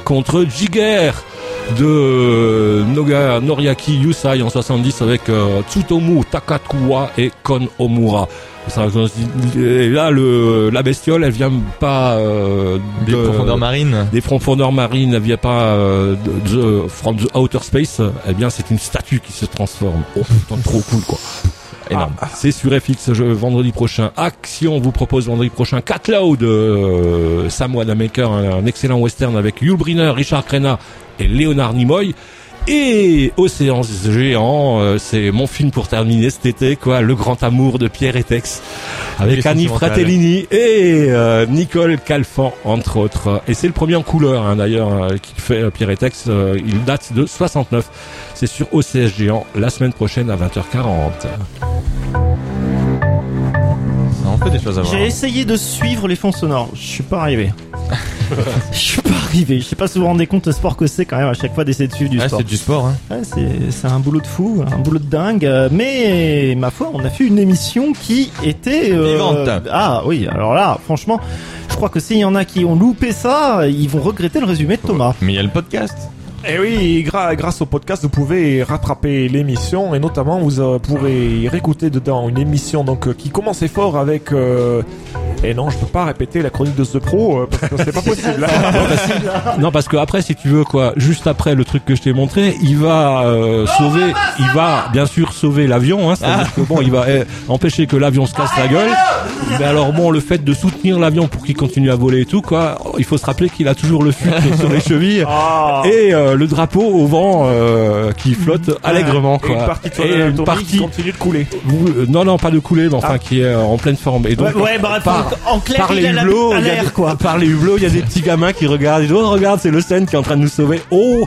contre Jiger de Noga, Noriaki Yusai en soixante-dix avec euh, Tsutomu Takakuwa et Kon Omura. Ça, et là, le, la bestiole, elle vient pas euh, des de, profondeurs marines. Des profondeurs marines, elle vient pas euh, de, de from the outer space. Eh bien, c'est une statue qui se transforme. Oh putain, trop cool quoi. Énorme. Ah, c'est sur F X je, vendredi prochain. Action vous propose vendredi prochain Catloud de euh, Sam Wanamaker, un, un excellent western avec Yul Brynner, Richard Crenna et Leonard Nimoy. Et Océans Géants, euh, c'est mon film pour terminer cet été, quoi, Le Grand Amour de Pierre et Tex, avec Annie Fratellini et euh, Nicole Calfan, entre autres. Et c'est le premier en couleur, hein, d'ailleurs, euh, qui fait euh, Pierre et Tex. Euh, il date de soixante-neuf. C'est sur O C S Géant, la semaine prochaine à vingt heures quarante. On fait des choses à voir. J'ai essayé de suivre les fonds sonores, je suis pas arrivé. Je suis pas arrivé. Je sais pas si vous vous rendez compte le sport que c'est quand même à chaque fois d'essayer de suivre du ah, sport. C'est du sport, hein. Ouais, c'est, c'est un boulot de fou, un boulot de dingue. Mais ma foi, on a fait une émission qui était euh, vivante. Ah oui, alors là, franchement, je crois que s'il y en a qui ont loupé ça, ils vont regretter le résumé de Thomas. Mais il y a le podcast. Et oui, gra- grâce au podcast, vous pouvez rattraper l'émission et notamment vous euh, pourrez réécouter dedans une émission donc euh, qui commençait fort avec. Euh... Et non, je peux pas répéter la chronique de The Pro euh, parce que c'est pas possible. Non, parce que après, si tu veux quoi, juste après le truc que je t'ai montré, il va euh, sauver, il va bien sûr sauver l'avion. Hein, c'est-à-dire que bon, il va eh, empêcher que l'avion se casse la gueule. Mais alors bon, le fait de soutenir l'avion pour qu'il continue à voler et tout quoi, il faut se rappeler qu'il a toujours le fut sur les chevilles et euh, le drapeau au vent euh, qui flotte allègrement quoi. Et une partie de son et anatomie une partie qui continue de couler. Euh, non non pas de couler mais enfin ah. qui est euh, en pleine forme et donc ouais, ouais bref, par, en clair, par il les a hublots la, à il y a l'air, des, quoi. par les hublots il y a des petits gamins qui regardent et disent oh regarde c'est le Seine qui est en train de nous sauver. Oh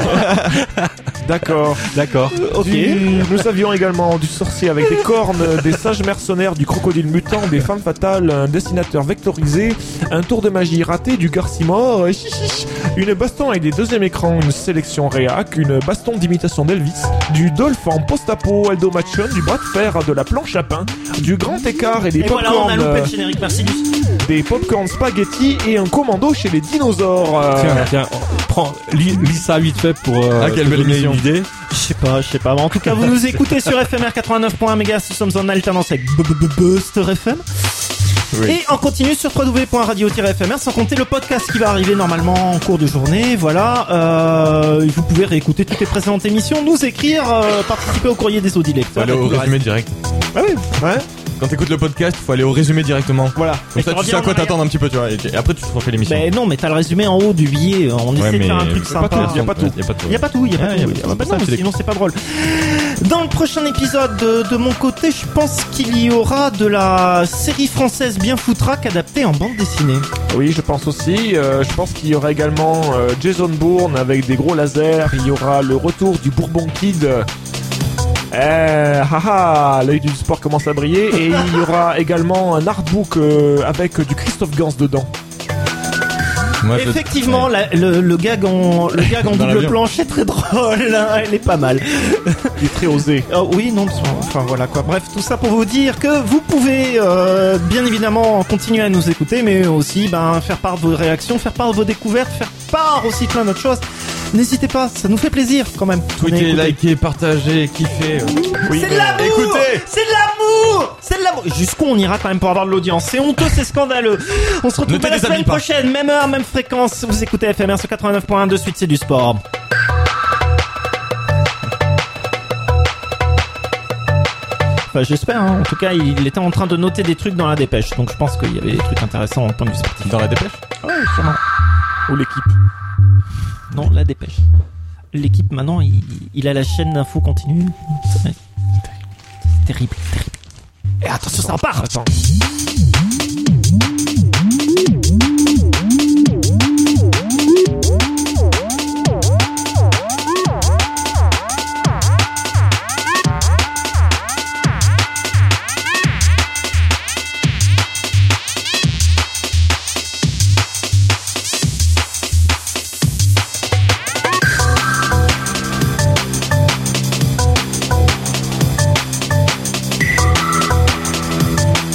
d'accord d'accord ok. Du, nous avions également du sorcier avec des cornes, des sages mercenaires, du crocodile mutant, des femmes fatales, un dessinateur vectorisé, un tour de magie raté, du Garcimore, une baston avec des deuxièmes écrans, une sélection réac, une baston d'imitation d'Elvis, du Dolph en post-apo, Aldo Machon, du bras de fer, de la planche à pain, du grand écart et des et popcorn, voilà, on a loupé le générique, merci Luce. Des popcorn spaghetti et un commando chez les dinosaures. Euh... Tiens, tiens, prends, lis, lis ça vite fait pour euh, ah, quelle belle donner émission. une idée. Je sais pas, je sais pas. Bon, en tout cas, vous nous écoutez sur F M R quatre-vingt-neuf point un mégahertz. Nous sommes en alternance avec Buster F M. Oui. Et on continue sur w w w point radio tiret f m r sans compter le podcast qui va arriver normalement en cours de journée. Voilà, euh, vous pouvez réécouter toutes les précédentes émissions, nous écrire, euh, participer au courrier des audilecteurs. Aller au résumé direct. Ah oui, ouais. Quand t'écoutes le podcast, il faut aller au résumé directement. Voilà. Comme ça, tu sais à quoi t'attendre un petit peu, tu vois. Et après, tu te refais l'émission. Mais non, mais t'as le résumé en haut du billet. On essaie ouais, de faire un truc sympa. Il y a pas tout. Il y a pas tout. Il y a pas tout. Il y a pas tout. Bah non, sinon c'est pas drôle. Dans le prochain épisode, de, de mon côté, je pense qu'il y aura de la série française bien foutraque adaptée en bande dessinée. Oui, je pense aussi. Euh, je pense qu'il y aura également euh, Jason Bourne avec des gros lasers. Il y aura le retour du Bourbon Kid. Eh, haha, l'œil du sport commence à briller. Et il y aura également un artbook euh, avec du Christophe Gans dedans. Moi, effectivement, je... la, le, le gag en, le gag en double planche est très drôle, hein, elle est pas mal. Il est très osé. Oh, oui, non, enfin voilà quoi. Bref, tout ça pour vous dire que vous pouvez euh, bien évidemment continuer à nous écouter, mais aussi ben, faire part de vos réactions, faire part de vos découvertes, faire part aussi plein d'autres choses. N'hésitez pas, ça nous fait plaisir quand même. Tweetez, likez, partagez, kiffez. Oui, c'est de l'amour. Écoutez, c'est de l'amour. C'est de l'amour. Jusqu'où on ira quand même pour avoir de l'audience. C'est honteux, c'est scandaleux. On se retrouve la semaine prochaine, même heure, même fréquence. Vous écoutez F M R sur quatre-vingt-neuf point un. De suite, c'est du sport. Enfin, j'espère, hein. En tout cas, il était en train de noter des trucs dans la dépêche. Donc je pense qu'il y avait des trucs intéressants en point de vue sportif. Dans la dépêche ? Ouais, sûrement. Ou l'équipe. Non, la dépêche. L'équipe, maintenant, il, il a la chaîne d'info continue. C'est terrible, terrible. Et attention, ça repart. Attends.